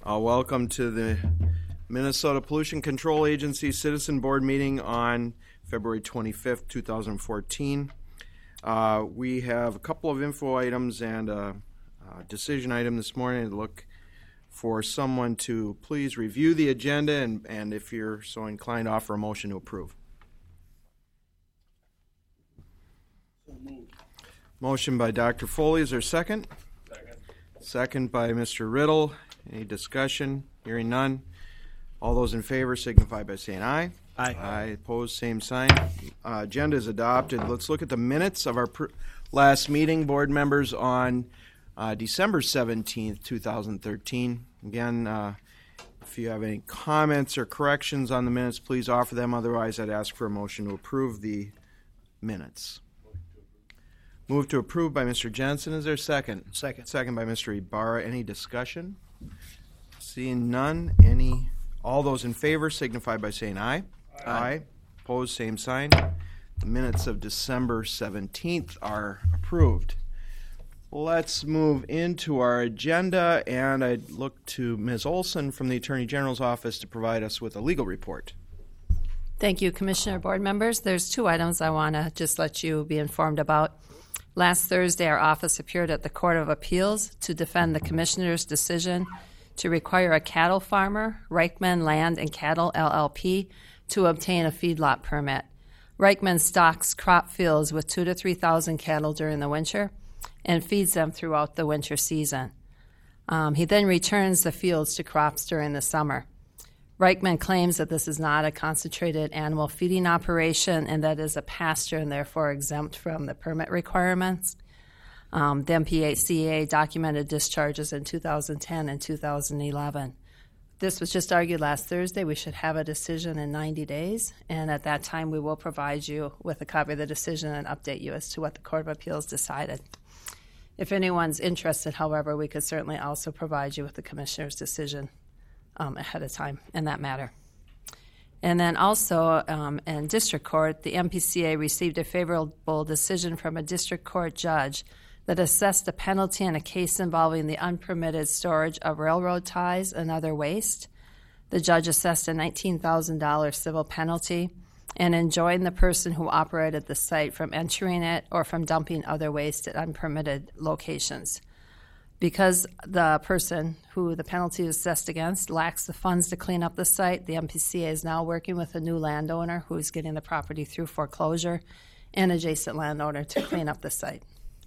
Welcome to the Minnesota Pollution Control Agency Citizen Board meeting on February 25th, 2014. We have a couple of info items and a decision item this morning. I'd look for someone to please review the agenda and if you're so inclined, offer a motion to approve. Motion by Dr. Foley. Is there a second? Second by Mr. Riddle. Any discussion? Hearing none. All those in favor signify by saying aye. Aye. Aye. Opposed, same sign. Agenda is adopted. Let's look at the minutes of our last meeting, board members, on December 17th, 2013. Again, if you have any comments or corrections on the minutes, please offer them. Otherwise, I'd ask for a motion to approve the minutes. Move to approve by Mr. Jensen. Is there a second? Second. Second by Mr. Ibarra. Any discussion? Seeing none. All those in favor signify by saying aye. Aye. Opposed, same sign. The minutes of December 17th are approved. Let's move into our agenda, and I'd look to Ms. Olson from the Attorney General's office to provide us with a legal report. Thank you, Commissioner, board members. There's two items I want to just let you be informed about. Last Thursday, our office appeared at the Court of Appeals to defend the Commissioner's decision to require a cattle farmer, Reichman Land and Cattle, LLP, to obtain a feedlot permit. Reichman stocks crop fields with 2,000 to 3,000 cattle during the winter and feeds them throughout the winter season. He then returns the fields to crops during the summer. Reichman claims that this is not a concentrated animal feeding operation and that is a pasture and therefore exempt from the permit requirements. The MPCA documented discharges in 2010 and 2011. This was just argued last Thursday. We should have a decision in 90 days, and at that time we will provide you with a copy of the decision and update you as to what the Court of Appeals decided. If anyone's interested, however, we could certainly also provide you with the Commissioner's decision ahead of time in that matter. And then also in district court, the MPCA received a favorable decision from a district court judge that assessed a penalty in a case involving the unpermitted storage of railroad ties and other waste. The judge assessed a $19,000 civil penalty and enjoined the person who operated the site from entering it or from dumping other waste at unpermitted locations. Because the person who the penalty is assessed against lacks the funds to clean up the site, the MPCA is now working with a new landowner who is getting the property through foreclosure and adjacent landowner to clean up the site.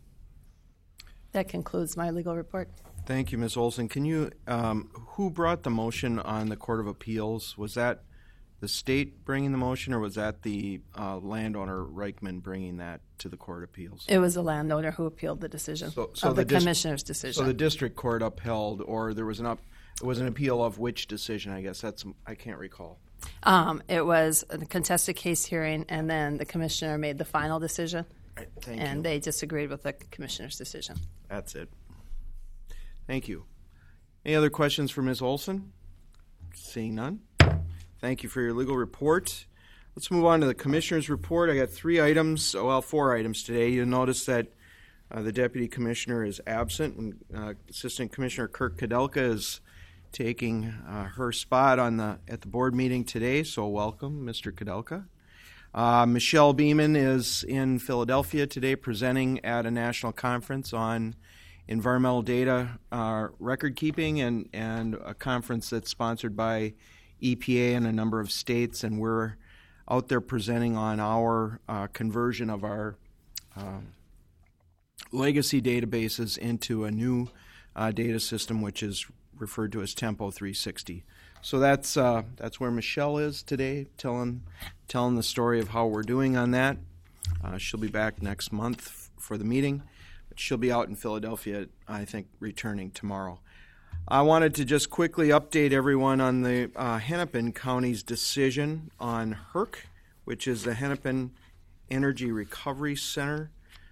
That concludes my legal report. Thank you, Ms. Olson. Can you, who brought the motion on the Court of Appeals? Was that the state bringing the motion, or was that the landowner, Reichman, bringing that to the Court of Appeals? It was the landowner who appealed the decision of the Commissioner's decision. So the district court upheld, or there was an appeal of which decision? I guess I can't recall. It was a contested case hearing, and then the Commissioner made the final decision. Right, and they disagreed with the Commissioner's decision. That's it. Thank you. Any other questions for Ms. Olson? Seeing none. Thank you for your legal report. Let's move on to the Commissioner's report. I got four items today. You'll notice that the Deputy Commissioner is absent, and Assistant Commissioner Kirk Kudelka is taking her spot at the board meeting today, so welcome, Mr. Kudelka. Michelle Beeman is in Philadelphia today presenting at a national conference on environmental data record keeping and a conference that's sponsored by EPA and a number of states, and we're out there presenting on our conversion of our legacy databases into a new data system which is referred to as Tempo 360. So that's where Michelle is today, telling the story of how we're doing on that. She'll be back next month for the meeting, but she'll be out in Philadelphia, I think, returning tomorrow. I wanted to just quickly update everyone on the Hennepin County's decision on HERC, which is the Hennepin Energy Recovery Center.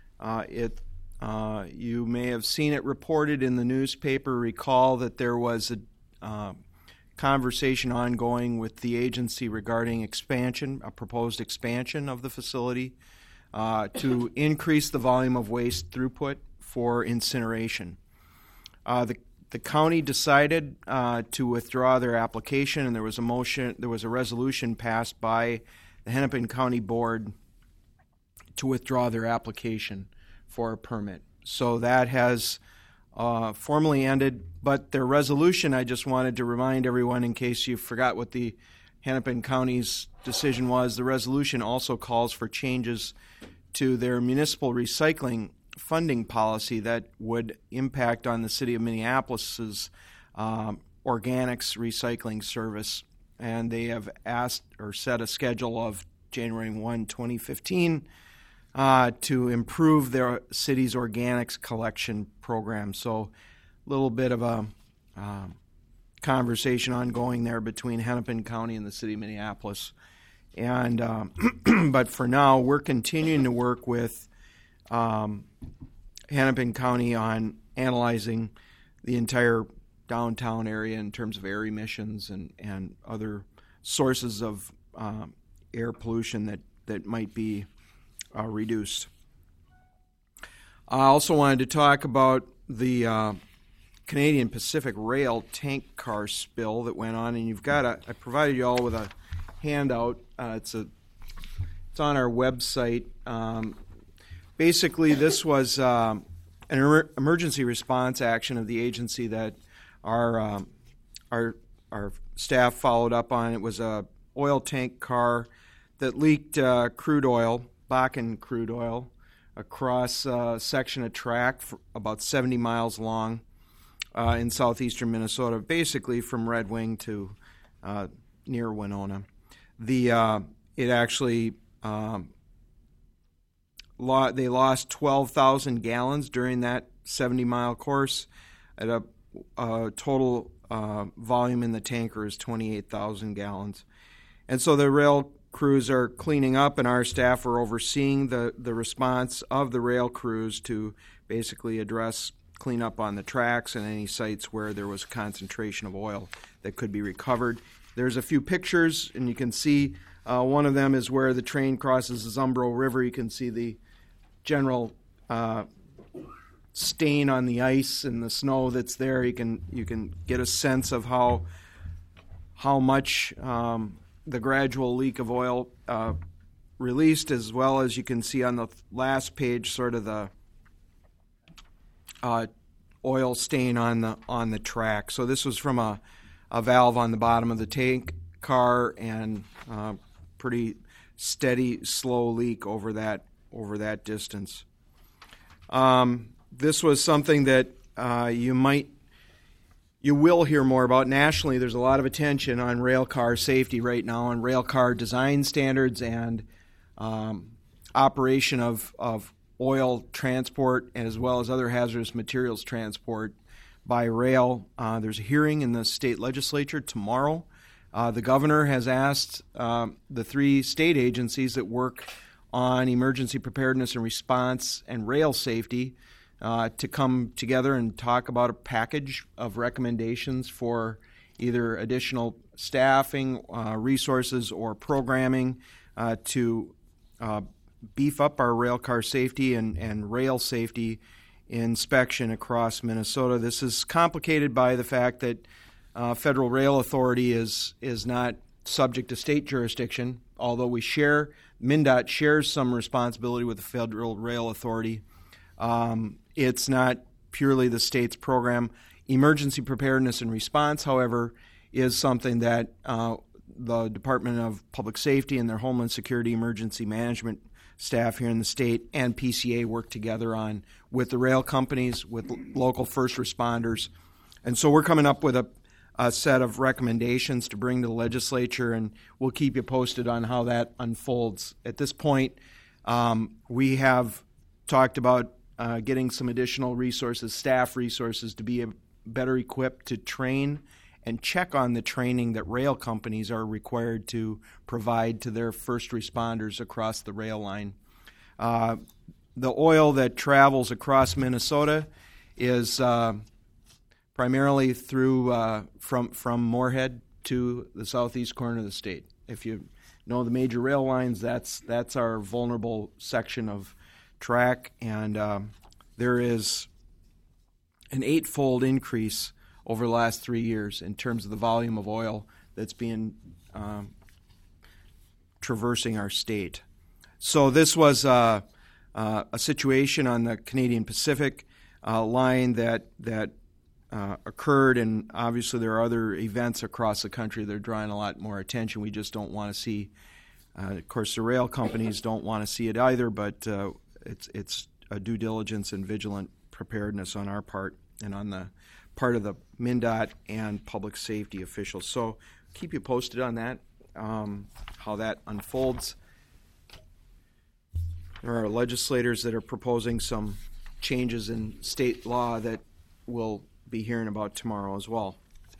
You may have seen it reported in the newspaper. Recall that there was a conversation ongoing with the agency regarding a proposed expansion of the facility to increase the volume of waste throughput for incineration. The the county decided to withdraw their application, and there was a resolution passed by the Hennepin County Board to withdraw their application for a permit. So that has formally ended, but their resolution, I just wanted to remind everyone in case you forgot what the Hennepin County's decision was, the resolution also calls for changes to their municipal recycling funding policy that would impact on the city of Minneapolis's organics recycling service. And they have asked or set a schedule of January 1, 2015 to improve their city's organics collection program. So a little bit of a conversation ongoing there between Hennepin County and the city of Minneapolis. And but for now, we're continuing to work with Hennepin County on analyzing the entire downtown area in terms of air emissions and other sources of air pollution that might be reduced. I also wanted to talk about the Canadian Pacific Rail tank car spill that went on, and I provided you all with a handout. It's on our website. Basically, this was an emergency response action of the agency that our staff followed up on. It was a oil tank car that leaked crude oil, Bakken crude oil, across a section of track for about 70 miles long in southeastern Minnesota, basically from Red Wing to near Winona. It actually they lost 12,000 gallons during that 70-mile course. At a total volume in the tanker is 28,000 gallons. And so the rail crews are cleaning up, and our staff are overseeing the response of the rail crews to basically address cleanup on the tracks and any sites where there was a concentration of oil that could be recovered. There's a few pictures, and you can see one of them is where the train crosses the Zumbro River. You can see the general stain on the ice and the snow that's there. You can get a sense of how much the gradual leak of oil released, as well as you can see on the last page sort of the oil stain on the track. So this was from a valve on the bottom of the tank car, and pretty steady, slow leak over that distance. This was something that you will hear more about nationally. There's a lot of attention on rail car safety right now, on rail car design standards and operation of oil transport, and as well as other hazardous materials transport by rail. There's a hearing in the state legislature tomorrow. The governor has asked the three state agencies that work on emergency preparedness and response and rail safety to come together and talk about a package of recommendations for either additional staffing, resources, or programming to beef up our rail car safety and rail safety inspection across Minnesota. This is complicated by the fact that Federal Rail Authority is not subject to state jurisdiction, although MnDOT shares some responsibility with the Federal Rail Authority. It's not purely the state's program. Emergency preparedness and response, however, is something that the Department of Public Safety and their Homeland Security Emergency Management staff here in the state and PCA work together on with the rail companies, with local first responders. And so we're coming up with a set of recommendations to bring to the legislature, and we'll keep you posted on how that unfolds. At this point, we have talked about getting some additional resources, staff resources, to be better equipped to train and check on the training that rail companies are required to provide to their first responders across the rail line. The oil that travels across Minnesota is primarily through from Moorhead to the southeast corner of the state. If you know the major rail lines, that's our vulnerable section of track, and there is an 8-fold increase over the last 3 years in terms of the volume of oil that's being traversing our state. So this was a situation on the Canadian Pacific line that occurred, and obviously there are other events across the country that are drawing a lot more attention. We just don't want to see, of course, the rail companies don't want to see it either, but it's a due diligence and vigilant preparedness on our part and on the part of the MnDOT and public safety officials. So keep you posted on that, how that unfolds. There are legislators that are proposing some changes in state law that we'll be hearing about tomorrow as well.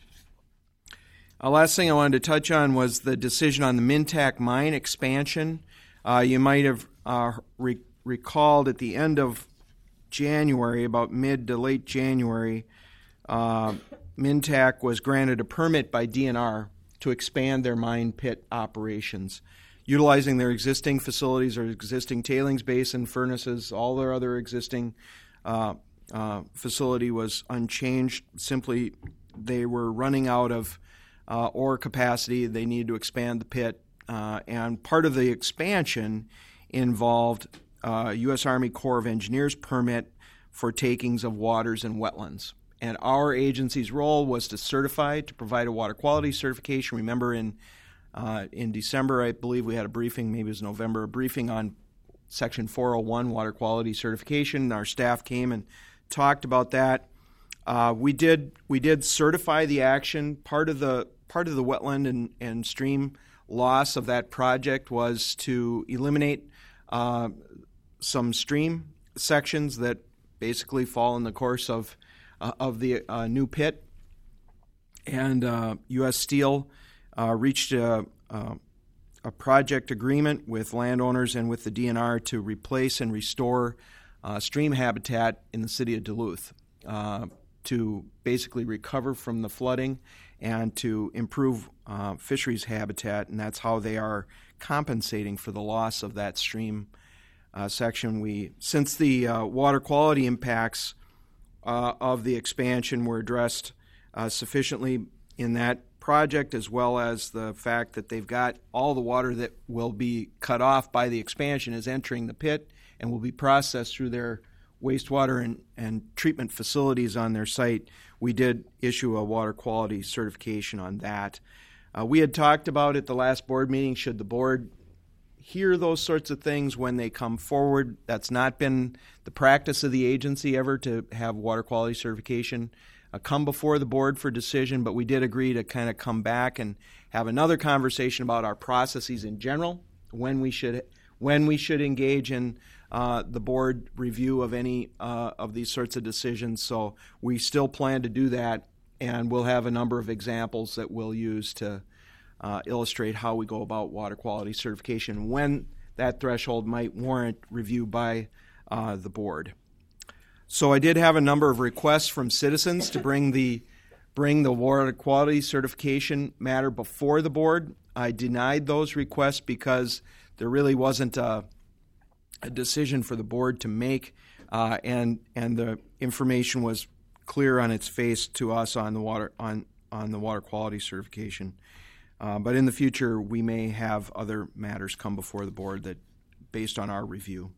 Last thing I wanted to touch on was the decision on the Mintac mine expansion. You might have recalled at the end of January, about mid to late January, Mintac was granted a permit by DNR to expand their mine pit operations, utilizing their existing facilities or existing tailings basin, furnaces, all their other existing facility was unchanged. Simply, they were running out of ore capacity. They needed to expand the pit, and part of the expansion involved U.S. Army Corps of Engineers permit for takings of waters and wetlands. And our agency's role was to certify, to provide a water quality certification. Remember, in December, I believe we had a briefing, maybe it was November, a briefing on Section 401 water quality certification. Our staff came and talked about that. We did certify the action. Part of the wetland and stream loss of that project was to eliminate some stream sections that basically fall in the course of the new pit. And U.S. Steel reached a project agreement with landowners and with the DNR to replace and restore stream habitat in the city of Duluth to basically recover from the flooding and to improve fisheries habitat, and that's how they are compensating for the loss of that stream section. Since the water quality impacts of the expansion were addressed sufficiently in that project, as well as the fact that they've got all the water that will be cut off by the expansion is entering the pit and will be processed through their wastewater and treatment facilities on their site, we did issue a water quality certification on that. We had talked about at the last board meeting, should the board hear those sorts of things when they come forward. That's not been the practice of the agency ever, to have water quality certification come before the board for decision, but we did agree to kind of come back and have another conversation about our processes in general, when we should engage in the board review of any of these sorts of decisions. So we still plan to do that, and we'll have a number of examples that we'll use to illustrate how we go about water quality certification when that threshold might warrant review by the board. So I did have a number of requests from citizens to bring the water quality certification matter before the board. I denied those requests because there really wasn't a decision for the board to make, and the information was clear on its face to us on the water quality certification. But in the future, we may have other matters come before the board that, based on our review.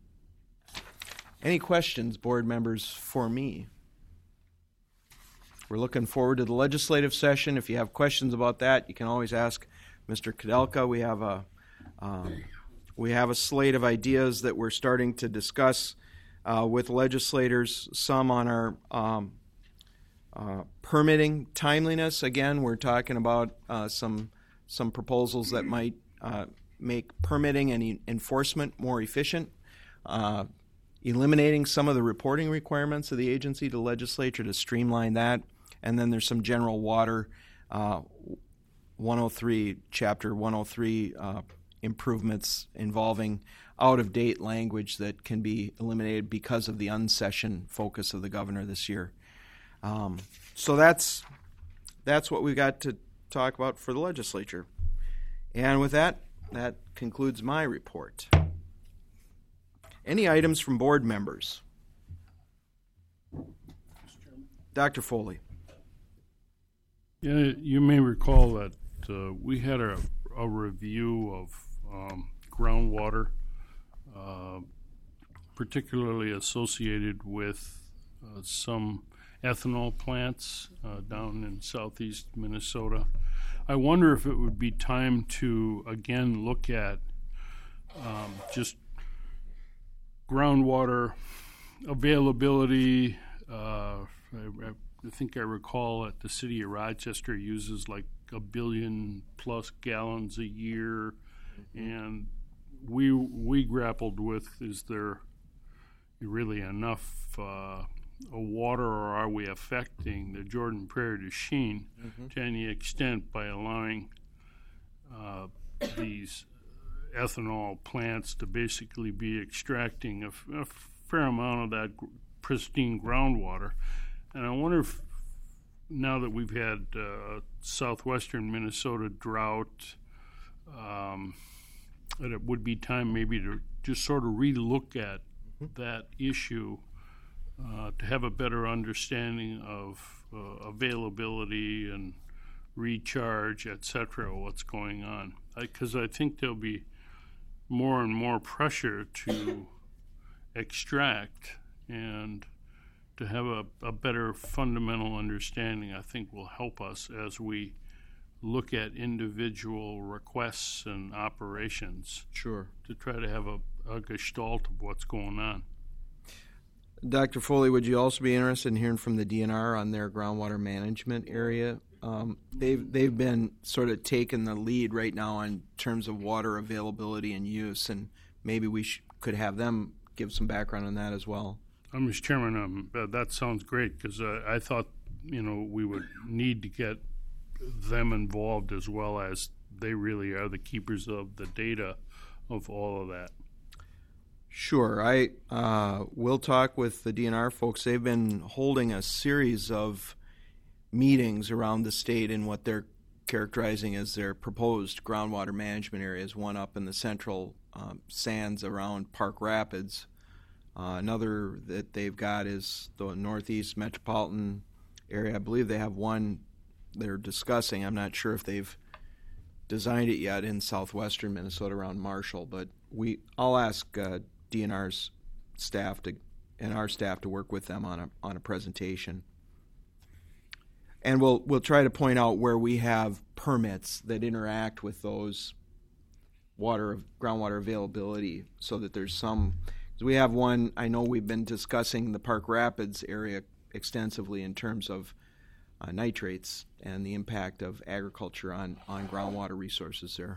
Any questions, board members, for me? We're looking forward to the legislative session. If you have questions about that, you can always ask Mr. Kudelka. We have a slate of ideas that we're starting to discuss with legislators, some on our permitting timeliness. Again, we're talking about some proposals that might make permitting and enforcement more efficient, eliminating some of the reporting requirements of the agency to legislature to streamline that. And then there's some general water 103, Chapter 103 improvements involving out-of-date language that can be eliminated because of the unsession focus of the governor this year. So that's what we got to talk about for the legislature. And with that concludes my report. Any items from board members? Dr. Foley. Yeah, you may recall that we had a review of groundwater, particularly associated with some ethanol plants down in southeast Minnesota. I wonder if it would be time to again look at just groundwater availability. I think I recall that the city of Rochester uses like 1 billion plus gallons a year, and we grappled with, is there really enough water, or are we affecting the Jordan Prairie du Chien to any extent by allowing these ethanol plants to basically be extracting a fair amount of that pristine groundwater? And I wonder if, now that we've had southwestern Minnesota drought, that it would be time maybe to just sort of relook at that issue to have a better understanding of availability and recharge, et cetera, what's going on. Because I think there'll be more and more pressure to extract, and to have a better fundamental understanding, I think, will help us as we look at individual requests and operations. Sure. To try to have a gestalt of what's going on. Dr. Foley, would you also be interested in hearing from the DNR on their groundwater management area? They've been sort of taking the lead right now in terms of water availability and use, and maybe we could have them give some background on that as well. Mr. Chairman, that sounds great, because I thought, we would need to get them involved, as well as they really are the keepers of the data of all of that. Sure. I will talk with the DNR folks. They've been holding a series of meetings around the state in what they're characterizing as their proposed groundwater management areas, one up in the central sands around Park Rapids. Another that they've got is the northeast metropolitan area. I believe they have one they're discussing. I'm not sure if they've designed it yet in southwestern Minnesota around Marshall, but I'll ask DNR's staff and our staff to work with them on a presentation. And we'll try to point out where we have permits that interact with those groundwater availability, so that there's some. We have one, I know we've been discussing the Park Rapids area extensively in terms of nitrates and the impact of agriculture on groundwater resources there.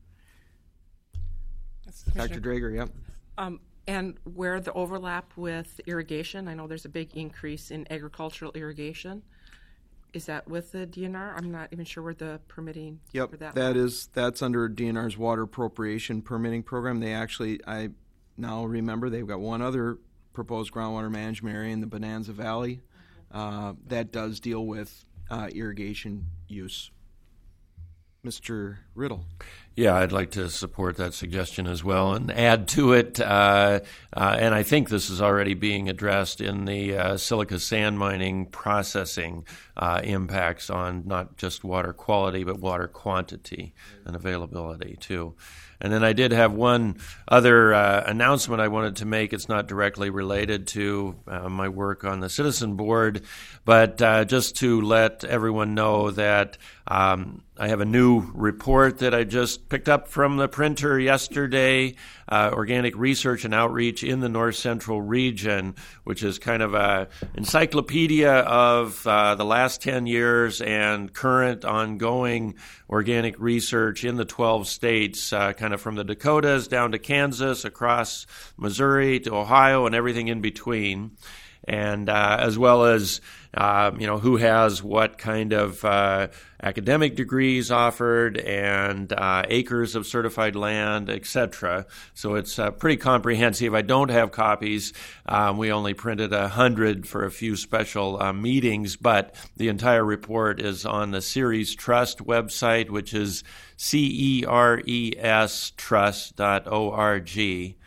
Dr. Drager, yep. And where the overlap with irrigation, I know there's a big increase in agricultural irrigation. Is that with the DNR? I'm not even sure where the permitting for that. That's under DNR's water appropriation permitting program. They actually, I now remember, they've got one other proposed groundwater management area in the Bonanza Valley that does deal with irrigation use. Mr. Riddle. Yeah, I'd like to support that suggestion as well and add to it. And I think this is already being addressed in the silica sand mining processing impacts on not just water quality, but water quantity and availability too. And then I did have one other announcement I wanted to make. It's not directly related to my work on the Citizen Board, but just to let everyone know that I have a new report that I just picked up from the printer yesterday, Organic Research and Outreach in the North Central Region, which is kind of an encyclopedia of the last 10 years and current ongoing organic research in the 12 states, kind of from the Dakotas down to Kansas, across Missouri to Ohio, and everything in between. And as well as, who has what kind of academic degrees offered and acres of certified land, etc. So it's pretty comprehensive. I don't have copies. We only printed 100 for a few special meetings, but the entire report is on the Ceres Trust website, which is CERES trust.org.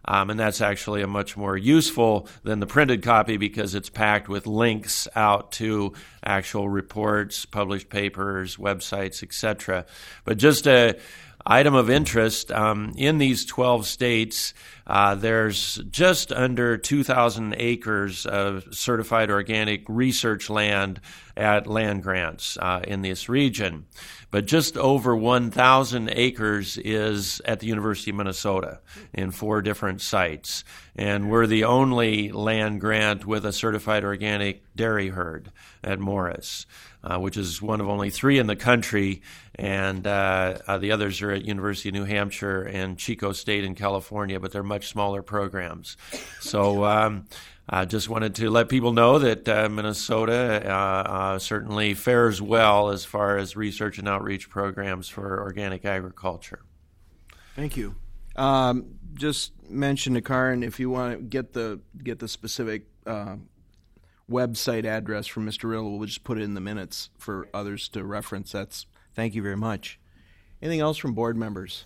And that's actually a much more useful than the printed copy because it's packed with links out to actual reports, published papers, websites, etc. But just a item of interest, in these 12 states, there's just under 2,000 acres of certified organic research land at land grants in this region. But just over 1,000 acres is at the University of Minnesota in 4 different sites. And we're the only land grant with a certified organic dairy herd at Morris, which is one of only 3 in the country, and the others are at University of New Hampshire and Chico State in California, but they're much smaller programs. So I just wanted to let people know that Minnesota certainly fares well as far as research and outreach programs for organic agriculture. Thank you. Just mention to Karin if you want to get the specific website address from Mr. Riddle. We'll just put it in the minutes for others to reference. Thank you very much. Anything else from board members?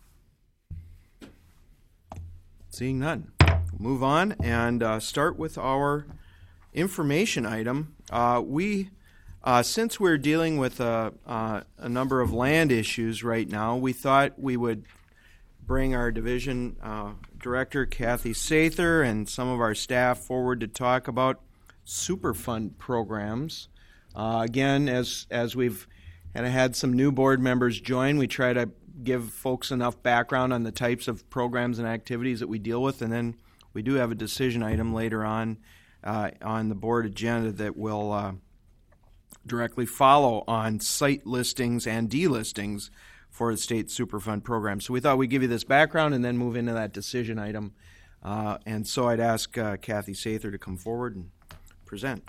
Seeing none. We'll move on and start with our information item. Since we're dealing with a number of land issues right now, we thought we would bring our division director, Kathy Sather, and some of our staff forward to talk about Superfund programs. Again, as we've had some new board members join, we try to give folks enough background on the types of programs and activities that we deal with, and then we do have a decision item later on the board agenda that will directly follow on site listings and delistings for the state Superfund program. So we thought we'd give you this background and then move into that decision item. And so I'd ask Kathy Sather to come forward and present.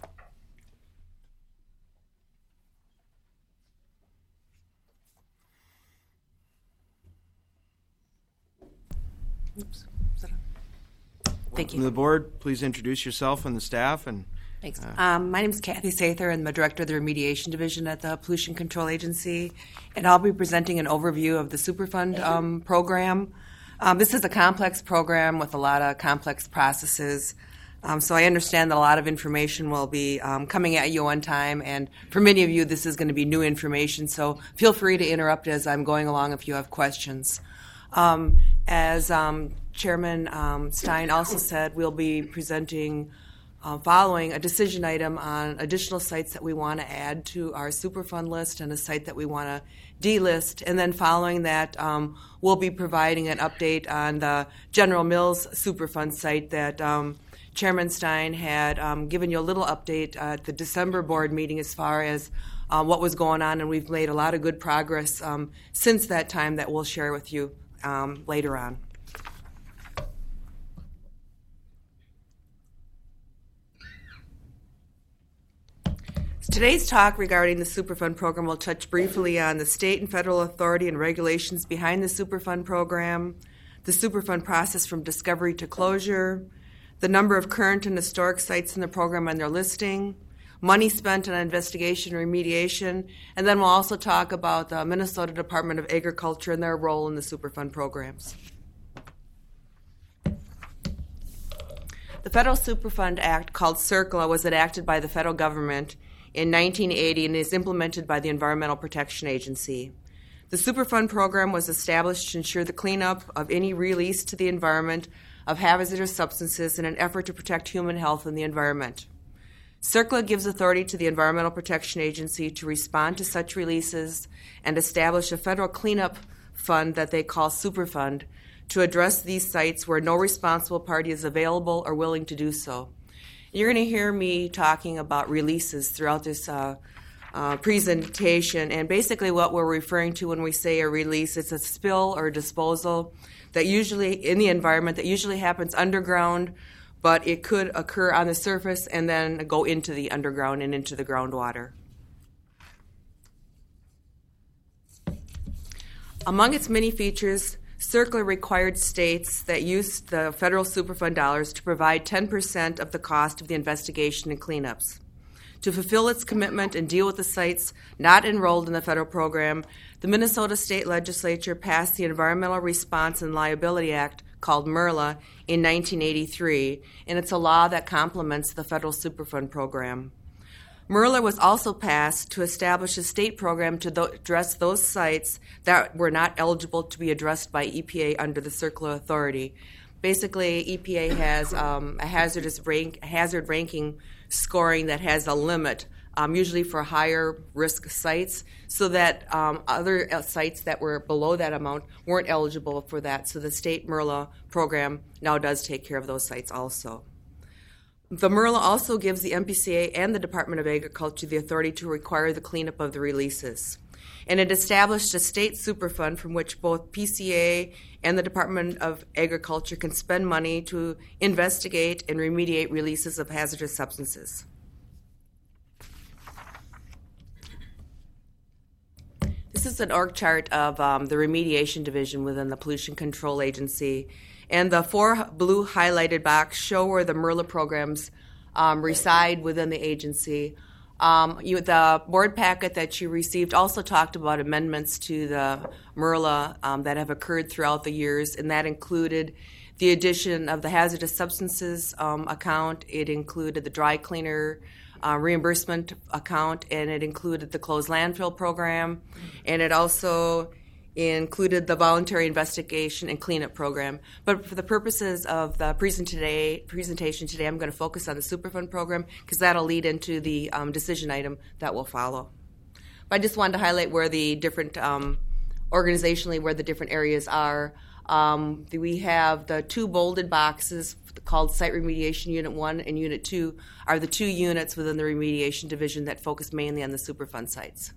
Oops. Thank you. Welcome to the board. Please introduce yourself and the staff. And thanks. My name is Kathy Sather. I'm the director of the Remediation Division at the Pollution Control Agency, and I'll be presenting an overview of the Superfund program. This is a complex program with a lot of complex processes. So I understand that a lot of information will be coming at you one time, and for many of you, this is going to be new information. So feel free to interrupt as I'm going along if you have questions. As Chairman Stein also said, we'll be presenting following a decision item on additional sites that we want to add to our Superfund list and a site that we want to delist. And then following that, we'll be providing an update on the General Mills Superfund site that Chairman Stein had given you a little update at the December board meeting as far as what was going on, and we've made a lot of good progress since that time that we'll share with you later on. Today's talk regarding the Superfund program will touch briefly on the state and federal authority and regulations behind the Superfund program, the Superfund process from discovery to closure, the number of current and historic sites in the program and their listing, money spent on investigation and remediation, and then we'll also talk about the Minnesota Department of Agriculture and their role in the Superfund programs. The Federal Superfund Act, called CERCLA, was enacted by the federal government in 1980 and is implemented by the Environmental Protection Agency. The Superfund program was established to ensure the cleanup of any release to the environment of hazardous substances in an effort to protect human health and the environment. CERCLA gives authority to the Environmental Protection Agency to respond to such releases and establish a federal cleanup fund that they call Superfund to address these sites where no responsible party is available or willing to do so. You're going to hear me talking about releases throughout this presentation, and basically what we're referring to when we say a release, it's a spill or disposal that usually in the environment that usually happens underground, but it could occur on the surface and then go into the underground and into the groundwater. Among its many features, CERCLA required states that used the federal Superfund dollars to provide 10% of the cost of the investigation and cleanups. To fulfill its commitment and deal with the sites not enrolled in the federal program, the Minnesota State Legislature passed the Environmental Response and Liability Act, called MERLA in 1983, and it's a law that complements the federal Superfund program. MERLA was also passed to establish a state program to address those sites that were not eligible to be addressed by EPA under the Circular Authority. Basically, EPA has a hazard ranking scoring that has a limit, usually for higher risk sites, so that other sites that were below that amount weren't eligible for that. So the state MERLA program now does take care of those sites also. The MERLA also gives the MPCA and the Department of Agriculture the authority to require the cleanup of the releases. And it established a state superfund from which both PCA and the Department of Agriculture can spend money to investigate and remediate releases of hazardous substances. This is an org chart of the remediation division within the Pollution Control Agency. And the 4 blue highlighted boxes show where the MERLA programs reside within the agency. The board packet that you received also talked about amendments to the MERLA that have occurred throughout the years, and that included the addition of the hazardous substances account. It included the dry cleaner reimbursement account, and it included the closed landfill program, and it also included the voluntary investigation and cleanup program. But for the purposes of the presentation today, I'm going to focus on the Superfund program because that'll lead into the decision item that will follow. But I just wanted to highlight where the different, organizationally, where the different areas are. We have the 2 bolded boxes called Site Remediation Unit 1 and Unit 2 are the 2 units within the remediation division that focus mainly on the Superfund sites.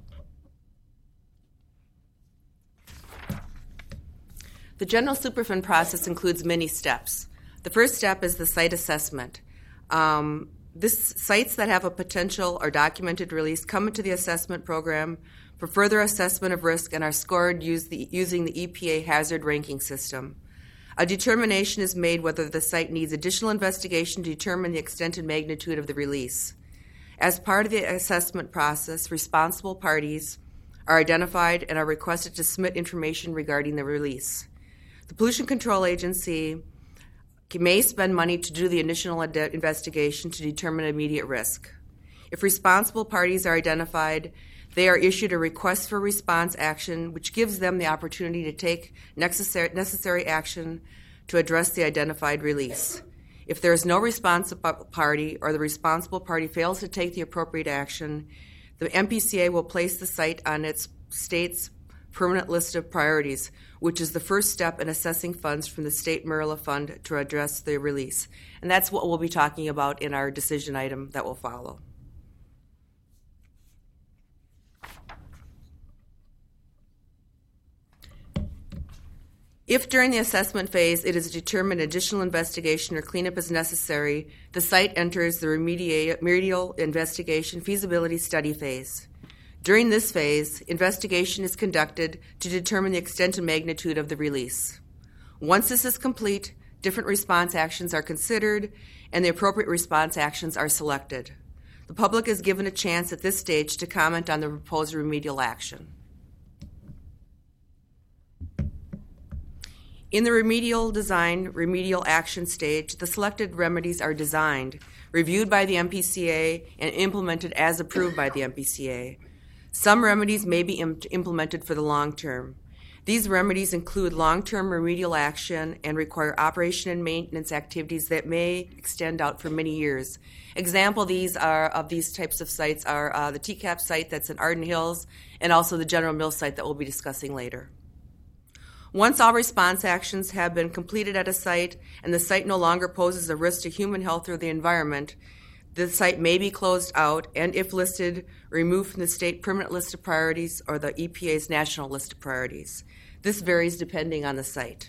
The general Superfund process includes many steps. The first step is the site assessment. Sites that have a potential or documented release come into the assessment program for further assessment of risk and are scored using the EPA hazard ranking system. A determination is made whether the site needs additional investigation to determine the extent and magnitude of the release. As part of the assessment process, responsible parties are identified and are requested to submit information regarding the release. The Pollution Control Agency may spend money to do the initial investigation to determine immediate risk. If responsible parties are identified, they are issued a request for response action, which gives them the opportunity to take necessary action to address the identified release. If there is no responsible party or the responsible party fails to take the appropriate action, the MPCA will place the site on its state's permanent list of priorities, which is the first step in assessing funds from the state MERLA fund to address the release. And that's what we'll be talking about in our decision item that will follow. If during the assessment phase it is determined additional investigation or cleanup is necessary, the site enters the remedial investigation feasibility study phase. During this phase, investigation is conducted to determine the extent and magnitude of the release. Once this is complete, different response actions are considered and the appropriate response actions are selected. The public is given a chance at this stage to comment on the proposed remedial action. In the remedial action stage, the selected remedies are designed, reviewed by the MPCA, and implemented as approved by the MPCA. Some remedies may be implemented for the long term. These remedies include long-term remedial action and require operation and maintenance activities that may extend out for many years. Example of these types of sites are the TCAP site that's in Arden Hills and also the General Mills site that we'll be discussing later. Once all response actions have been completed at a site and the site no longer poses a risk to human health or the environment, the site may be closed out and, if listed, removed from the state permanent list of priorities or the EPA's national list of priorities. This varies depending on the site.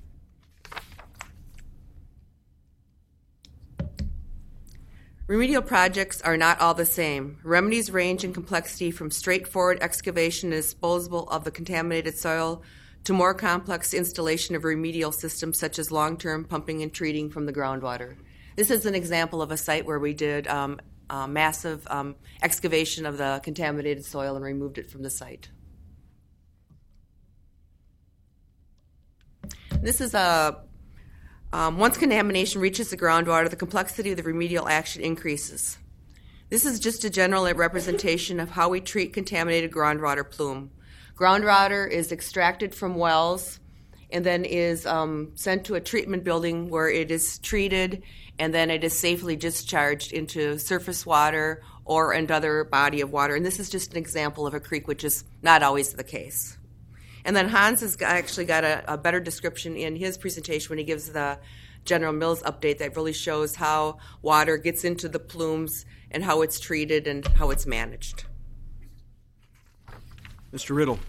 Remedial projects are not all the same. Remedies range in complexity from straightforward excavation and disposal of the contaminated soil to more complex installation of remedial systems such as long-term pumping and treating from the groundwater. This is an example of a site where we did massive excavation of the contaminated soil and removed it from the site. This is once contamination reaches the groundwater, the complexity of the remedial action increases. This is just a general representation of how we treat contaminated groundwater plume. Groundwater is extracted from wells and then is sent to a treatment building where it is treated, and then it is safely discharged into surface water or another body of water. And this is just an example of a creek, which is not always the case. And then Hans has actually got a better description in his presentation when he gives the General Mills update that really shows how water gets into the plumes and how it's treated and how it's managed. Mr. Riddle.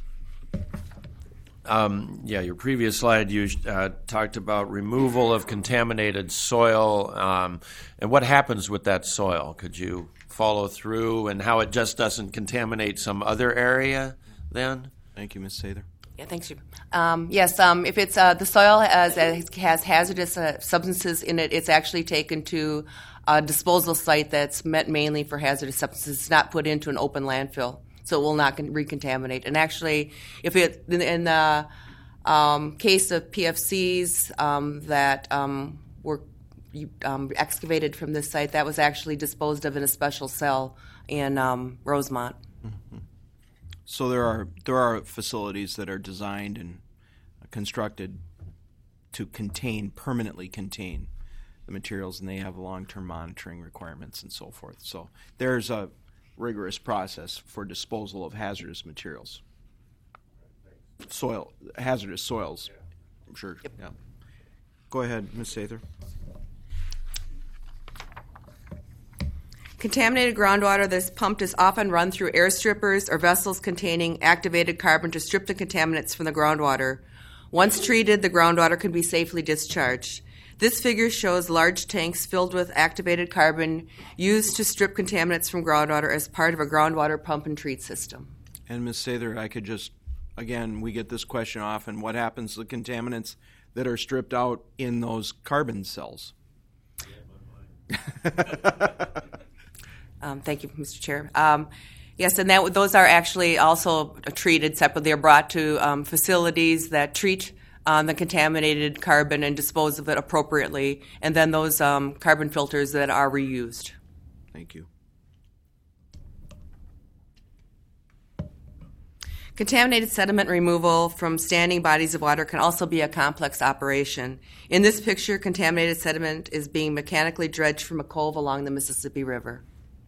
Your previous slide, you talked about removal of contaminated soil, and what happens with that soil. Could you follow through, and how it just doesn't contaminate some other area then? Thank you, Ms. Sather. Yeah, thanks. Yes, if it's the soil has hazardous substances in it, it's actually taken to a disposal site that's meant mainly for hazardous substances. It's not put into an open landfill, so it will not recontaminate. And actually, if it in the case of PFCs that were excavated from this site, that was actually disposed of in a special cell in Rosemont. Mm-hmm. So there are facilities that are designed and constructed to permanently contain the materials, and they have long-term monitoring requirements and so forth. So there's a rigorous process for disposal of hazardous materials. Hazardous soils, I'm sure. Yep. Yeah. Go ahead, Ms. Sather. Contaminated groundwater that is pumped is often run through air strippers or vessels containing activated carbon to strip the contaminants from the groundwater. Once treated, the groundwater can be safely discharged. This figure shows large tanks filled with activated carbon used to strip contaminants from groundwater as part of a groundwater pump and treat system. And Ms. Sather, I could just, again, we get this question often, what happens to the contaminants that are stripped out in those carbon cells? Thank you, Mr. Chair. Yes, and those are actually also treated separately. They're brought to facilities that treat the contaminated carbon and dispose of it appropriately, and then those carbon filters that are reused. Thank you. Contaminated sediment removal from standing bodies of water can also be a complex operation. In this picture, contaminated sediment is being mechanically dredged from a cove along the Mississippi River.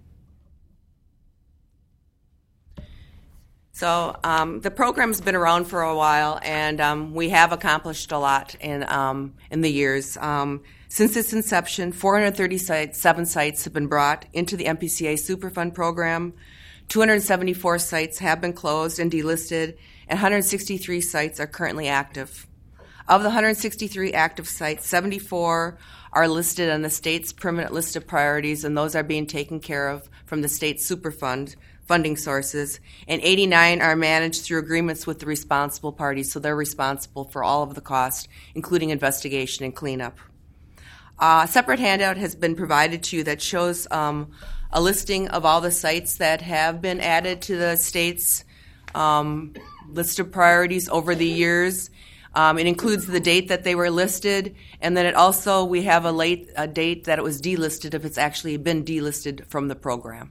So the program's been around for a while, and we have accomplished a lot in the years. Since its inception, 437 sites have been brought into the MPCA Superfund program. 274 sites have been closed and delisted, and 163 sites are currently active. Of the 163 active sites, 74 are listed on the state's permanent list of priorities, and those are being taken care of from the state Superfund funding sources, and 89 are managed through agreements with the responsible parties, so they're responsible for all of the cost, including investigation and cleanup. A separate handout has been provided to you that shows a listing of all the sites that have been added to the state's list of priorities over the years. It includes the date that they were listed, and then we have a date that it was delisted if it's actually been delisted from the program.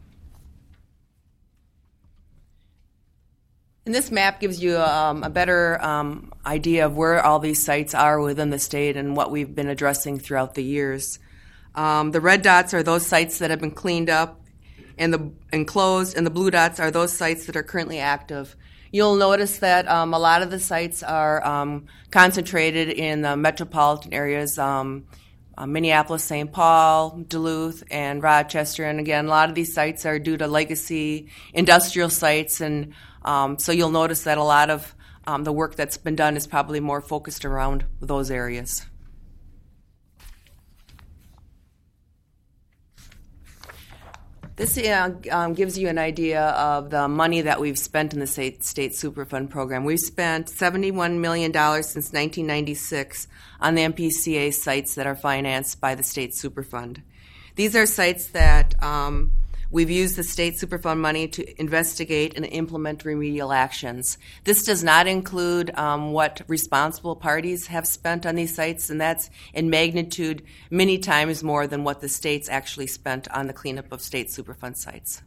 And this map gives you a better idea of where all these sites are within the state and what we've been addressing throughout the years. The red dots are those sites that have been cleaned up and closed, and the blue dots are those sites that are currently active. You'll notice that a lot of the sites are concentrated in the metropolitan areas, Minneapolis, St. Paul, Duluth, and Rochester. And again, a lot of these sites are due to legacy industrial sites, and so you'll notice that a lot of the work that's been done is probably more focused around those areas. This gives you an idea of the money that we've spent in the State Superfund program. We've spent $71 million since 1996 on the MPCA sites that are financed by the State Superfund. These are sites that We've used the state Superfund money to investigate and implement remedial actions. This does not include what responsible parties have spent on these sites, and that's in magnitude many times more than what the state's actually spent on the cleanup of state Superfund sites.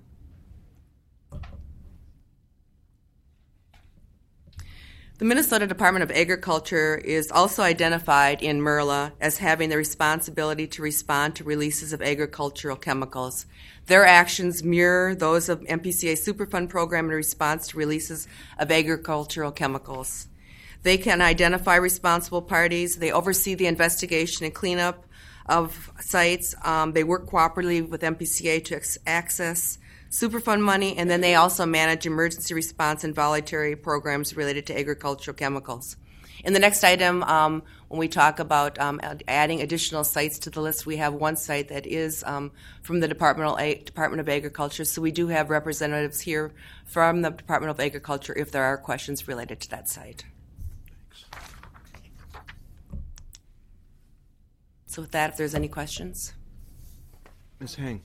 The Minnesota Department of Agriculture is also identified in MERLA as having the responsibility to respond to releases of agricultural chemicals. Their actions mirror those of MPCA Superfund program in response to releases of agricultural chemicals. They can identify responsible parties. They oversee the investigation and cleanup of sites. They work cooperatively with MPCA to access Superfund money, and then they also manage emergency response and voluntary programs related to agricultural chemicals. In the next item, when we talk about adding additional sites to the list, we have one site that is from the Department of Agriculture, so we do have representatives here from the Department of Agriculture if there are questions related to that site. So with that, if there's any questions. Ms. Hang.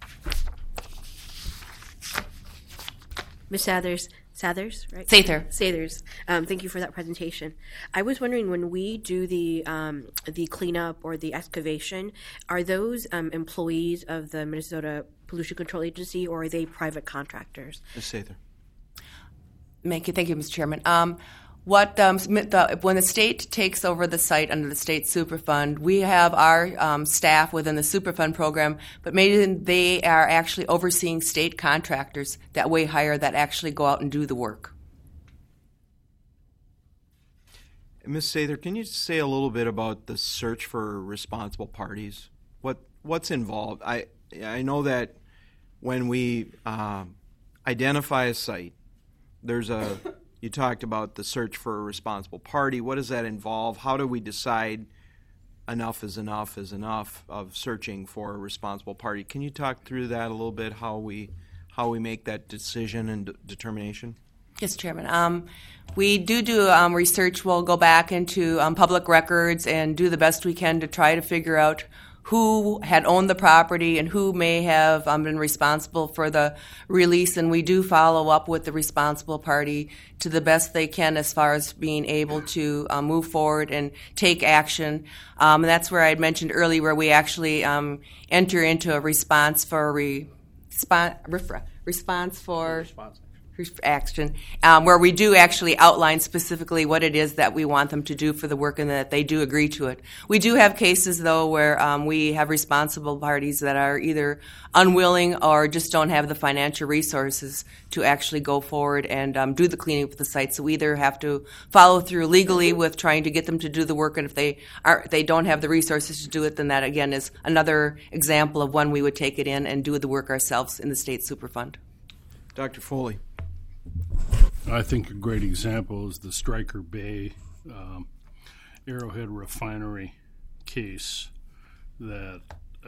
Ms. Sathers, right? Sathers. Thank you for that presentation. I was wondering, when we do the cleanup or the excavation, are those employees of the Minnesota Pollution Control Agency, or are they private contractors? Ms. Sather. Thank you, Mr. Chairman. When the state takes over the site under the state Superfund, we have our staff within the Superfund program, but maybe they are actually overseeing state contractors that we hire that actually go out and do the work. Ms. Sather, can you say a little bit about the search for responsible parties? What's involved? I know that when we identify a site, you talked about the search for a responsible party. What does that involve? How do we decide enough is enough of searching for a responsible party? Can you talk through that a little bit, how we make that decision and determination? Yes, Chairman. We do research. We'll go back into public records and do the best we can to try to figure out who had owned the property and who may have been responsible for the release, and we do follow up with the responsible party to the best they can as far as being able to move forward and take action. And that's where I had mentioned earlier where we actually enter into a response action, where we do actually outline specifically what it is that we want them to do for the work and that they do agree to it. We do have cases, though, where we have responsible parties that are either unwilling or just don't have the financial resources to actually go forward and do the cleaning of the site. So we either have to follow through legally with trying to get them to do the work, and if they don't have the resources to do it, then that, again, is another example of when we would take it in and do the work ourselves in the state Superfund. Dr. Foley. I think a great example is the Stryker Bay Arrowhead Refinery case that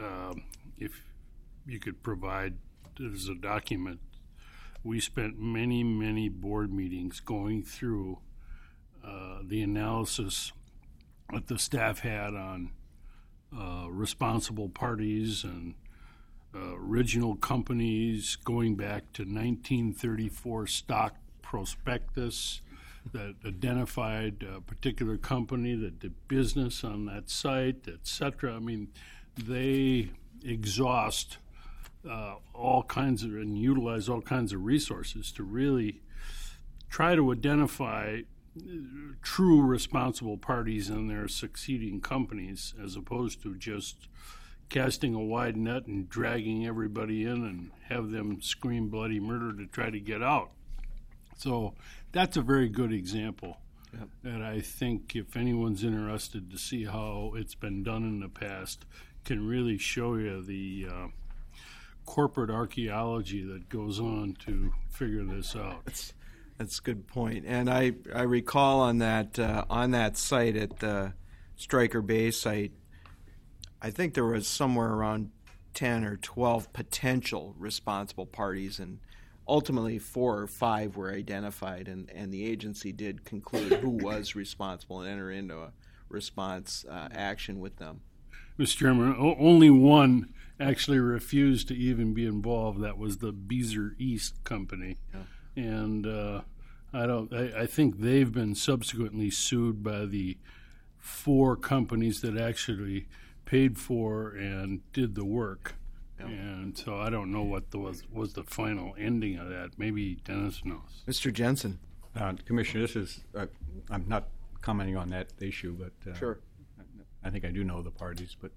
if you could provide as a document, we spent many, many board meetings going through the analysis that the staff had on responsible parties and original companies going back to 1934 stock prospectus that identified a particular company that did business on that site, etc. I mean, they exhaust all kinds of and utilize all kinds of resources to really try to identify true responsible parties and their succeeding companies, as opposed to just casting a wide net and dragging everybody in and have them scream bloody murder to try to get out. So that's a very good example. Yep. And I think if anyone's interested to see how it's been done in the past, can really show you the corporate archaeology that goes on to figure this out. That's a good point. And I recall on that site at the Stryker Bay site, I think there was somewhere around 10 or 12 potential responsible parties, and ultimately 4 or 5 were identified, and the agency did conclude who was responsible and enter into a response action with them. Mr. Chairman, only one actually refused to even be involved. That was the Beezer East Company. Yeah. And I think they've been subsequently sued by the 4 companies that actually paid for and did the work. Yeah. And so I don't know what was the final ending of that. Maybe Dennis knows. Mr. Jensen. Commissioner, this is I'm not commenting on that issue, but sure. I think I do know the parties. But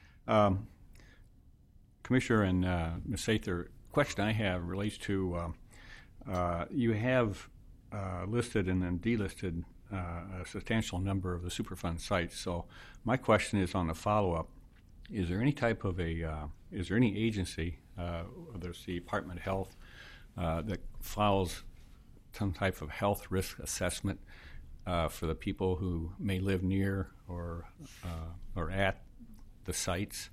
Commissioner and Ms. Sather, question I have relates to you have listed and then delisted a substantial number of the Superfund sites. So my question is on the follow-up: is there any type of is there any agency, whether it's the Department of Health, that files some type of health risk assessment for the people who may live near or at the sites?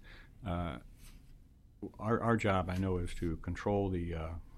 Our job, I know, is to control the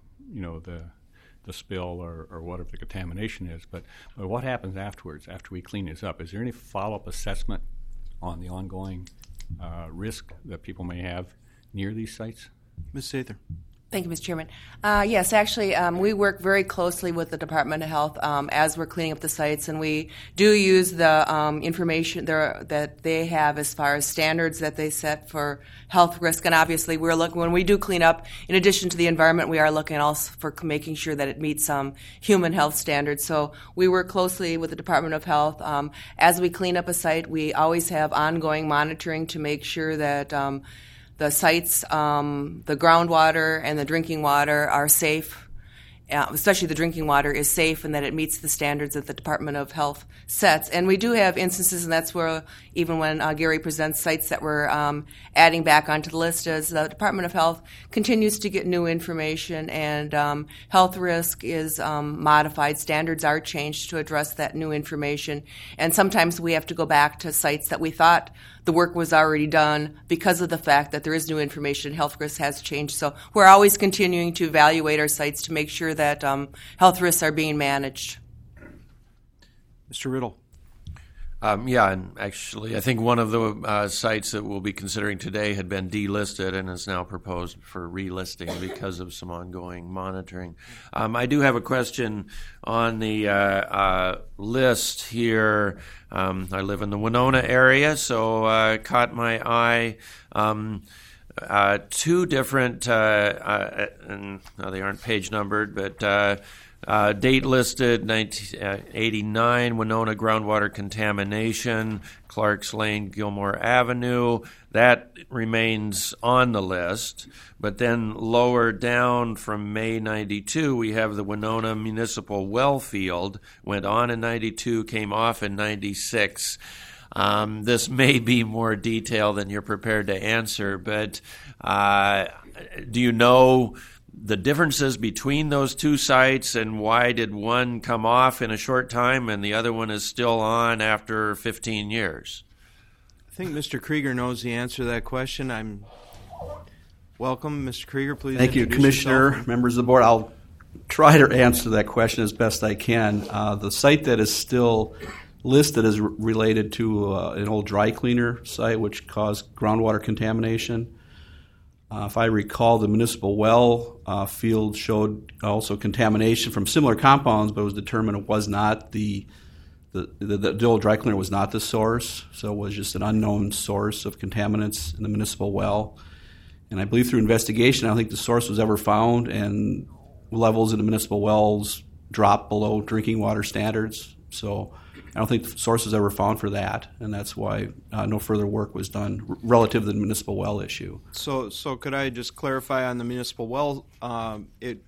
spill or whatever the contamination is. But what happens afterwards, after we clean this up? Is there any follow-up assessment on the ongoing risk that people may have near these sites? Ms. Sather. Thank you, Mr. Chairman. Yes, actually, we work very closely with the Department of Health as we're cleaning up the sites, and we do use the information that they have as far as standards that they set for health risk. And obviously, we're looking when we do clean up. In addition to the environment, we are looking also for making sure that it meets human health standards. So we work closely with the Department of Health as we clean up a site. We always have ongoing monitoring to make sure that the sites, the groundwater and the drinking water are safe, especially the drinking water is safe and that it meets the standards that the Department of Health sets. And we do have instances, and that's where even when Gary presents sites that we're adding back onto the list, as the Department of Health continues to get new information and health risk is modified. Standards are changed to address that new information. And sometimes we have to go back to sites that we thought the work was already done because of the fact that there is new information. Health risk has changed. So we're always continuing to evaluate our sites to make sure that health risks are being managed. Mr. Riddle. Yeah, and actually, I think one of the sites that we'll be considering today had been delisted and is now proposed for relisting because of some ongoing monitoring. I do have a question on the list here. I live in the Winona area, so caught my eye. 2 different, and they aren't page numbered, but date listed 1989, Winona groundwater contamination, Clarks Lane, Gilmore Avenue. That remains on the list. But then lower down from May 92, we have the Winona Municipal Well Field. Went on in 92, came off in 96. This may be more detail than you're prepared to answer, but do you know the differences between those 2 sites, and why did one come off in a short time and the other one is still on after 15 years? I think Mr. Krieger knows the answer to that question. I'm welcome, Mr. Krieger. Please. Thank you, Commissioner, yourself. Members of the board. I'll try to answer that question as best I can. The site that is still listed is related to an old dry cleaner site which caused groundwater contamination. If I recall, the municipal well field showed also contamination from similar compounds, but it was determined it was not the old dry cleaner was not the source, so it was just an unknown source of contaminants in the municipal well. And I believe through investigation, I don't think the source was ever found, and levels in the municipal wells dropped below drinking water standards. So I don't think the source was ever found for that, and that's why no further work was done relative to the municipal well issue. So could I just clarify on the municipal well? It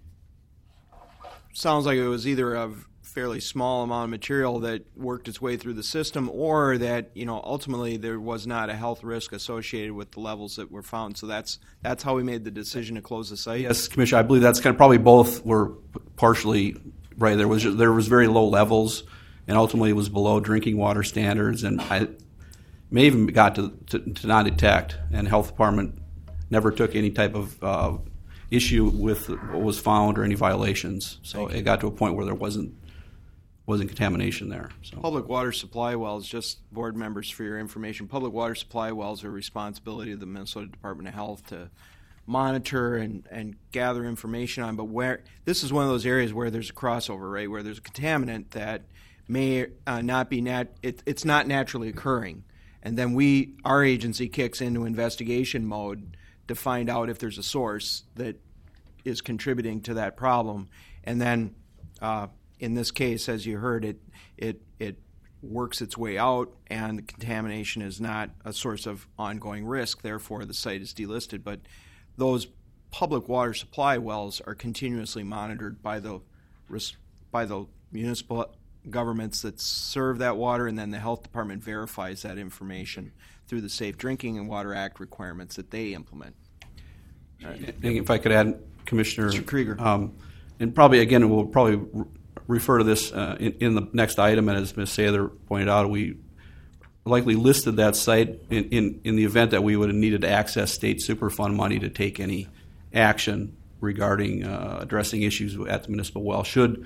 sounds like it was either a fairly small amount of material that worked its way through the system, or that ultimately there was not a health risk associated with the levels that were found. So that's how we made the decision to close the site. Yes, Commissioner, I believe that's kind of probably both were partially right. There was very low levels, and ultimately it was below drinking water standards, and I may even got to non-detect, and the health department never took any type of issue with what was found or any violations. So it got to a point where there wasn't wasn't contamination there. So. Public water supply wells, just board members for your information, public water supply wells are responsibility of the Minnesota Department of Health to monitor and gather information on, but where this is one of those areas where there's a crossover, right, where there's a contaminant that may not be it's not naturally occurring, and then our agency kicks into investigation mode to find out if there's a source that is contributing to that problem, and then in this case, as you heard, it works its way out, and the contamination is not a source of ongoing risk. Therefore, the site is delisted. But those public water supply wells are continuously monitored by the municipal governments that serve that water, and then the health department verifies that information through the Safe Drinking and Water Act requirements that they implement. If I could add, Commissioner Mr. Krieger. And probably, again, we'll probably refer to this in the next item, and as Ms. Sather pointed out, we likely listed that site in the event that we would have needed to access state Superfund money to take any action regarding addressing issues at the municipal well should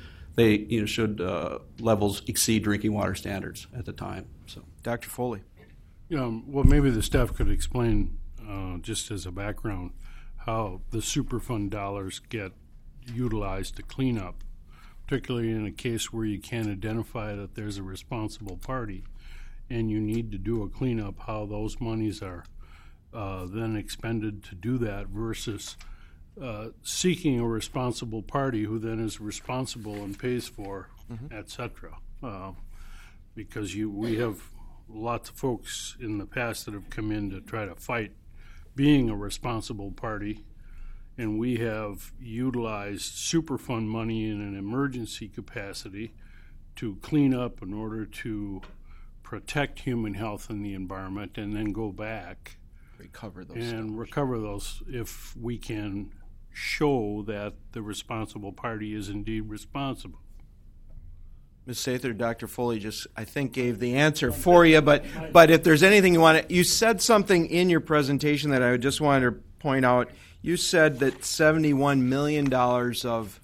levels exceed drinking water standards at the time. So, Dr. Foley. Well, maybe the staff could explain, just as a background, how the Superfund dollars get utilized to clean up, particularly in a case where you can't identify that there's a responsible party and you need to do a cleanup, how those monies are then expended to do that versus seeking a responsible party who then is responsible and pays for, et cetera. Because we have lots of folks in the past that have come in to try to fight being a responsible party, and we have utilized Superfund money in an emergency capacity to clean up in order to protect human health and the environment, and then go back recover those if we can show that the responsible party is indeed responsible. Ms. Sather, Dr. Foley just, I think, gave the answer for you, but if there's anything you want to, you said something in your presentation that I just wanted to point out. You said that $71 million of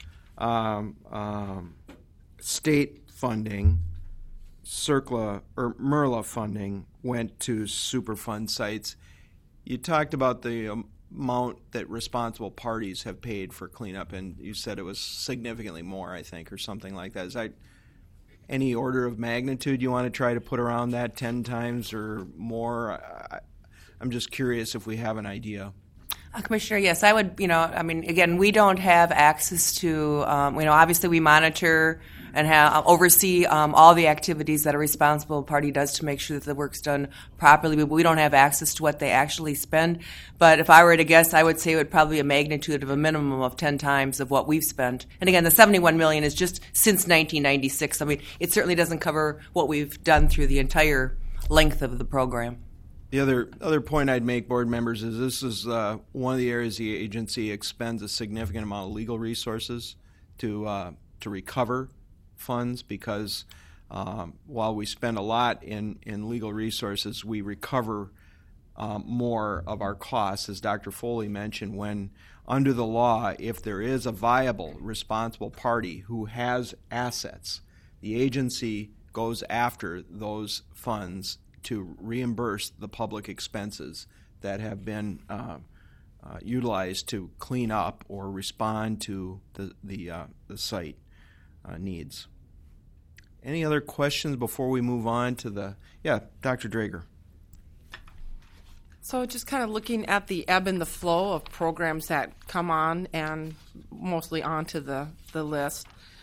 state funding, CERCLA or MERLA funding, went to Superfund sites. You talked about the amount that responsible parties have paid for cleanup, and you said it was significantly more, I think, or something like that. Is that any order of magnitude you want to try to put around that, 10 times or more? I'm just curious if we have an idea. Commissioner, yes, I would, again, we don't have access to, obviously we monitor and oversee all the activities that a responsible party does to make sure that the work's done properly, but we don't have access to what they actually spend. But if I were to guess, I would say it would probably be a magnitude of a minimum of 10 times of what we've spent. And again, the $71 million is just since 1996. I mean, it certainly doesn't cover what we've done through the entire length of the program. The other point I'd make, board members, is this is one of the areas the agency expends a significant amount of legal resources to recover funds, because while we spend a lot in legal resources, we recover more of our costs, as Dr. Foley mentioned, when under the law, if there is a viable, responsible party who has assets, the agency goes after those funds to reimburse the public expenses that have been utilized to clean up or respond to the site needs. Any other questions before we move on to Dr. Drager? So just kind of looking at the ebb and the flow of programs that come on and mostly onto the list.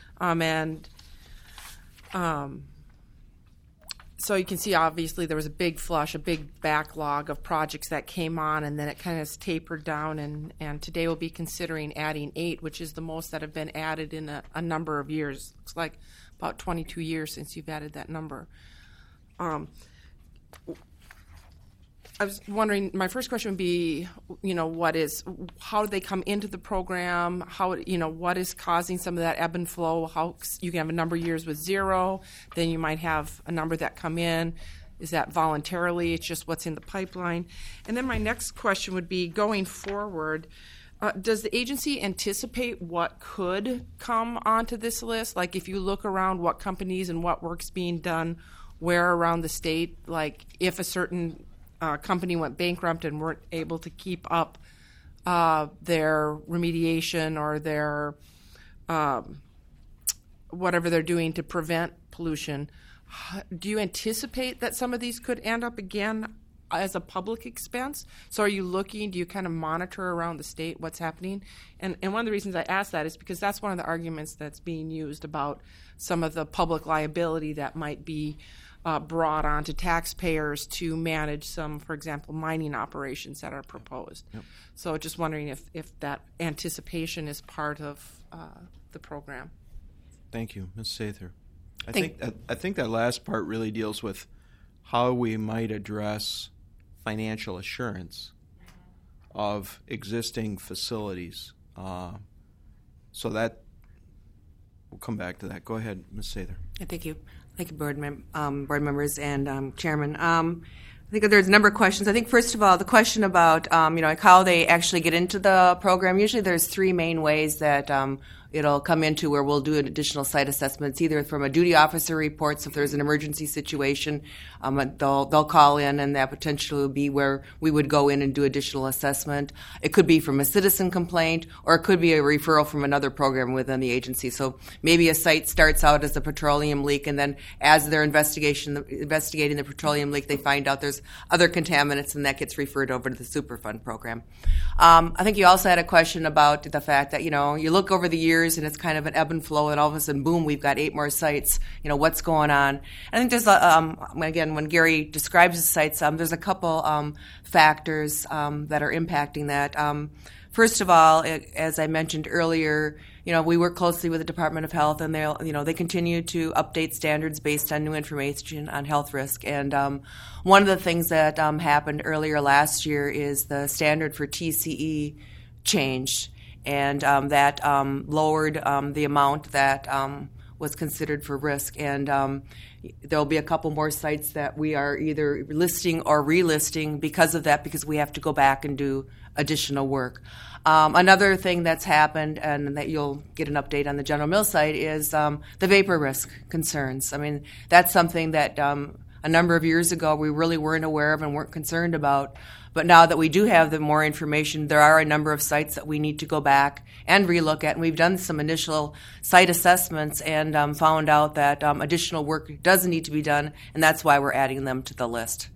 So you can see, obviously, there was a big flush, a big backlog of projects that came on, and then it kind of tapered down, and today we'll be considering adding 8, which is the most that have been added in a number of years. Looks like about 22 years since you've added that number. I was wondering, my first question would be, how do they come into the program? What is causing some of that ebb and flow? How you can have a number of years with 0, then you might have a number that come in. Is that voluntarily? It's just what's in the pipeline. And then my next question would be, going forward, Does the agency anticipate what could come onto this list? Like, if you look around what companies and what work's being done where around the state, like if a certain company went bankrupt and weren't able to keep up their remediation or their whatever they're doing to prevent pollution, do you anticipate that some of these could end up again as a public expense? So are you looking, do you kind of monitor around the state what's happening? And one of the reasons I ask that is because that's one of the arguments that's being used about some of the public liability that might be brought on to taxpayers to manage some, for example, mining operations that are proposed. Yep. So just wondering if that anticipation is part of the program. Thank you, Ms. Sather. I think that last part really deals with how we might address financial assurance of existing facilities. So that we'll come back to that. Go ahead, Ms. Sather. Thank you. Thank you, board members and Chairman. I think that there's a number of questions. I think, first of all, the question about like how they actually get into the program. Usually there's three main ways that it'll come into where we'll do an additional site assessments, either from a duty officer report, so if there's an emergency situation, they'll call in, and that potentially would be where we would go in and do additional assessment. It could be from a citizen complaint, or it could be a referral from another program within the agency. So maybe a site starts out as a petroleum leak, and then as they're investigating the petroleum leak, they find out there's other contaminants, and that gets referred over to the Superfund program. I think you also had a question about the fact that, you look over the years and it's kind of an ebb and flow, and all of a sudden, boom, we've got 8 more sites. What's going on? I think there's, again, when Gary describes the sites, there's a couple factors that are impacting that. First of all, as I mentioned earlier, we work closely with the Department of Health, and they continue to update standards based on new information on health risk. And one of the things that happened earlier last year is the standard for TCE changed, and that lowered the amount that was considered for risk. And there'll be a couple more sites that we are either listing or relisting because of that, because we have to go back and do additional work. Another thing that's happened, and that you'll get an update on the General Mills site, is the vapor risk concerns. I mean, that's something that a number of years ago we really weren't aware of and weren't concerned about. But now that we do have the more information, there are a number of sites that we need to go back and relook at. And we've done some initial site assessments and found out that additional work does need to be done, and that's why we're adding them to the list.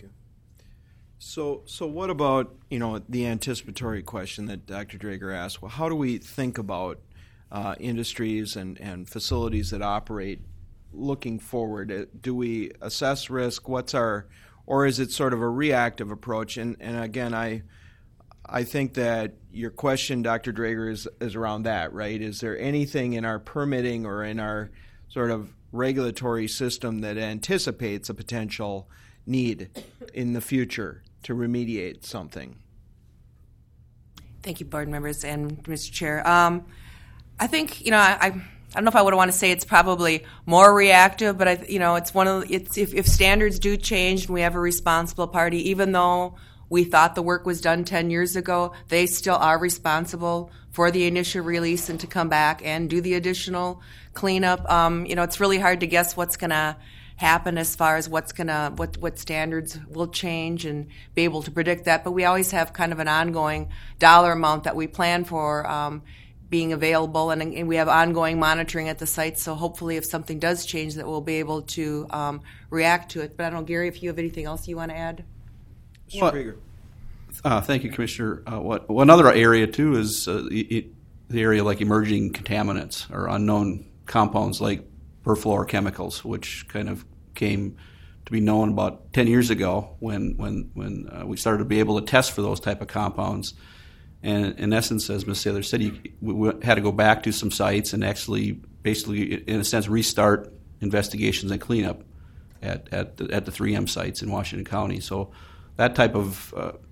So what about, the anticipatory question that Dr. Drager asked? Well, how do we think about industries and facilities that operate looking forward? Do we assess risk? Or is it sort of a reactive approach? And again, I think that your question, Dr. Drager, is around that, right? Is there anything in our permitting or in our sort of regulatory system that anticipates a potential need in the future to remediate something? Thank you, board members and Mr. Chair. I think, I don't know if I would want to say it's probably more reactive, but it's one of if standards do change and we have a responsible party, even though we thought the work was done 10 years ago, they still are responsible for the initial release and to come back and do the additional cleanup. It's really hard to guess what's going to happen as far as what standards will change and be able to predict that. But we always have kind of an ongoing dollar amount that we plan for being available, and we have ongoing monitoring at the site. So hopefully if something does change, that we'll be able to react to it. But I don't know, Gary, if you have anything else you want to add? Sure. Thank you, Commissioner. One other area, too, is the area like emerging contaminants or unknown compounds like perfluorochemicals, which kind of came to be known about 10 years ago when we started to be able to test for those type of compounds. And in essence, as Ms. Sather said, we had to go back to some sites and actually, basically, in a sense, restart investigations and cleanup at the 3M sites in Washington County. So that type of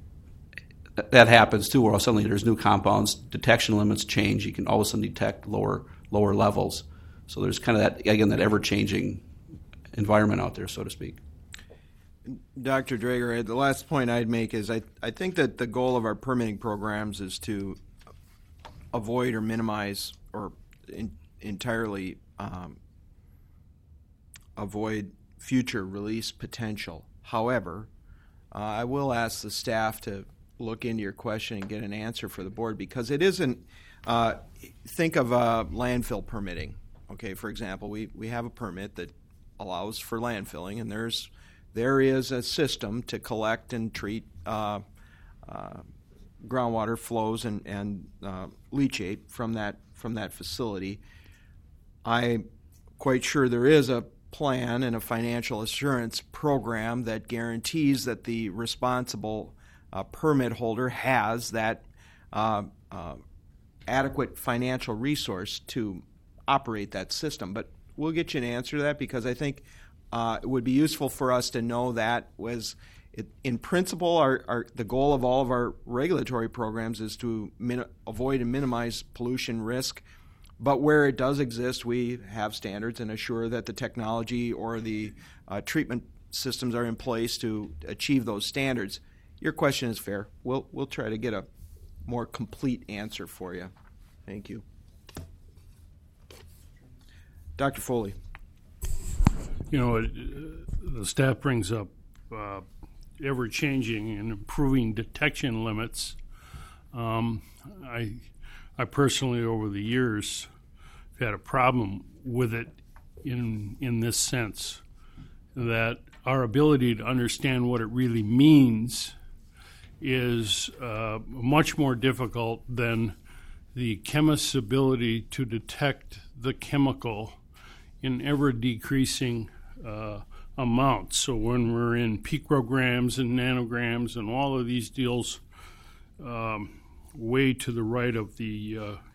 that happens too, where suddenly there's new compounds, detection limits change. You can all of a sudden detect lower levels. So there's kind of that ever-changing environment out there, so to speak. Dr. Drager, the last point I'd make is I think that the goal of our permitting programs is to avoid or minimize or entirely avoid future release potential. However, I will ask the staff to look into your question and get an answer for the board, because it isn't, think of landfill permitting. Okay, for example, we have a permit that allows for landfilling, and there is a system to collect and treat groundwater flows and leachate from that facility. I'm quite sure there is a plan and a financial assurance program that guarantees that the responsible permit holder has that adequate financial resource to operate that system. But we'll get you an answer to that, because I think it would be useful for us to know that in principle, the goal of all of our regulatory programs is to avoid and minimize pollution risk. But where it does exist, we have standards and assure that the technology or the treatment systems are in place to achieve those standards. Your question is fair. We'll try to get a more complete answer for you. Thank you. Dr. Foley. You know, the staff brings up ever-changing and improving detection limits. I personally, over the years, have had a problem with it in this sense, that our ability to understand what it really means is much more difficult than the chemist's ability to detect the chemical in ever-decreasing amounts. So when we're in picograms and nanograms and all of these deals way to the right of the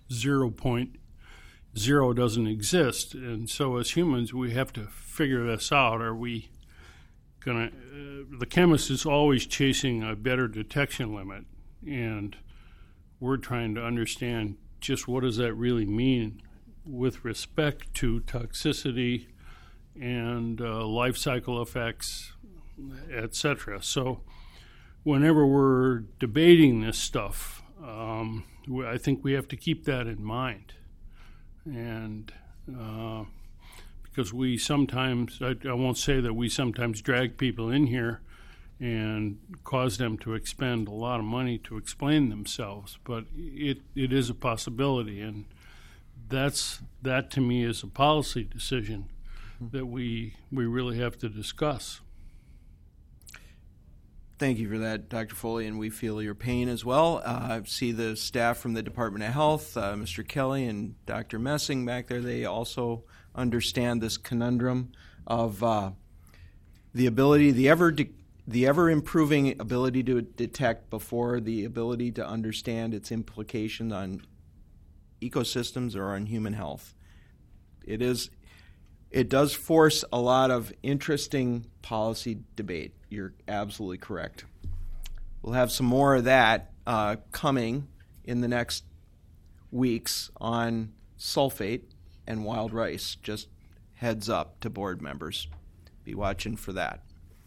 0.0 doesn't exist. And so as humans, we have to figure this out. Are we going to... the chemist is always chasing a better detection limit, and we're trying to understand just what does that really mean with respect to toxicity and life cycle effects, etc. So whenever we're debating this stuff, I think we have to keep that in mind. And because we sometimes, I won't say that we sometimes drag people in here and cause them to expend a lot of money to explain themselves, but it is a possibility, and that to me is a policy decision that we really have to discuss. Thank you for that, Dr. Foley, and we feel your pain as well. I see the staff from the Department of Health, Mr. Kelly and Dr. Messing back there. They also understand this conundrum of the ability, the ever-improving ability to detect before the ability to understand its implications on ecosystems or on human health. It does force a lot of interesting policy debate. You're absolutely correct. We'll have some more of that coming in the next weeks on sulfate and wild rice. Just heads up to board members. Be watching for that.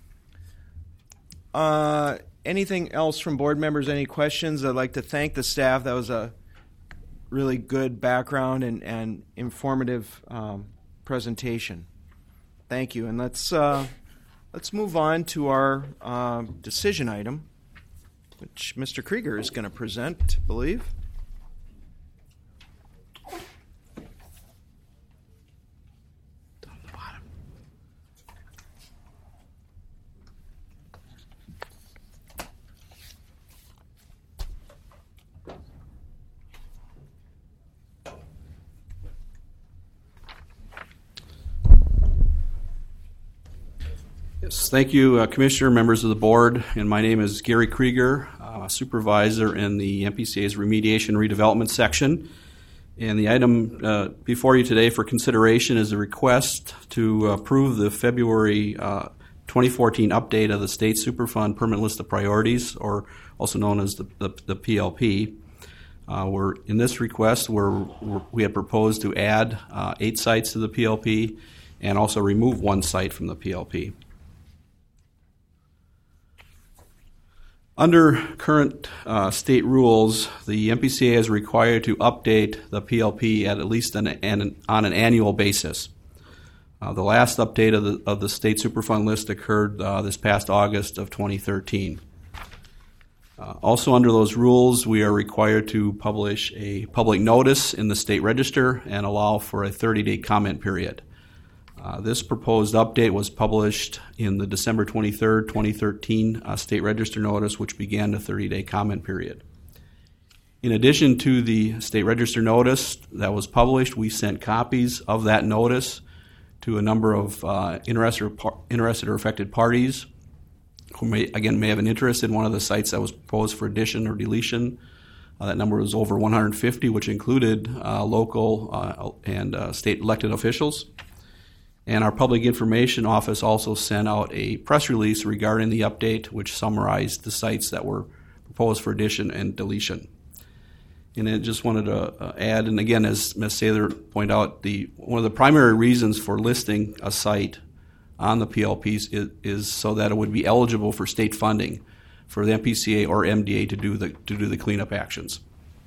Anything else from board members? Any questions? I'd like to thank the staff. That was a really good background and informative presentation. Thank you. And let's move on to our decision item, which Mr. Krieger is going to present, I believe. Down the bottom. Yes, thank you, Commissioner, members of the board. And my name is Gary Krieger, supervisor in the MPCA's Remediation Redevelopment section. And the item before you today for consideration is a request to approve the February 2014 update of the State Superfund Permanent List of Priorities, or also known as the PLP. In this request, we have proposed to add 8 sites to the PLP and also remove 1 site from the PLP. Under current state rules, the MPCA is required to update the PLP at least on an annual basis. The last update of the state Superfund list occurred this past August of 2013. Also under those rules, we are required to publish a public notice in the state register and allow for a 30-day comment period. This proposed update was published in the December 23, 2013 state register notice, which began the 30-day comment period. In addition to the state register notice that was published, we sent copies of that notice to a number of interested or affected parties who may have an interest in one of the sites that was proposed for addition or deletion. That number was over 150, which included local and state elected officials. And our Public Information Office also sent out a press release regarding the update, which summarized the sites that were proposed for addition and deletion. And I just wanted to add, and again, as Ms. Sather pointed out, one of the primary reasons for listing a site on the PLPs is so that it would be eligible for state funding for the MPCA or MDA to do the cleanup actions.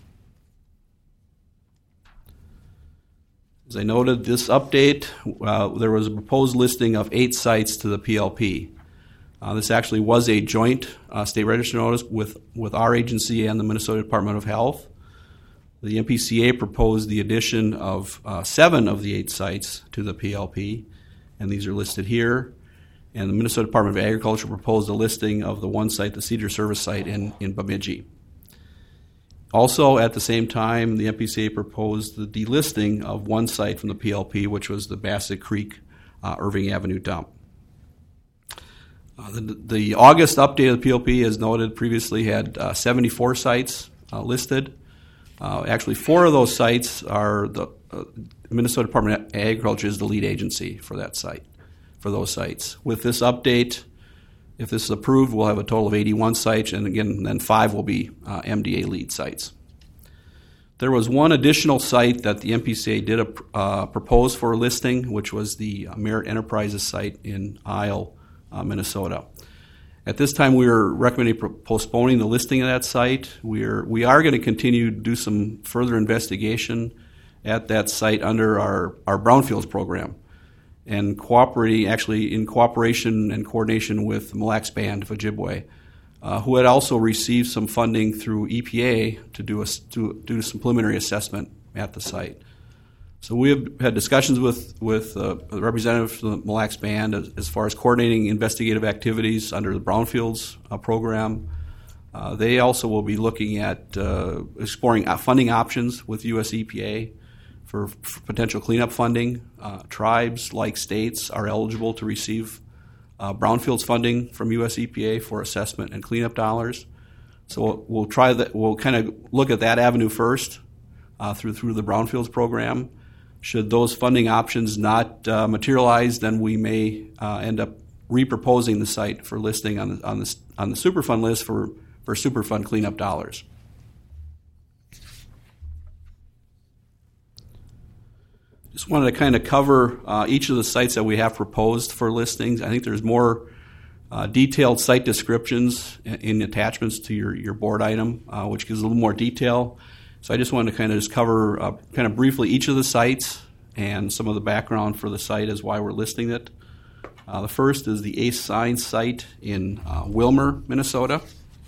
As I noted, this update, there was a proposed listing of 8 sites to the PLP. This actually was a joint state register notice with our agency and the Minnesota Department of Health. The MPCA proposed the addition of 7 of the 8 sites to the PLP, and these are listed here. And the Minnesota Department of Agriculture proposed a listing of the 1 site, the Cedar Service site in Bemidji. Also, at the same time, the MPCA proposed the delisting of 1 site from the PLP, which was the Bassett Creek Irving Avenue dump. The August update of the PLP, as noted previously, had 74 sites listed. Actually, 4 of those sites are the Minnesota Department of Agriculture is the lead agency for that site, for those sites. With this update, if this is approved, we'll have a total of 81 sites, and again, then 5 will be MDA lead sites. There was 1 additional site that the MPCA did propose for a listing, which was the Merit Enterprises site in Isle, Minnesota. At this time, we are recommending postponing the listing of that site. We are going to continue to do some further investigation at that site under our Brownfields program, and in cooperation and coordination with Mille Lacs Band of Ojibwe, who had also received some funding through EPA to do some preliminary assessment at the site. So we have had discussions with the representative from the Mille Lacs Band as far as coordinating investigative activities under the Brownfields program. They also will be looking at exploring funding options with U.S. EPA for potential cleanup funding. Tribes, like states, are eligible to receive brownfields funding from U.S. EPA for assessment and cleanup dollars. So we'll try that. We'll kind of look at that avenue first through the brownfields program. Should those funding options not materialize, then we may end up reproposing the site for listing on the Superfund list for Superfund cleanup dollars. Just wanted to kind of cover each of the sites that we have proposed for listings. I think there's more detailed site descriptions in attachments to your board item, which gives a little more detail. So I just wanted to kind of just cover kind of briefly each of the sites and some of the background for the site as why we're listing it. The first is the Ace Signs site in Willmar, Minnesota.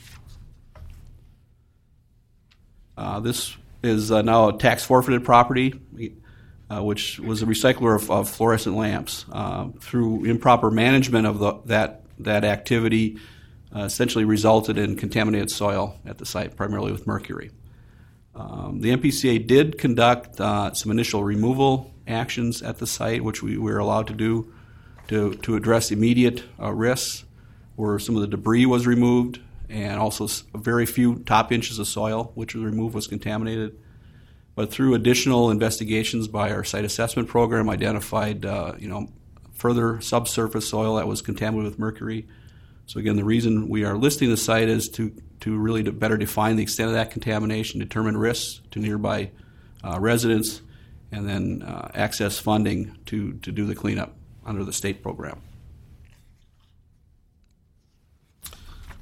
This is now a tax forfeited property, which was a recycler of fluorescent lamps. Through improper management of that activity, essentially resulted in contaminated soil at the site, primarily with mercury. The MPCA did conduct some initial removal actions at the site, which we were allowed to do to address immediate risks, where some of the debris was removed, and also very few top inches of soil which was removed was contaminated. But through additional investigations by our site assessment program, identified further subsurface soil that was contaminated with mercury. So again, the reason we are listing the site is to really better define the extent of that contamination, determine risks to nearby residents, and then access funding to do the cleanup under the state program.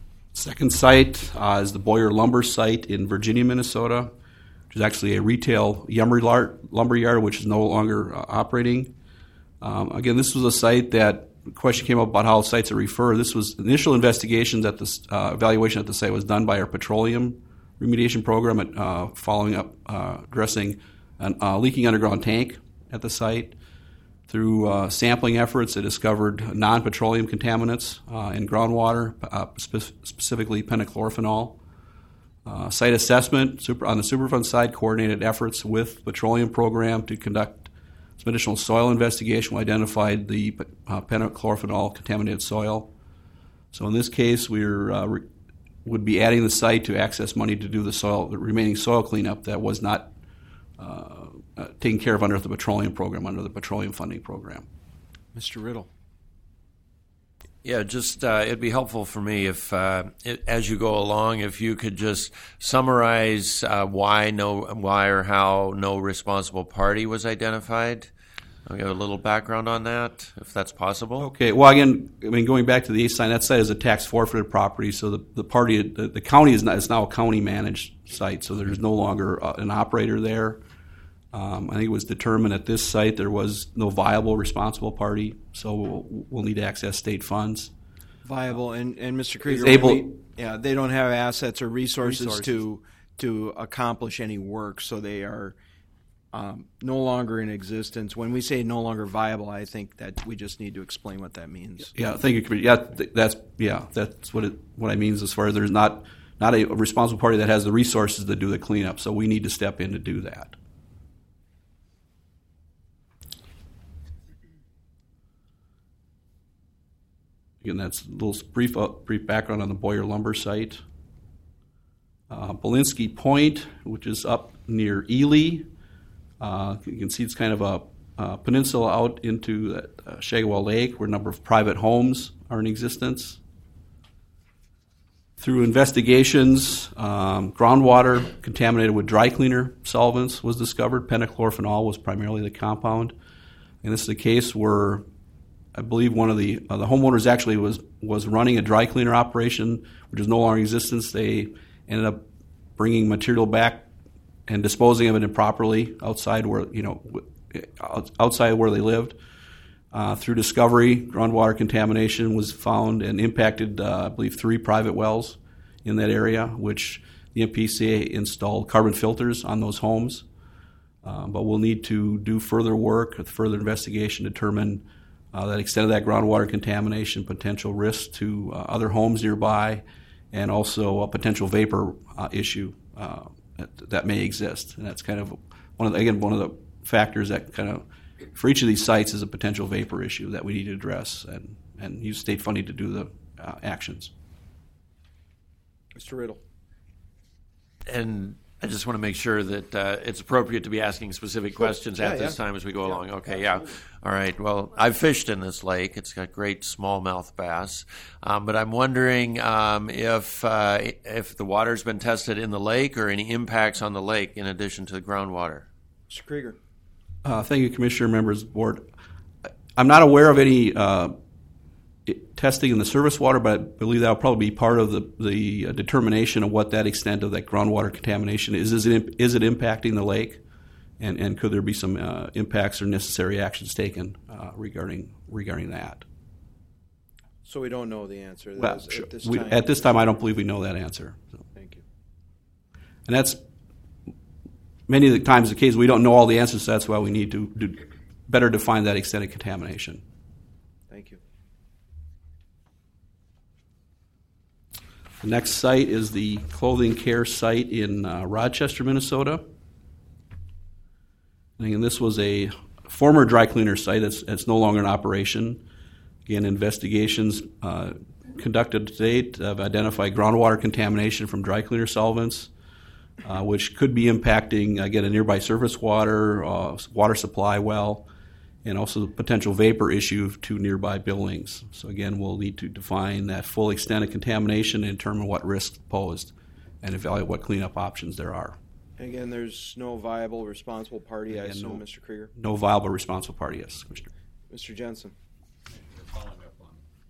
Second site is the Boyer Lumber site in Virginia, Minnesota, which is actually a retail lumber yard, which is no longer operating. Again, this was a site that the question came up about how sites are referred. This was initial investigations at the evaluation at the site was done by our petroleum remediation program at, following up addressing a leaking underground tank at the site. Through sampling efforts, they discovered non-petroleum contaminants in groundwater, specifically pentachlorophenol. Site assessment on the Superfund side coordinated efforts with the petroleum program to conduct some additional soil investigation. We identified the pentachlorophenol contaminated soil. So in this case, we would be adding the site to access money to do the remaining soil cleanup that was not taken care of under the petroleum program, under the petroleum funding program. Mr. Riddle. Yeah, just it'd be helpful for me if, as you go along, if you could just summarize why or how no responsible party was identified. I'll give a little background on that, if that's possible. Okay. Well, again, going back to the East Side, that site is a tax forfeited property, so the county is now a county managed site, so there's no longer an operator there. I think it was determined at this site there was no viable responsible party, so we'll need to access state funds. Viable, and Mr. Krieger, they don't have assets or resources to accomplish any work, so they are no longer in existence. When we say no longer viable, I think that we just need to explain what that means. Yeah, thank you. That's what I mean as far as there's not a responsible party that has the resources to do the cleanup, so we need to step in to do that. Again, that's a little brief background on the Boyer Lumber site. Belinsky Point, which is up near Ely. You can see it's kind of a peninsula out into Shagawa Lake where a number of private homes are in existence. Through investigations, groundwater contaminated with dry cleaner solvents was discovered. Pentachlorophenol was primarily the compound. And this is a case where I believe one of the homeowners actually was running a dry cleaner operation, which is no longer in existence. They ended up bringing material back and disposing of it improperly outside where they lived. Through discovery, groundwater contamination was found and impacted, I believe, 3 private wells in that area, which the MPCA installed carbon filters on those homes. But we'll need to do further work, further investigation, determine that extent of that groundwater contamination, potential risks to other homes nearby, and also a potential vapor issue that may exist. And that's kind of one of the factors that kind of, for each of these sites, is a potential vapor issue that we need to address and use state funding to do the actions. Mr. Riddle. And I just want to make sure that it's appropriate to be asking specific questions at this time as we go along. Okay, yeah. All right. Well, I've fished in this lake. It's got great smallmouth bass. But I'm wondering if the water's been tested in the lake or any impacts on the lake in addition to the groundwater. Mr. Krieger. Thank you, Commissioner, members of the board. I'm not aware of any testing in the surface water, but I believe that will probably be part of the determination of what that extent of that groundwater contamination is. Is it impacting the lake, and could there be some impacts or necessary actions taken regarding that? So we don't know the answer. At this time, I don't believe we know that answer. So. Thank you. And that's many of the times the case. We don't know all the answers, so that's why we need to better define that extent of contamination. Thank you. The next site is the clothing care site in Rochester, Minnesota. And this was a former dry cleaner site that's no longer in operation. Again, investigations conducted to date have identified groundwater contamination from dry cleaner solvents, which could be impacting, again, a nearby surface water, water supply well, and also the potential vapor issue to nearby buildings. So again, we'll need to define that full extent of contamination and determine what risks posed and evaluate what cleanup options there are. Again, there's no viable responsible party, I assume, Mr. Krieger? No viable responsible party, yes, Commissioner. Mr. Jensen. Following up on Mr. Riddle,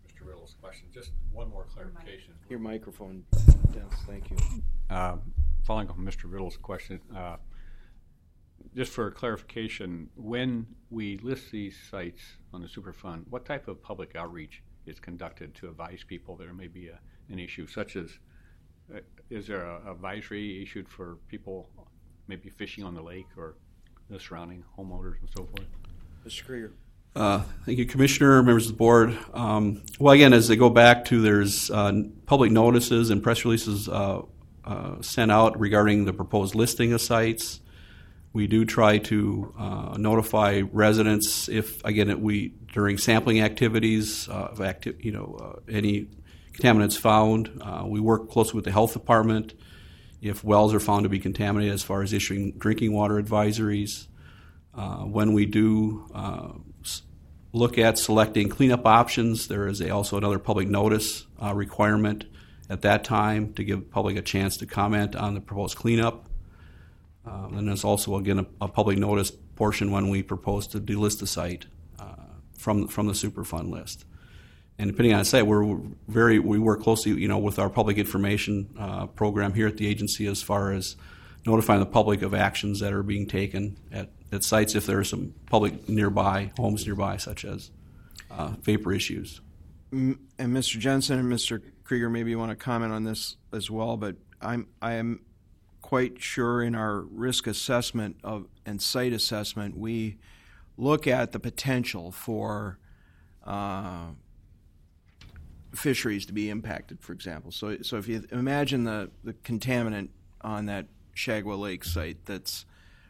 Riddle's question. Just one more clarification. Your microphone, Dennis. Thank you. Following up on Mr. Riddle's question, just for clarification, when we list these sites on the Superfund, what type of public outreach is conducted to advise people there may be an issue, such as is there an advisory issued for people maybe fishing on the lake or the surrounding homeowners and so forth? Mr. Krieger. Thank you, Commissioner, members of the board. Well, again, as they go back to, there's public notices and press releases sent out regarding the proposed listing of sites. We do try to notify residents if, again, during sampling activities, any contaminants found. We work closely with the health department if wells are found to be contaminated as far as issuing drinking water advisories. When we do look at selecting cleanup options, there is also another public notice requirement at that time to give the public a chance to comment on the proposed cleanup. And there's also, again, a public notice portion when we propose to delist the site from the Superfund list. And depending on the site, we work closely, with our public information program here at the agency as far as notifying the public of actions that are being taken at sites if there are some public nearby, homes nearby, such as vapor issues. And Mr. Jensen and Mr. Krieger, maybe you want to comment on this as well, but I am quite sure in our risk assessment and site assessment, we look at the potential for fisheries to be impacted, for example. So if you imagine the contaminant on that Shagwa Lake site that's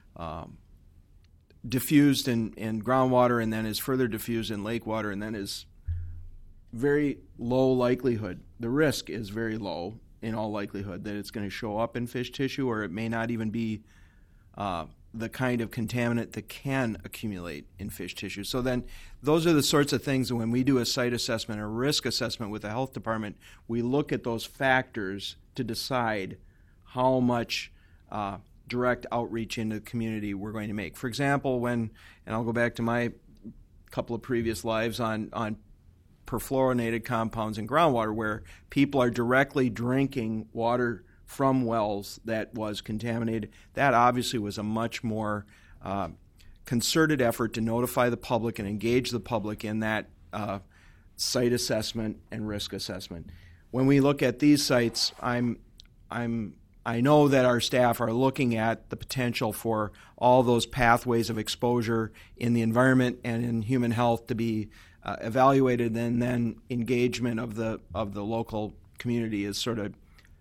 diffused in groundwater and then is further diffused in lake water and then is very low likelihood, the risk is very low in all likelihood that it's going to show up in fish tissue, or it may not even be the kind of contaminant that can accumulate in fish tissue. So then those are the sorts of things that when we do a site assessment or risk assessment with the health department, we look at those factors to decide how much direct outreach into the community we're going to make. For example, and I'll go back to my couple of previous lives on perfluorinated compounds in groundwater, where people are directly drinking water from wells that was contaminated. That obviously was a much more concerted effort to notify the public and engage the public in that site assessment and risk assessment. When we look at these sites, I know that our staff are looking at the potential for all those pathways of exposure in the environment and in human health to be evaluated, and then engagement of the local community is sort of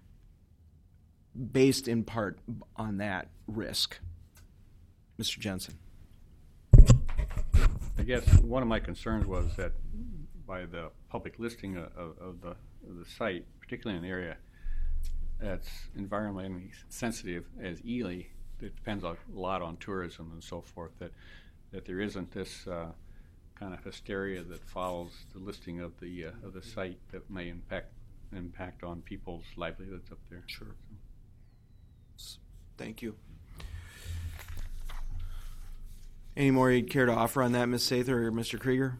based in part on that risk. Mr. Jensen. I guess one of my concerns was that by the public listing of the site, particularly in an area that's environmentally sensitive as Ely, it depends a lot on tourism and so forth, that there isn't this kind of hysteria that follows the listing of the site that may impact on people's livelihoods up there. Sure. Thank you. Any more you'd care to offer on that, Ms. Sather or Mr. Krieger?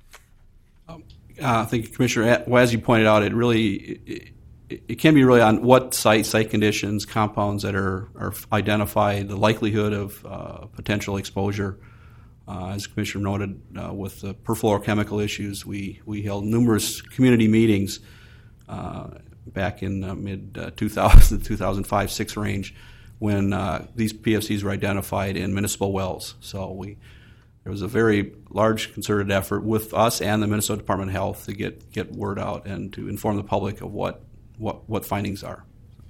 I think, Commissioner, as you pointed out, it can be really on what site conditions, compounds that are identified, the likelihood of potential exposure. As the Commissioner noted, with the perfluorochemical issues, we held numerous community meetings back in mid-2000, 2005-06 range when these PFCs were identified in municipal wells. So there was a very large concerted effort with us and the Minnesota Department of Health to get word out and to inform the public of what findings are.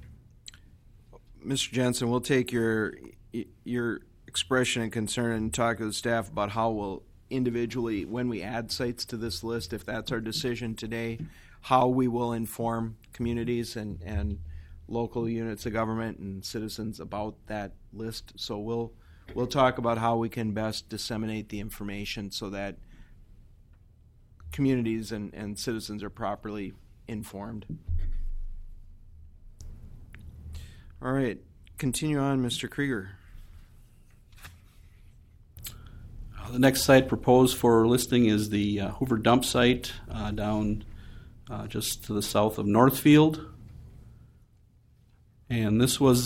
Mr. Jensen, we'll take your expression and concern and talk to the staff about how we'll individually, when we add sites to this list, if that's our decision today, how we will inform communities and local units of government and citizens about that list. So we'll talk about how we can best disseminate the information so that communities and citizens are properly informed. All right, continue on, Mr. Krieger. The next site proposed for listing is the Hoover Dump site down just to the south of Northfield. And this was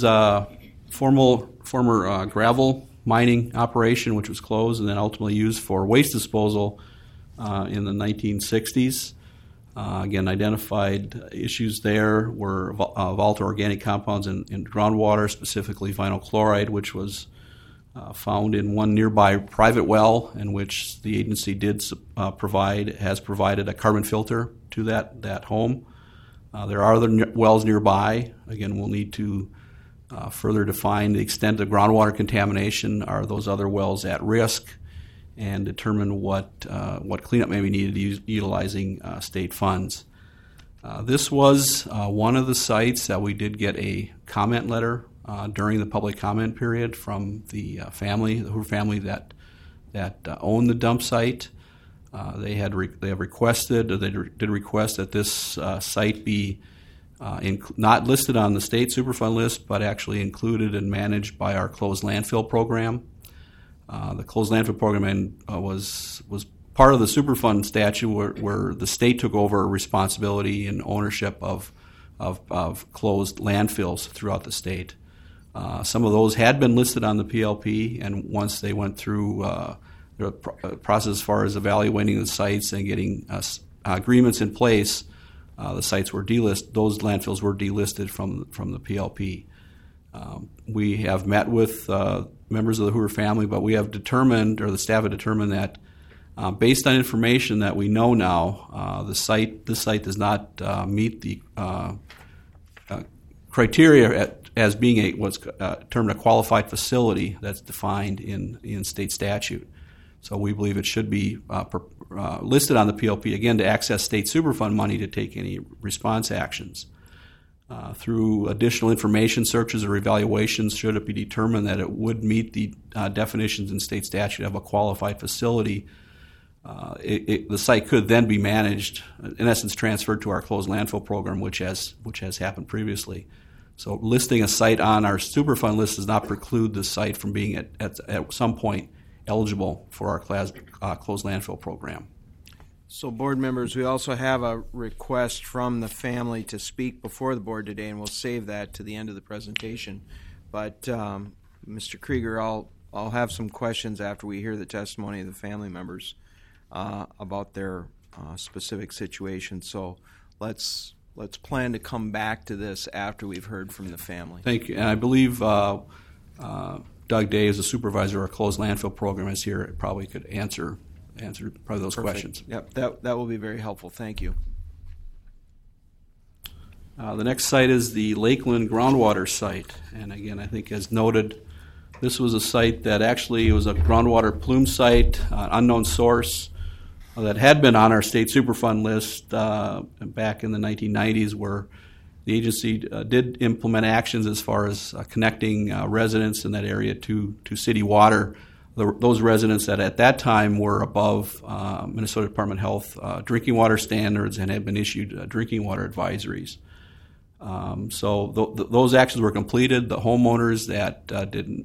former gravel mining operation, which was closed and then ultimately used for waste disposal in the 1960s. Again, identified issues there were volatile organic compounds in groundwater, specifically vinyl chloride, which was found in one nearby private well, in which the agency has provided a carbon filter to that home. There are other wells nearby. Again, we'll need to further define the extent of groundwater contamination. Are those other wells at risk? And determine what cleanup may be needed utilizing state funds. This was one of the sites that we did get a comment letter during the public comment period from the Hoover family that owned the dump site. They have requested, or they did request that this site be not listed on the state Superfund list, but actually included and managed by our closed landfill program. The closed landfill program was part of the Superfund statute where the state took over responsibility and ownership of closed landfills throughout the state. Some of those had been listed on the PLP, and once they went through the process as far as evaluating the sites and getting agreements in place, the sites were delisted. Those landfills were delisted from the PLP. We have met with members of the Hoover family, but we have determined, or the staff have determined, that based on information that we know now, this site does not meet the criteria as being what's termed a qualified facility that's defined in state statute. So we believe it should be listed on the PLP, again, to access state Superfund money to take any response actions. Through additional information searches or evaluations, should it be determined that it would meet the definitions in state statute of a qualified facility, the site could then be managed, in essence transferred to our closed landfill program, which has happened previously. So listing a site on our Superfund list does not preclude the site from being at some point eligible for our closed landfill program. So, board members, we also have a request from the family to speak before the board today, and we'll save that to the end of the presentation. But, Mr. Krieger, I'll have some questions after we hear the testimony of the family members about their specific situation. So, let's plan to come back to this after we've heard from the family. Thank you. And I believe Doug Day, as a supervisor of our closed landfill program, is here. Probably could answer probably those Perfect. questions. Yep, that will be very helpful. Thank you. The next site is the Lakeland groundwater site. And again, I think as noted, this was a site that actually was a groundwater plume site, unknown source, that had been on our state Superfund list back in the 1990s, where the agency did implement actions as far as connecting residents in that area to city water. Those residents that at that time were above Minnesota Department of Health drinking water standards and had been issued drinking water advisories. So those actions were completed. The homeowners that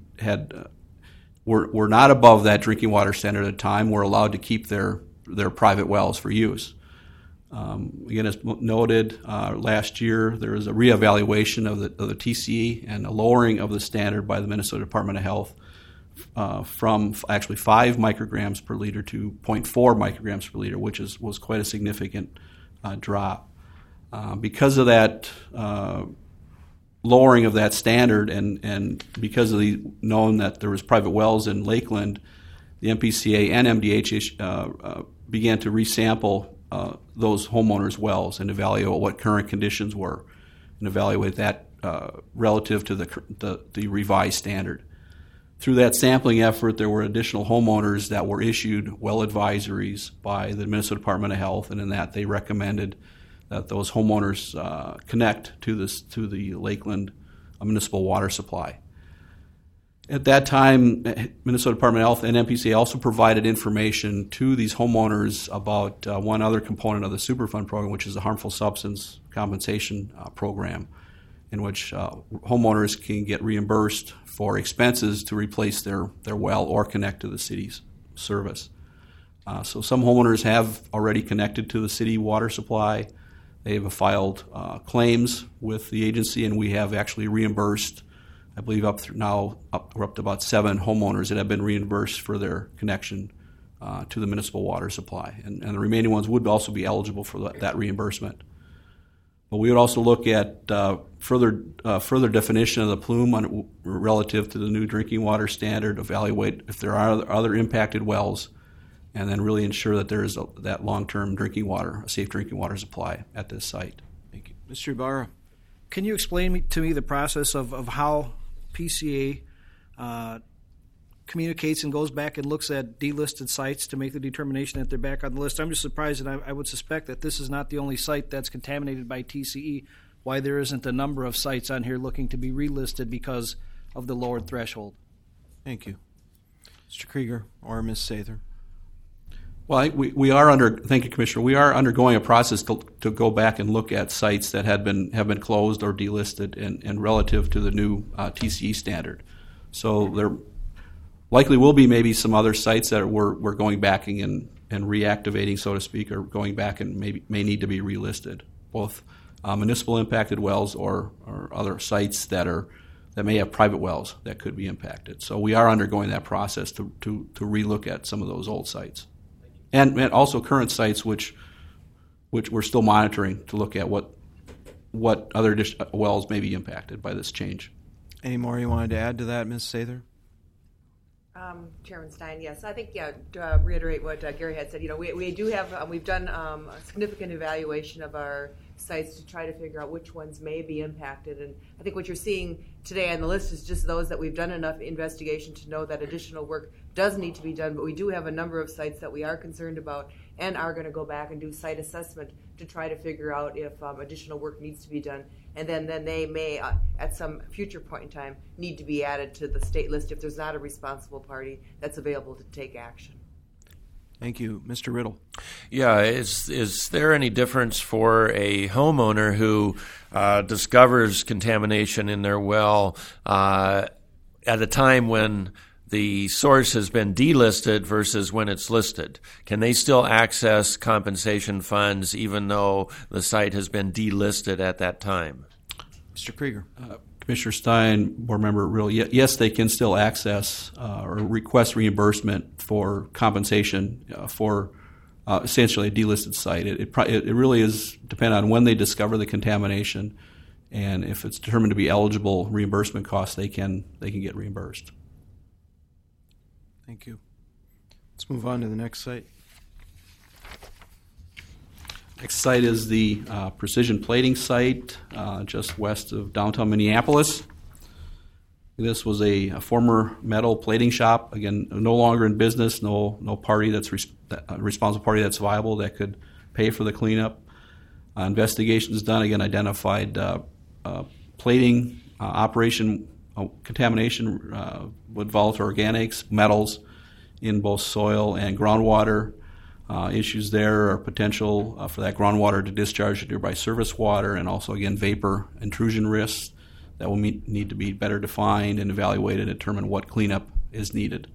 were not above that drinking water standard at the time were allowed to keep their private wells for use. Again, as noted, last year there was a reevaluation of the TCE and a lowering of the standard by the Minnesota Department of Health from actually 5 micrograms per liter to 0.4 micrograms per liter, which was quite a significant drop. Because of that lowering of that standard, and because of the known that there was private wells in Lakeland, the MPCA and MDH began to resample those homeowners' wells and evaluate what current conditions were, and evaluate that relative to the revised standard. Through that sampling effort, there were additional homeowners that were issued well advisories by the Minnesota Department of Health, and in that they recommended that those homeowners connect to the Lakeland municipal water supply. At that time, Minnesota Department of Health and MPCA also provided information to these homeowners about one other component of the Superfund program, which is the harmful substance compensation program, in which homeowners can get reimbursed for expenses to replace their well or connect to the city's service. So some homeowners have already connected to the city water supply. They have filed claims with the agency, and we have actually reimbursed, I believe we're up to about 7 homeowners that have been reimbursed for their connection to the municipal water supply. And the remaining ones would also be eligible for that reimbursement. But we would also look at further definition of the plume relative to the new drinking water standard, evaluate if there are other impacted wells, and then really ensure that there is that long-term drinking water, a safe drinking water supply at this site. Thank you. Mr. Ibarra. Can you explain to me the process of how PCA communicates and goes back and looks at delisted sites to make the determination that they're back on the list? I'm just surprised, and I would suspect that this is not the only site that's contaminated by TCE, why there isn't a number of sites on here looking to be relisted because of the lowered threshold. Thank you. Mr. Krieger or Ms. Sather. Well, thank you, Commissioner. We are undergoing a process to go back and look at sites that have been closed or delisted and relative to the new TCE standard. So there likely will be maybe some other sites that we're going back and reactivating, so to speak, or going back and may need to be relisted, both municipal impacted wells or other sites that may have private wells that could be impacted. So we are undergoing that process to relook at some of those old sites. And also current sites which we're still monitoring to look at what other wells may be impacted by this change. Any more you wanted to add to that, Ms. Sather? Chairman Stein, yes. I think, to reiterate what Gary had said, we do have, we've done a significant evaluation of our sites to try to figure out which ones may be impacted. And I think what you're seeing today on the list is just those that we've done enough investigation to know that additional work does need to be done. But we do have a number of sites that we are concerned about and are going to go back and do site assessment to try to figure out if additional work needs to be done. And then they may, at some future point in time, need to be added to the state list if there's not a responsible party that's available to take action. Thank you. Mr. Riddle. Yeah, is there any difference for a homeowner who discovers contamination in their well at a time when the source has been delisted versus when it's listed? Can they still access compensation funds even though the site has been delisted at that time? Mr. Krieger. Commissioner Stein, board member Riddle, yes, they can still access or request reimbursement for compensation for essentially a delisted site. It really is dependent on when they discover the contamination, and if it's determined to be eligible reimbursement costs, they can get reimbursed. Thank you. Let's move on to the next site. Next site is the Precision Plating site just west of downtown Minneapolis. This was a former metal plating shop. Again, no longer in business. No party that's responsible party that's viable that could pay for the cleanup. Investigations done. Again, identified plating operation contamination with volatile organics, metals in both soil and groundwater. Issues there are potential for that groundwater to discharge to nearby surface water, and also, again, vapor intrusion risks that will need to be better defined and evaluated to determine what cleanup is needed.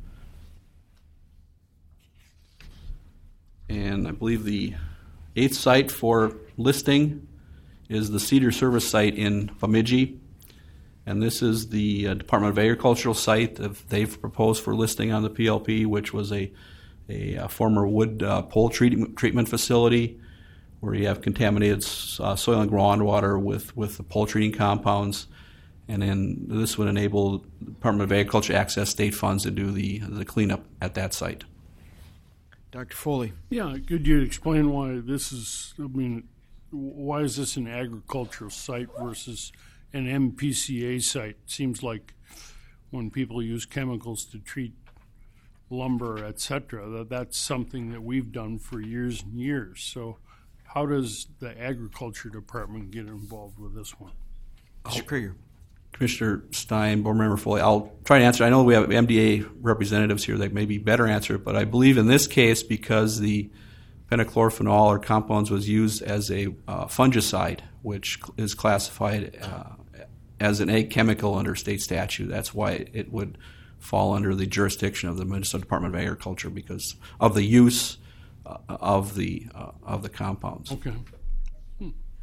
And I believe the 8th site for listing is the Cedar Service site in Bemidji. And this is the Department of Agricultural site that they've proposed for listing on the PLP, which was a former wood pole treatment facility where you have contaminated soil and groundwater with the pole treating compounds. And then this would enable the Department of Agriculture access state funds to do the cleanup at that site. Dr. Foley. Yeah, could you explain why this is, why is this an agricultural site versus an MPCA site? Seems like when people use chemicals to treat lumber, etc., that's something that we've done for years and years. So how does the Agriculture Department get involved with this one? Mr. Krieger. Commissioner Stein, Board Member Foley, I'll try to answer. I know we have MDA representatives here that maybe better answer it, but I believe in this case, because the pentachlorophenol or compounds was used as a fungicide, which is classified as an ag chemical under state statute, that's why it would fall under the jurisdiction of the Minnesota Department of Agriculture because of the use of the compounds. Okay.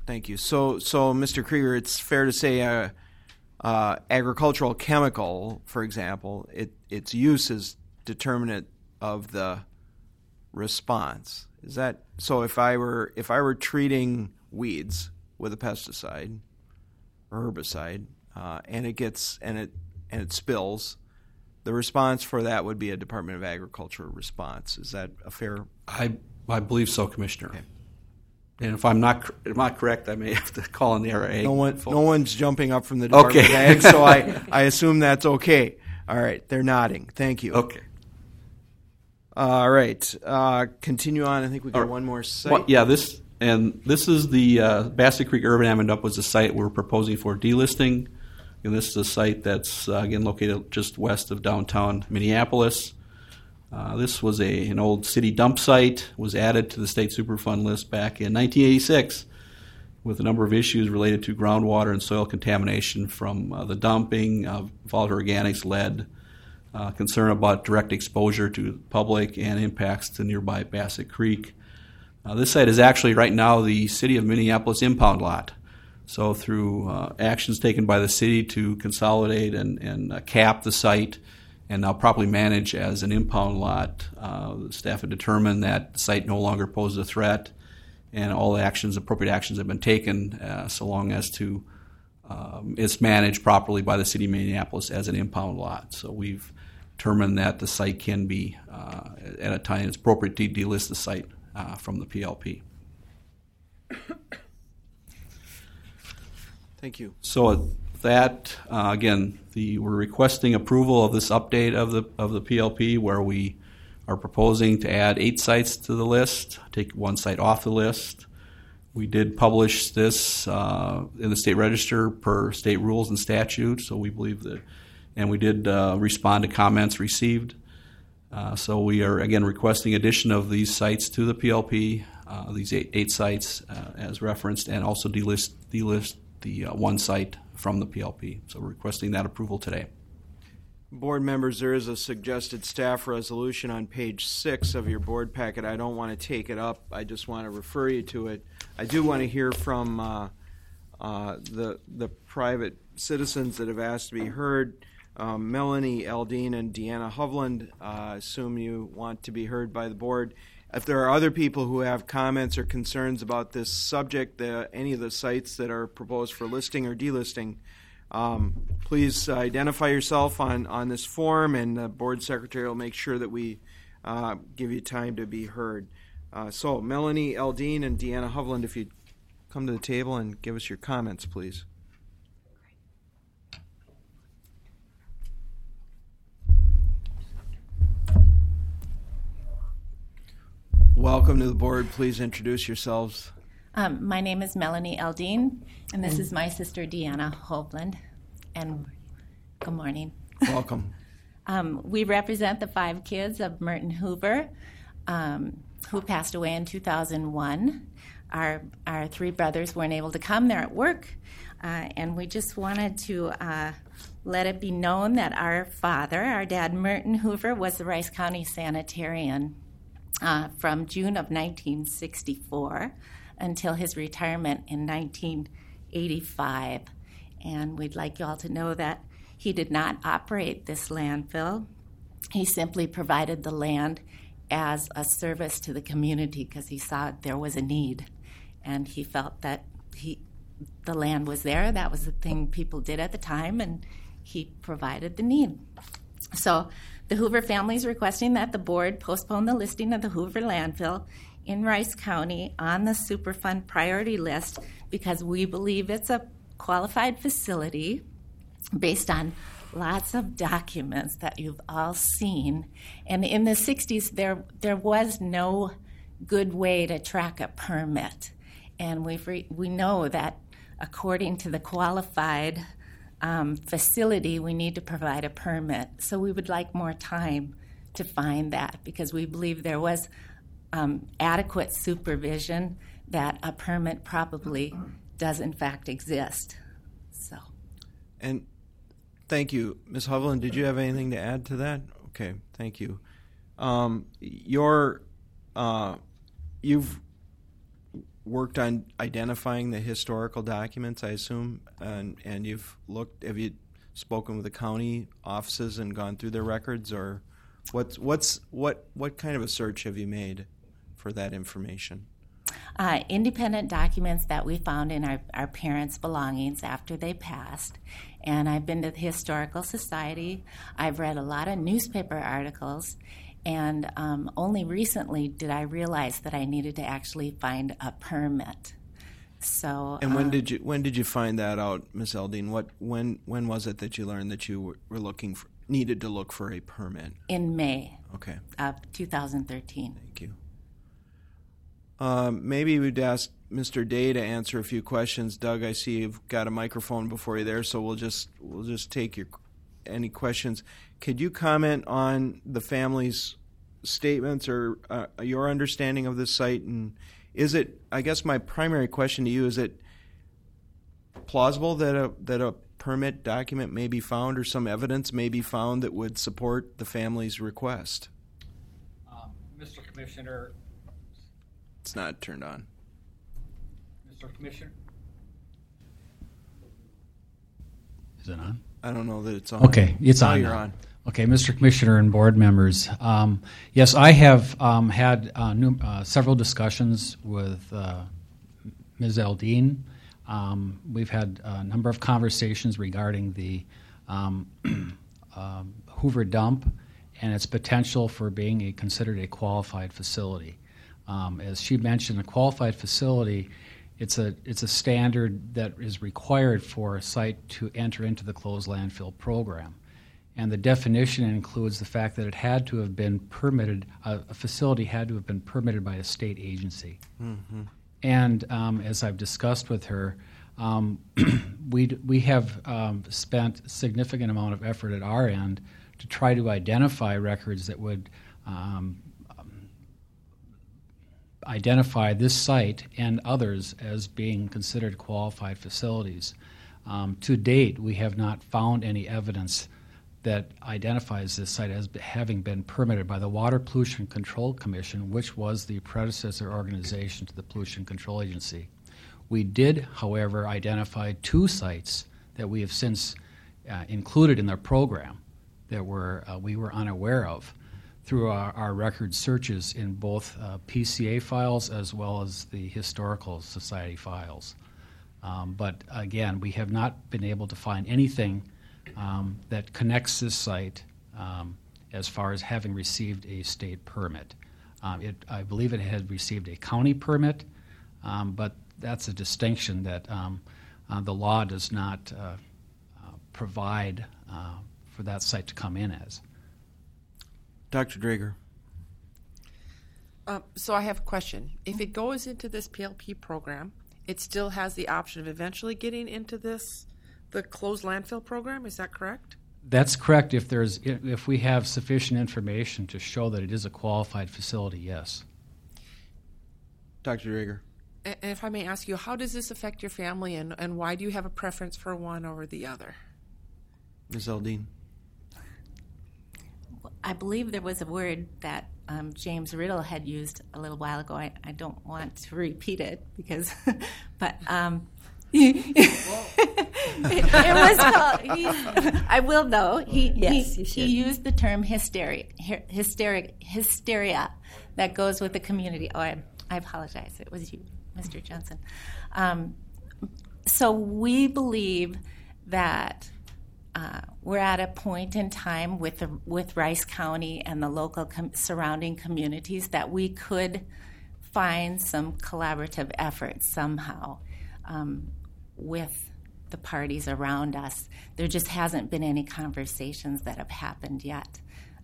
Thank you. So, Mr. Krieger, it's fair to say agricultural chemical, for example, its use is determinant of the response. Is that so? If I were treating weeds with a pesticide or herbicide, and it spills, the response for that would be a Department of Agriculture response. Is that a fair? I believe so, Commissioner. Okay. And if I'm not correct, I may have to call in the RA. No one's jumping up from the Department of Ag, so I assume that's okay. All right, they're nodding. Thank you. Okay. All right. Continue on. I think we got one more site. Well, yeah, this is the Bassett Creek Urban Amendup was the site we're proposing for delisting. And this is a site that's, again, located just west of downtown Minneapolis. This was an old city dump site, was added to the state Superfund list back in 1986 with a number of issues related to groundwater and soil contamination from the dumping of volatile organics, lead, concern about direct exposure to the public and impacts to nearby Bassett Creek. This site is actually right now the City of Minneapolis impound lot. So through actions taken by the city to consolidate and cap the site and now properly manage as an impound lot, the staff had determined that the site no longer poses a threat, and all appropriate actions have been taken so long as to it's managed properly by the city of Minneapolis as an impound lot. So we've determined that the site can be, at a time it's appropriate to delist the site from the PLP. Thank you. So that again, we're requesting approval of this update of the PLP, where we are proposing to add 8 sites to the list, take 1 site off the list. We did publish this in the state register per state rules and statutes, so we believe that, and we did respond to comments received. So we are again requesting addition of these sites to the PLP, these 8 sites as referenced, and also delist the 1 site from the PLP. So we're requesting that approval today. Board members, there is a suggested staff resolution on page 6 of your board packet. I don't want to take it up. I just want to refer you to it. I do want to hear from the private citizens that have asked to be heard. Melanie Aldine and Deanna Hovland, assume you want to be heard by the board. If there are other people who have comments or concerns about this subject, any of the sites that are proposed for listing or delisting, please identify yourself on this form, and the board secretary will make sure that we give you time to be heard. So Melanie Aldine and Deanna Hovland, if you'd come to the table and give us your comments, please. Welcome to the board. Please introduce yourselves. My name is Melanie Aldine, and this is my sister Deanna Hovland. And good morning. Welcome. We represent the 5 kids of Merton Hoover, who passed away in 2001. Our 3 brothers weren't able to come. They're at work. And we just wanted to let it be known that our father, our dad Merton Hoover, was the Rice County Sanitarian from June of 1964 until his retirement in 1985. And we'd like you all to know that he did not operate this landfill. He simply provided the land as a service to the community because he saw there was a need. And he felt that the land was there. That was the thing people did at the time, and he provided the need. So the Hoover family is requesting that the board postpone the listing of the Hoover landfill in Rice County on the Superfund priority list because we believe it's a qualified facility based on lots of documents that you've all seen. And in the 60s, there was no good way to track a permit. And we know that according to the qualified facility, we need to provide a permit. So we would like more time to find that because we believe there was adequate supervision that a permit probably does in fact exist. So, and thank you, Ms. Hovland. Did you have anything to add to that? Okay, thank you. worked on identifying the historical documents, I assume, and you've looked. Have you spoken with the county offices and gone through their records, or what kind of a search have you made for that information? Independent documents that we found in our parents' belongings after they passed. And I've been to the Historical Society. I've read a lot of newspaper articles. And only recently did I realize that I needed to actually find a permit. So. And when did you find that out, Ms. Eldine? When was it that you learned that you were needed to look for a permit? In May. Okay. Of 2013. Thank you. Maybe we'd ask Mr. Day to answer a few questions. Doug, I see you've got a microphone before you there, so we'll just take any questions. Could you comment on the family's statements or your understanding of this site? And is it? I guess my primary question to you is: it plausible that a permit document may be found or some evidence may be found that would support the family's request? Mr. Commissioner. It's not turned on. Mr. Commissioner? Is it on? I don't know that it's on. Okay, it's on. You're on. Okay, Mr. Commissioner and board members. Yes, I have had several discussions with Ms. Eldine. We've had a number of conversations regarding the Hoover dump and its potential for being considered a qualified facility. As she mentioned, a qualified facility, it's a standard that is required for a site to enter into the closed landfill program. And the definition includes the fact that it had to have been permitted, a facility had to have been permitted by a state agency. Mm-hmm. And as I've discussed with her, we have spent a significant amount of effort at our end to try to identify records that would identify this site and others as being considered qualified facilities. To date, we have not found any evidence that identifies this site as having been permitted by the Water Pollution Control Commission, which was the predecessor organization to the Pollution Control Agency. We did, however, identify 2 sites that we have since included in their program that we were unaware of through our record searches in both PCA files as well as the Historical Society files. But again, we have not been able to find anything that connects this site as far as having received a state permit. I believe it had received a county permit, but that's a distinction that the law does not provide for that site to come in as. Dr. Drager. So I have a question. If it goes into this PLP program, it still has the option of eventually getting into the closed landfill program. Is that correct? That's correct. If we have sufficient information to show that it is a qualified facility, yes. Dr. Drager. And if I may ask you, how does this affect your family, and why do you have a preference for one over the other? Ms. Eldine. I believe there was a word that James Riddle had used a little while ago. I don't want to repeat it because, but it was called. I will know. He used the term hysteria that goes with the community. Oh, I apologize. It was you, Mr. Johnson. So we believe that. We're at a point in time with Rice County and the local surrounding communities that we could find some collaborative efforts somehow with the parties around us. There just hasn't been any conversations that have happened yet.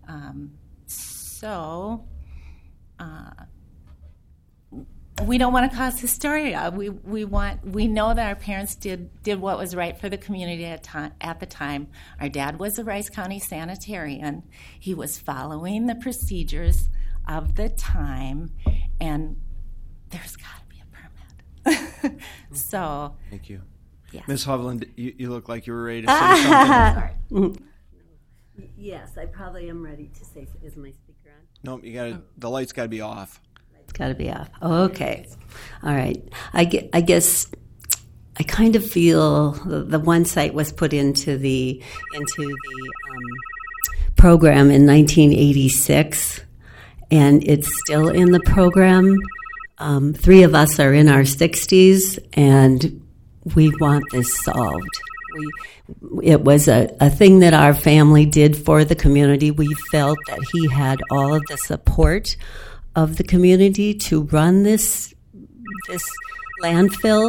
We don't want to cause hysteria. We know that our parents did what was right for the community at the time. Our dad was a Rice County sanitarian. He was following the procedures of the time, and there's got to be a permit. So, thank you. Yeah. Ms. Hovland, you look like you were ready to say something. Sorry. Yes, I probably am ready to say. Is my speaker on? Nope, the light's got to be off. It's got to be off. Okay. All right. I guess I kind of feel the one site was put into the program in 1986, and it's still in the program. 3 of us are in our 60s, and we want this solved. It was a thing that our family did for the community. We felt that he had all of the support of the community to run this landfill.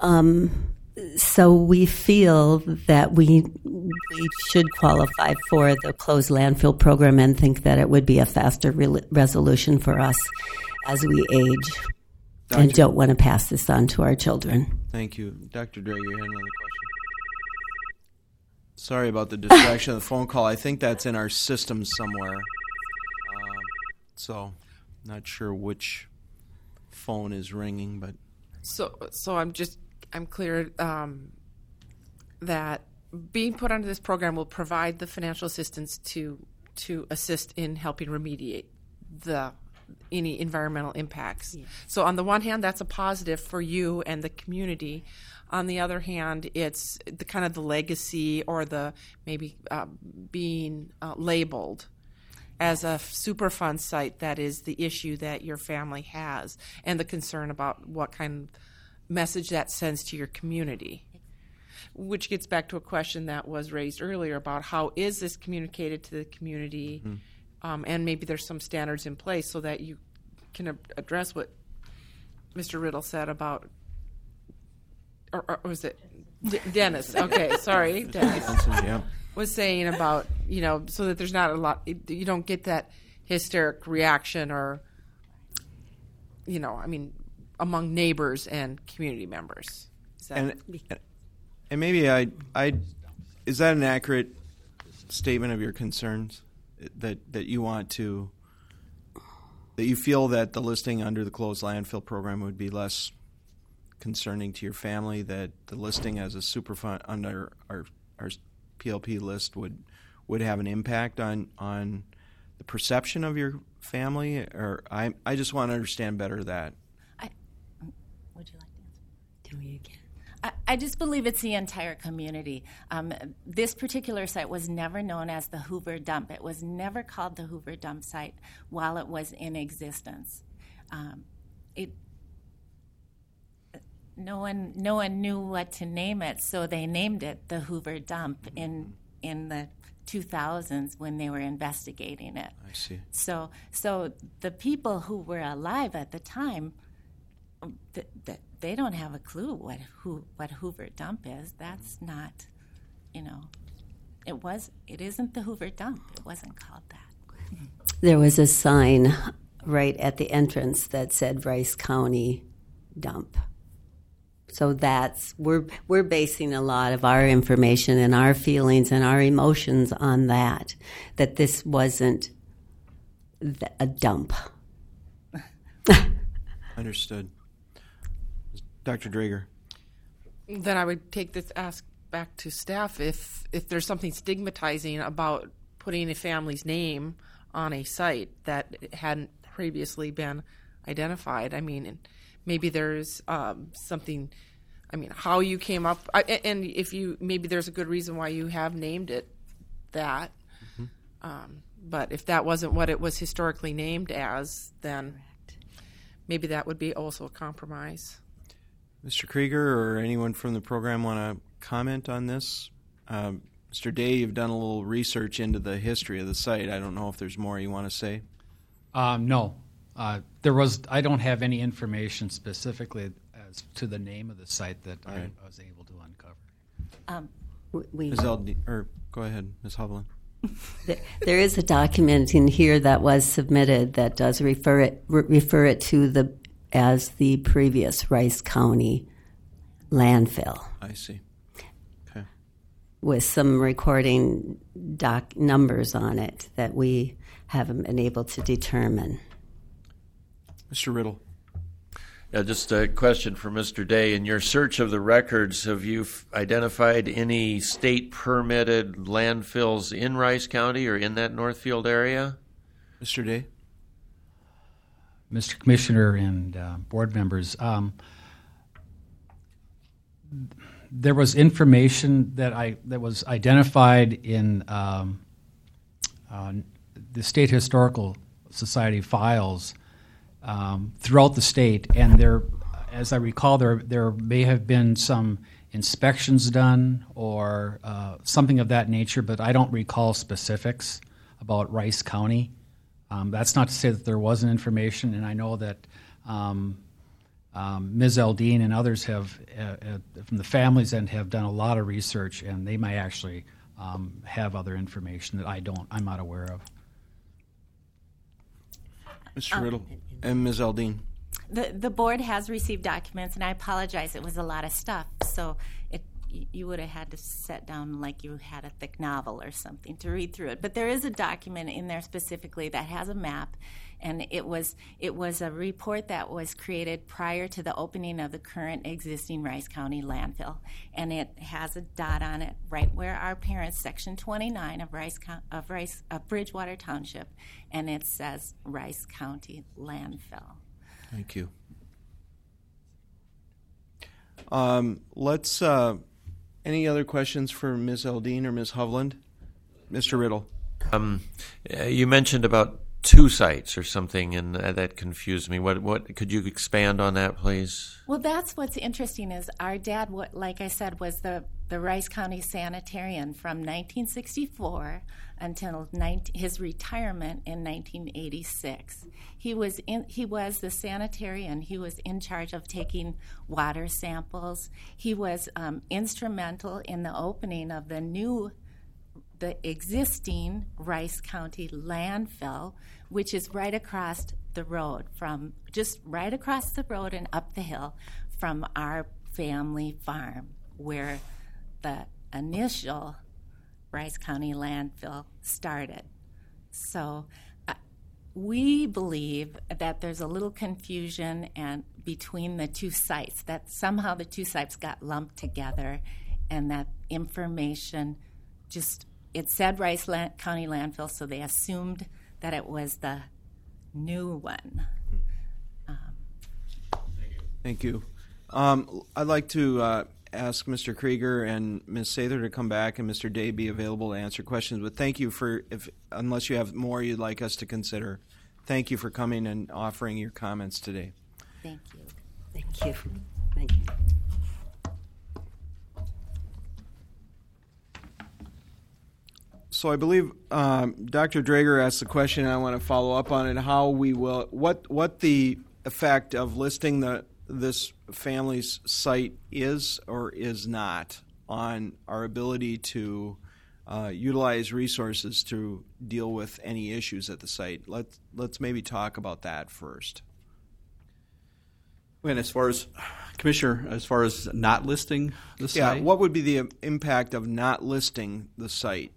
So we feel that we should qualify for the closed landfill program and think that it would be a faster resolution for us as we age and don't want to pass this on to our children. Thank you. Dr. Drager, you had another question. Sorry about the distraction of the phone call. I think that's in our system somewhere. So not sure which phone is ringing, but... So I'm clear that being put under this program will provide the financial assistance to assist in helping remediate any environmental impacts. Yes. So on the one hand, that's a positive for you and the community. On the other hand, it's the kind of the legacy or the maybe being labeled as a Superfund site that is the issue that your family has and the concern about what kind of message that sends to your community, which gets back to a question that was raised earlier about how is this communicated to the community, and maybe there's some standards in place so that you can address what Mr. Riddle said about, or was it Dennis? Okay, sorry, Dennis. Yeah. Was saying about, so that there's not a lot, you don't get that hysteric reaction or, among neighbors and community members. And maybe is that an accurate statement of your concerns that you want to, that you feel that the listing under the closed landfill program would be less concerning to your family, that the listing as a Superfund under our PLP list would have an impact on the perception of your family? Or I just want to understand better that. Would you like to answer? Do me again. I just believe it's the entire community. This particular site was never known as the Hoover Dump. It was never called the Hoover Dump site while it was in existence. No one knew what to name it, so they named it the Hoover Dump in the 2000s when they were investigating it. I see. So the people who were alive at the time, they don't have a clue what Hoover Dump is. That's not, it isn't the Hoover Dump. It wasn't called that. There was a sign right at the entrance that said Rice County Dump. So we're basing a lot of our information and our feelings and our emotions on that this wasn't a dump. Understood. Dr. Drager. Then I would ask back to staff if there's something stigmatizing about putting a family's name on a site that hadn't previously been identified. I mean, maybe there's something, how you came up, and if maybe there's a good reason why you have named it that. Mm-hmm. But if that wasn't what it was historically named as, then maybe that would be also a compromise. Mr. Krieger or anyone from the program want to comment on this? Mr. Day, you've done a little research into the history of the site. I don't know if there's more you want to say. No. I don't have any information specifically as to the name of the site that I was able to uncover. Go ahead, Ms. Hovland. There is a document in here that was submitted that does refer it to as the previous Rice County landfill. I see. Okay. With some recording numbers on it that we haven't been able to determine. Mr. Riddle. Yeah, just a question for Mr. Day. In your search of the records, have you identified any state-permitted landfills in Rice County or in that Northfield area? Mr. Day? Mr. Commissioner and board members, there was information that was identified in the State Historical Society files throughout the state, and there, as I recall, there may have been some inspections done or something of that nature, but I don't recall specifics about Rice County. That's not to say that there wasn't information, and I know that Ms. Eldine and others have, from the families end, have done a lot of research, and they may actually have other information that I'm not aware of. Mr. Riddle and Ms. Eldine. The board has received documents, and I apologize. It was a lot of stuff, so you would have had to sit down like you had a thick novel or something to read through it. But there is a document in there specifically that has a map, and it was a report that was created prior to the opening of the current existing Rice County landfill, and it has a dot on it right where our parents, Section 29 of Bridgewater Township, and it says Rice County landfill. Thank you. Any other questions for Ms. Eldine or Ms. Hovland? Mr. Riddle. You mentioned about 2 sites or something, and that confused me. What could you expand on that, please? Well, that's what's interesting is our dad, like I said, was the Rice County Sanitarian from 1964 until his retirement in 1986. He was the sanitarian. He was in charge of taking water samples. He was instrumental in the opening of the existing Rice County landfill, which is right across the road and up the hill from our family farm, where the initial Rice County landfill started. So we believe that there's a little confusion between the 2 sites, that somehow the 2 sites got lumped together, and that information it said Rice County landfill, so they assumed that it was the new one. Thank you. I'd like to ask Mr. Krieger and Ms. Sather to come back, and Mr. Day be available to answer questions. But thank you unless you have more you'd like us to consider. Thank you for coming and offering your comments today. Thank you. Thank you. Thank you. So I believe Dr. Drager asked the question, and I want to follow up on it. How we will, what the effect of listing this family's site is or is not on our ability to utilize resources to deal with any issues at the site. Let's maybe talk about that first. And as far as not listing the site? Yeah, what would be the impact of not listing the site?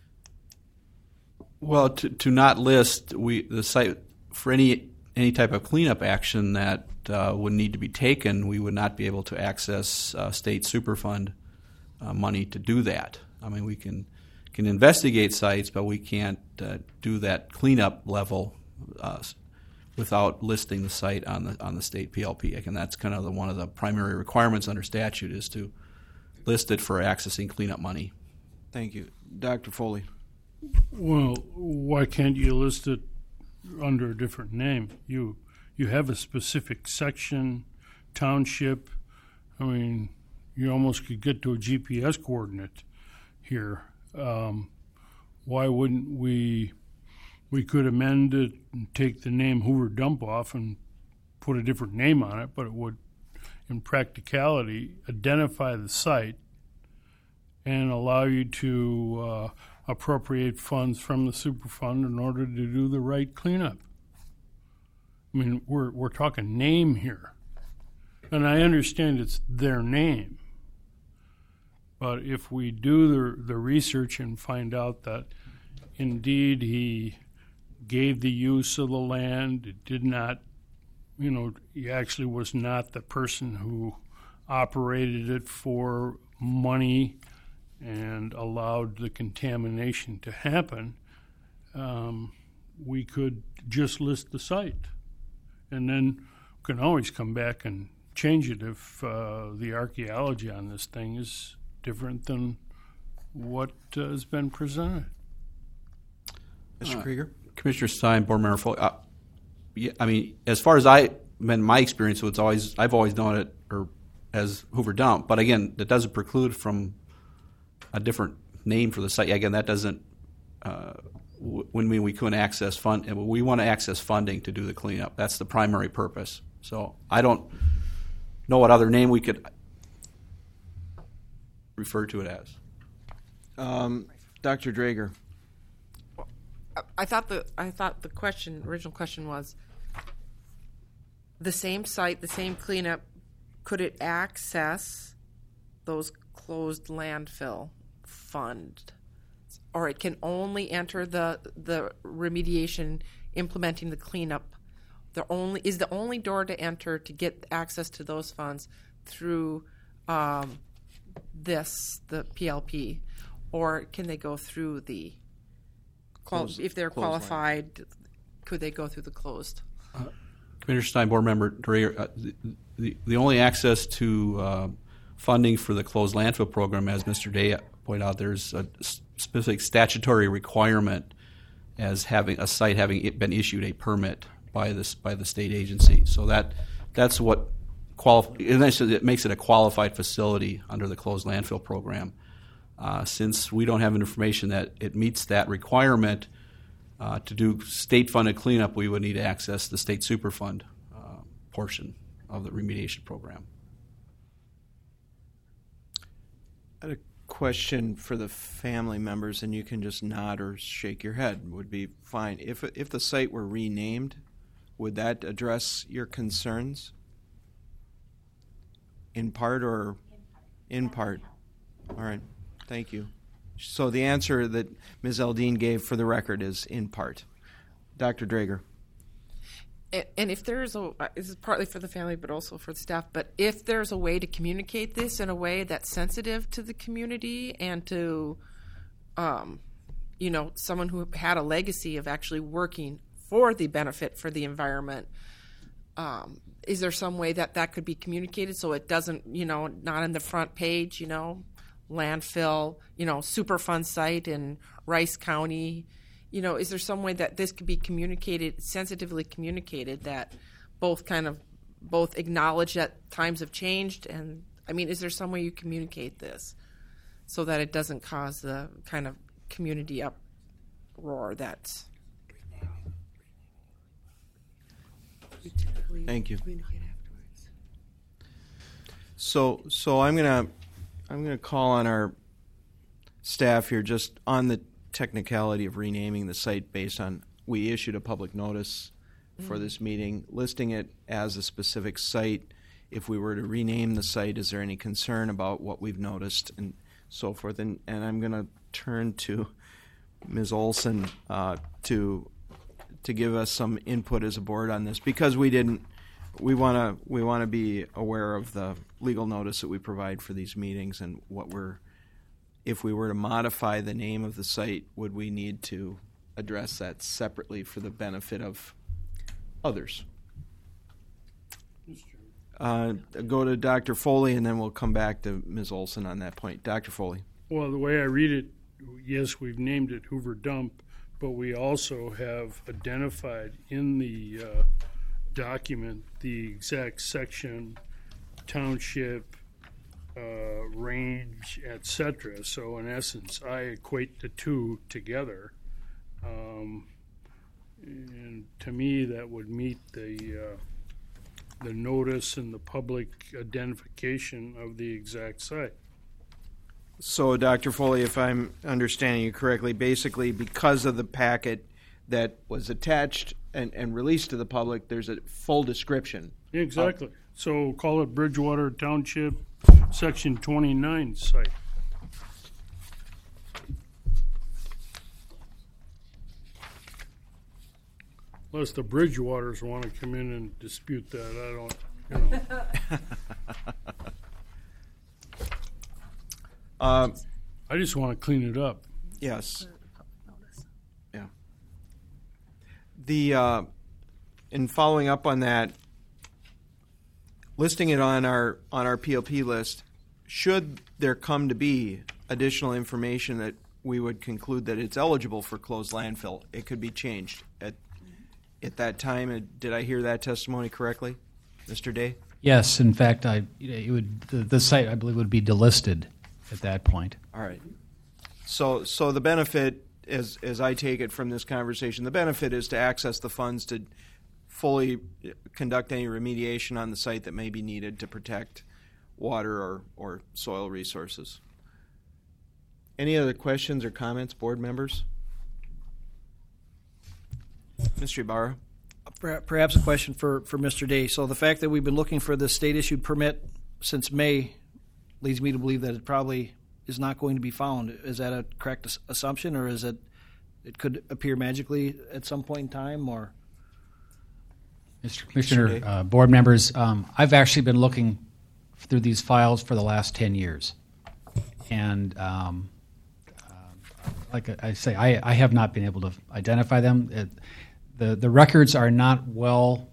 Well, to not list the site for any type of cleanup action that would need to be taken, we would not be able to access state Superfund money to do that. I mean, we can investigate sites, but we can't do that cleanup level without listing the site on the state PLP. And that's kind of one of the primary requirements under statute is to list it for accessing cleanup money. Thank you. Dr. Foley. Well, why can't you list it under a different name? You have a specific section, township. I mean, you almost could get to a GPS coordinate here. Why wouldn't we could amend it and take the name Hoover Dump off and put a different name on it, but it would, in practicality, identify the site and allow you to appropriate funds from the Superfund in order to do the right cleanup. I mean, we're talking name here. And I understand it's their name. But if we do the research and find out that indeed he gave the use of the land, it did not, he actually was not the person who operated it for money and allowed the contamination to happen, we could just list the site and then we can always come back and change it if the archaeology on this thing is different than what has been presented. Mr. Krieger? Commissioner Stein, Board Member Foley, yeah, I mean, as far as my experience, I've always known it as Hoover Dump. But again, that doesn't preclude from a different name for the site. Again, that doesn't when we couldn't access fund, and we want to access funding to do the cleanup. That's the primary purpose. So I don't know what other name we could refer to it as. Dr. Drager. I thought the original question was the same site, the same cleanup. Could it access those closed landfill fund, or it can only enter the remediation implementing the cleanup? The only door to enter to get access to those funds through the PLP, or can they go through the if they're qualified? Could they go through the closed? Commissioner Stein, Board Member Dreyer, the only access to funding for the closed landfill program, as Mr. Day pointed out, there's a specific statutory requirement as having a site having been issued a permit by the state agency. So that's what it makes it a qualified facility under the closed landfill program. Since we don't have information that it meets that requirement, to do state-funded cleanup, we would need to access the state Superfund portion of the remediation program. I had a question for the family members, and you can just nod or shake your head. Would be fine. If the site were renamed, would that address your concerns? In part or in part? All right. Thank you. So the answer that Ms. Eldine gave for the record is in part. Dr. Drager. And if there's this is partly for the family but also for the staff, but if there's a way to communicate this in a way that's sensitive to the community and to, someone who had a legacy of actually working for the benefit for the environment, is there some way that could be communicated so it doesn't, not in the front page, landfill, Superfund site in Rice County? Is there some way that this could be communicated, sensitively communicated, that both acknowledge that times have changed? And is there some way you communicate this so that it doesn't cause the kind of community uproar that's? Thank you. So I'm gonna call on our staff here just on the technicality of renaming the site based on we issued a public notice for this meeting listing it as a specific site. If we were to rename the site, is there any concern about what we've noticed and so forth? And I'm going to turn to Ms. Olson to give us some input as a board on this, because we want to be aware of the legal notice that we provide for these meetings and if we were to modify the name of the site, would we need to address that separately for the benefit of others? Go to Dr. Foley, and then we'll come back to Ms. Olson on that point. Dr. Foley. Well, the way I read it, yes, we've named it Hoover Dump, but we also have identified in the document the exact section, township, range, etc. So in essence, I equate the two together, and to me that would meet the notice and the public identification of the exact site. So, Dr. Foley, if I'm understanding you correctly, basically because of the packet that was attached and released to the public, there's a full description. Exactly. So call it Bridgewater Township Section 29 site. Unless the Bridgewaters want to come in and dispute that, I don't, I just want to clean it up. Yes. Yeah. The in following up on that, listing it on our PLP list, should there come to be additional information that we would conclude that it's eligible for closed landfill, it could be changed at that time. Did I hear that testimony correctly, Mr. Day? Yes, in fact, the site, I believe, would be delisted at that point. All right. So the benefit, as I take it from this conversation, the benefit is to access the funds to fully conduct any remediation on the site that may be needed to protect water or soil resources. Any other questions or comments, board members? Mr. Ibarra? Perhaps a question for Mr. Day. So the fact that we've been looking for this state-issued permit since May leads me to believe that it probably is not going to be found. Is that a correct assumption, or is it could appear magically at some point in time? Or Mr. Commissioner, board members, I've actually been looking through these files for the last 10 years. And like I say, I have not been able to identify them. The records are not well.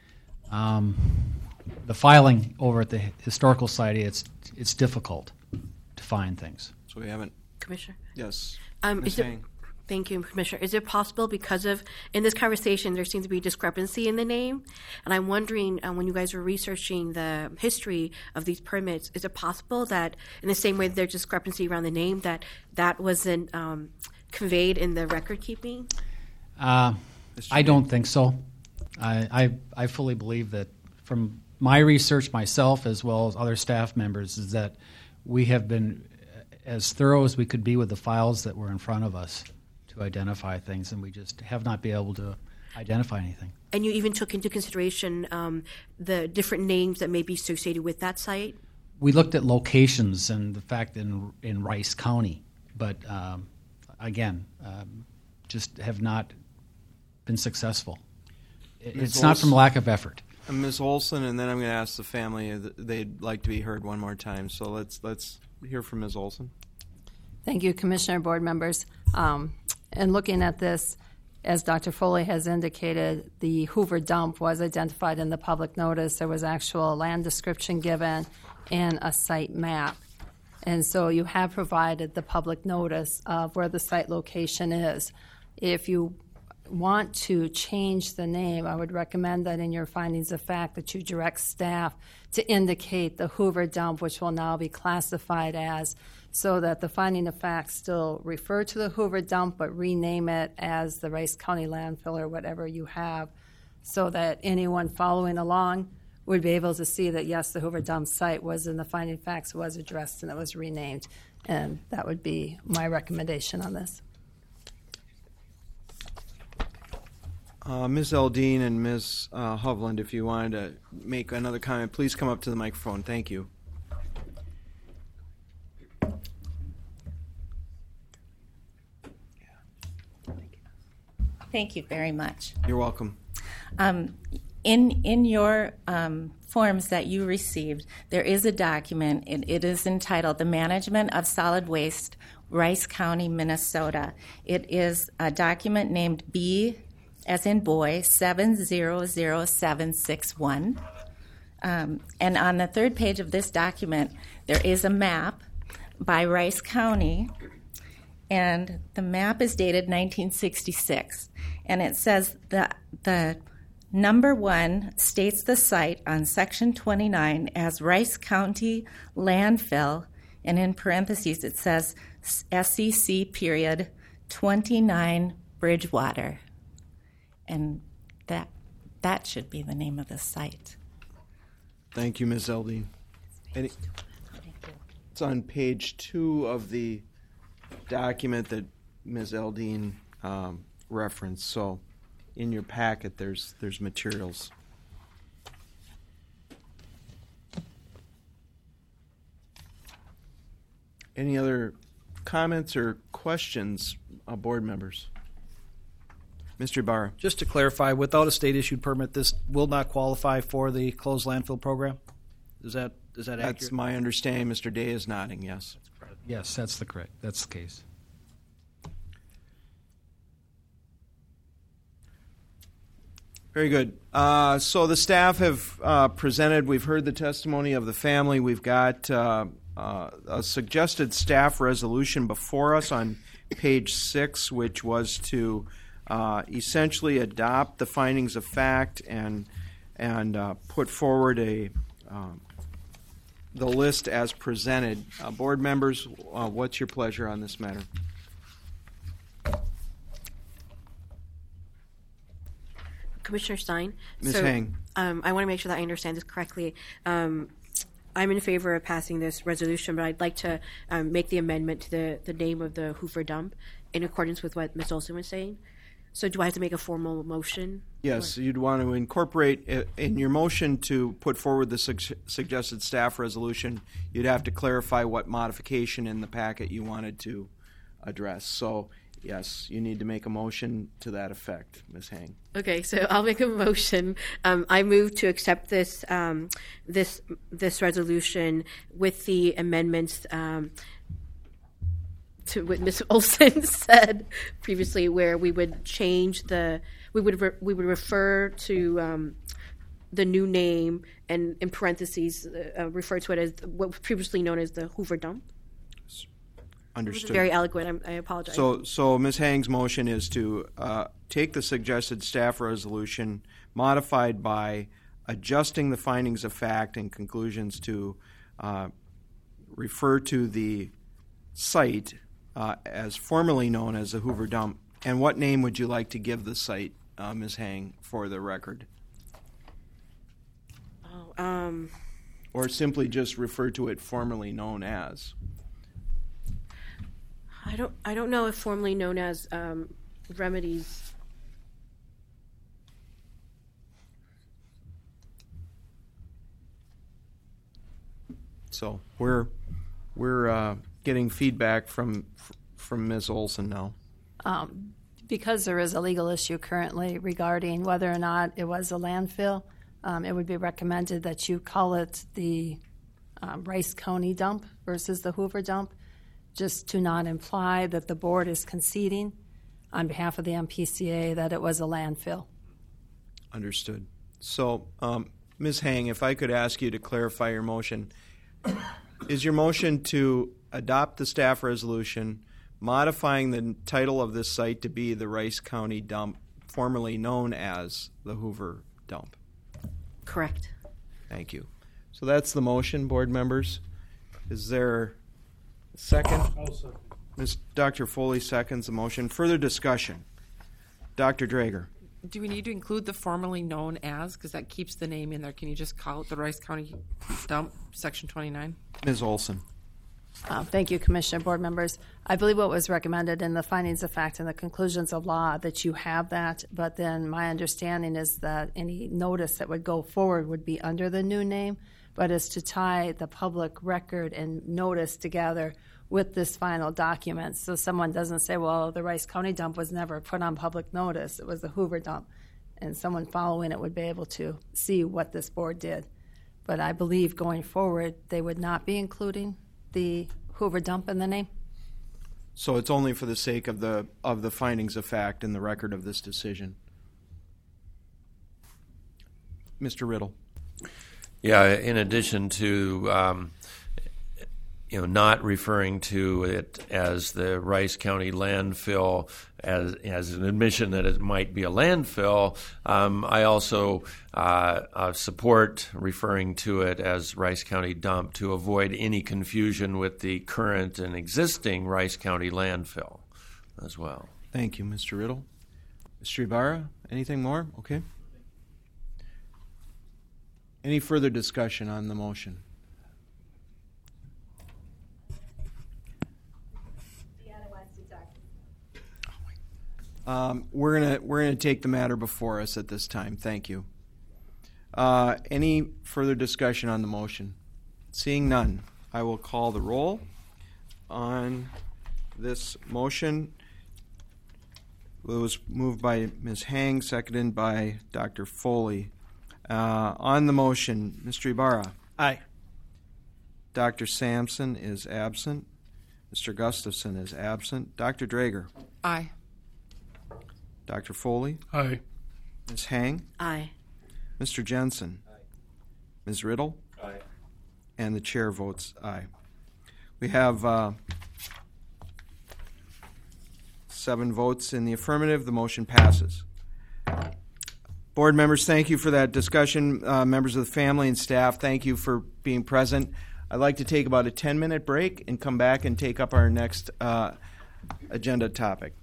The filing over at the Historical Society, it's difficult to find things. So we haven't. Commissioner? Yes. Thank you, Commissioner. Is it possible because in this conversation, there seems to be discrepancy in the name? And I'm wondering, when you guys were researching the history of these permits, is it possible that in the same way there's discrepancy around the name, that wasn't conveyed in the record keeping? I don't think so. I fully believe that from my research myself as well as other staff members is that we have been as thorough as we could be with the files that were in front of us to identify things, and we just have not been able to identify anything. And you even took into consideration the different names that may be associated with that site? We looked at locations and the fact in Rice County, but again, just have not been successful. It's not from lack of effort. Ms. Olson, and then I'm going to ask the family if they'd like to be heard one more time. So let's hear from Ms. Olson. Thank you, Commissioner, board members. And looking at this, as Dr. Foley has indicated, the Hoover dump was identified in the public notice. There was actual land description given and a site map. And so you have provided the public notice of where the site location is. If you want to change the name, I would recommend that in your findings of fact that you direct staff to indicate the Hoover dump, which will now be classified as, so that the finding of fact still refer to the Hoover dump, but rename it as the Rice County landfill or whatever you have, so that anyone following along would be able to see that, yes, the Hoover dump site was in the finding of facts, was addressed, and it was renamed. And that would be my recommendation on this. Ms. Eldine and Ms. Hovland, if you wanted to make another comment, please come up to the microphone. Thank you. Thank you very much. You're welcome. In your forms that you received, there is a document. It is entitled The Management of Solid Waste, Rice County, Minnesota. It is a document named B, as in boy, 700761. And on the third page of this document, there is a map by Rice County, and the map is dated 1966. And it says the number 1 states the site on section 29 as Rice County Landfill, and in parentheses it says SCC period 29 Bridgewater. And that should be the name of the site. Thank you, Ms. Eldine. It's on page 2 of the document that Ms. Eldine referenced. So in your packet, there's materials. Any other comments or questions, board members? Mr. Ibarra. Just to clarify, without a state-issued permit, this will not qualify for the closed landfill program? Is that accurate? That's my understanding. Mr. Day is nodding, yes. Yes, that's the case. Very good. So the staff have presented. We've heard the testimony of the family. We've got a suggested staff resolution before us on page 6, which was to essentially adopt the findings of fact and put forward the list as presented. Board members, what's your pleasure on this matter? Commissioner Stein. Ms. Hang. I want to make sure that I understand this correctly. I'm in favor of passing this resolution, but I'd like to make the amendment to the name of the Hoover dump in accordance with what Ms. Olson was saying. So do I have to make a formal motion? Yes, you'd want to incorporate in your motion to put forward the suggested staff resolution. You'd have to clarify what modification in the packet you wanted to address. So, yes, you need to make a motion to that effect, Ms. Hang. Okay, so I'll make a motion. I move to accept this resolution with the amendments to what Ms. Olson said previously, where we would change we would refer to the new name and in parentheses refer to it as what was previously known as the Hoover dump. Understood. Very eloquent. I apologize. So Ms. Hang's motion is to take the suggested staff resolution modified by adjusting the findings of fact and conclusions to refer to the site as formerly known as the Hoover dump. And what name would you like to give the site, Ms. Hang, for the record? Or simply just refer to it formerly known as? I don't know if formerly known as remedies. So we're getting feedback from Ms. Olson now. Because there is a legal issue currently regarding whether or not it was a landfill, it would be recommended that you call it the Rice County dump versus the Hoover dump, just to not imply that the board is conceding on behalf of the MPCA that it was a landfill. Understood. So, Ms. Hang, if I could ask you to clarify your motion. Is your motion to adopt the staff resolution modifying the title of this site to be the Rice County dump, formerly known as the Hoover dump? Correct. Thank you. So that's the motion, board members. Is there a second? I'll second. Dr. Foley seconds the motion. Further discussion. Dr. Drager. Do we need to include the formerly known as, because that keeps the name in there? Can you just call it the Rice County dump, section 29? Ms. Olson. Thank you, Commissioner, board members. I believe what was recommended in the findings of fact and the conclusions of law that you have that, but then my understanding is that any notice that would go forward would be under the new name, but is to tie the public record and notice together with this final document. So someone doesn't say, well, the Rice County dump was never put on public notice. It was the Hoover dump. And someone following it would be able to see what this board did. But I believe going forward, they would not be including the Hoover dump in the name. So it's only for the sake of the findings of fact in the record of this decision. Mr. Riddle. Yeah, in addition to not referring to it as the Rice County landfill as an admission that it might be a landfill, I also support referring to it as Rice County dump to avoid any confusion with the current and existing Rice County landfill as well. Thank you, Mr. Riddle. Mr. Ibarra, anything more? Okay. Any further discussion on the motion? We're gonna take the matter before us at this time. Thank you. Any further discussion on the motion? Seeing none, I will call the roll on this motion. It was moved by Ms. Hang, seconded by Dr. Foley. On the motion, Mr. Ibarra. Aye. Dr. Sampson is absent. Mr. Gustafson is absent. Dr. Drager. Aye. Dr. Foley. Aye. Ms. Hang? Aye. Mr. Jensen? Aye. Ms. Riddle? Aye. And the chair votes aye. We have 7 votes in the affirmative. The motion passes. Board members, thank you for that discussion. Members of the family and staff, thank you for being present. I'd like to take about a 10-minute break and come back and take up our next agenda topic.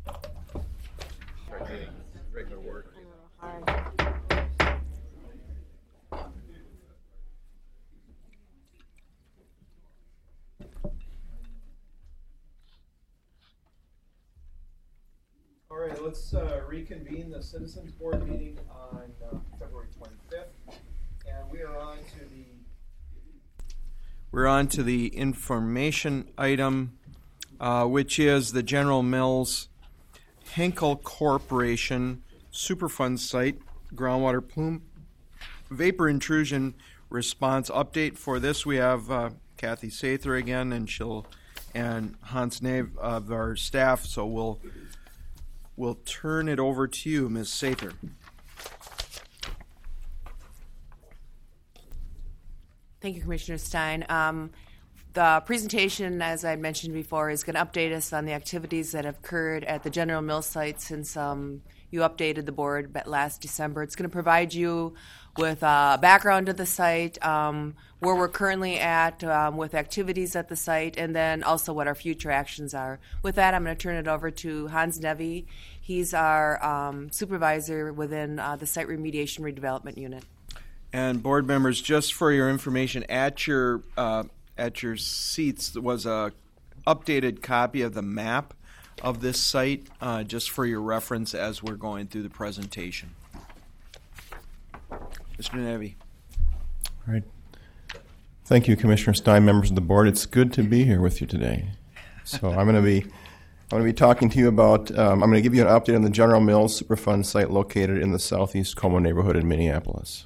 All right, let's reconvene the Citizens Board meeting on February 25th, and we are on to the information item, which is the General Mills Henkel Corporation Superfund site groundwater plume vapor intrusion response update. For this, we have Kathy Sather again, and Hans Nave of our staff. So we'll turn it over to you, Ms. Sather. Thank you, Commissioner Stein. The presentation, as I mentioned before, is going to update us on the activities that have occurred at the General Mills site since you updated the board last December. It's going to provide you with a background of the site, where we're currently at with activities at the site, and then also what our future actions are. With that, I'm going to turn it over to Hans Neve. He's our supervisor within the Site Remediation Redevelopment Unit. And board members, just for your information, at your seats there was a updated copy of the map of this site, just for your reference as we're going through the presentation. Mr. Neve. All right. Thank you, Commissioner Stein, members of the board. It's good to be here with you today. So I'm going to be talking to you about. I'm going to give you an update on the General Mills Superfund site located in the Southeast Como neighborhood in Minneapolis.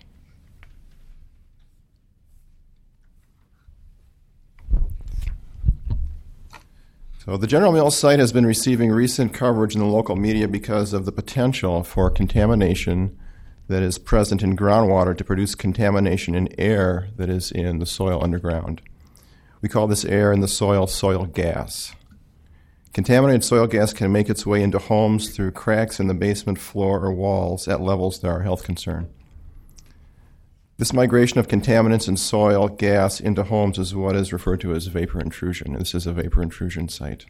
So the General Mills site has been receiving recent coverage in the local media because of the potential for contamination that is present in groundwater to produce contamination in air that is in the soil underground. We call this air in the soil gas. Contaminated soil gas can make its way into homes through cracks in the basement floor or walls at levels that are a health concern. This migration of contaminants and soil gas into homes is what is referred to as vapor intrusion. This is a vapor intrusion site.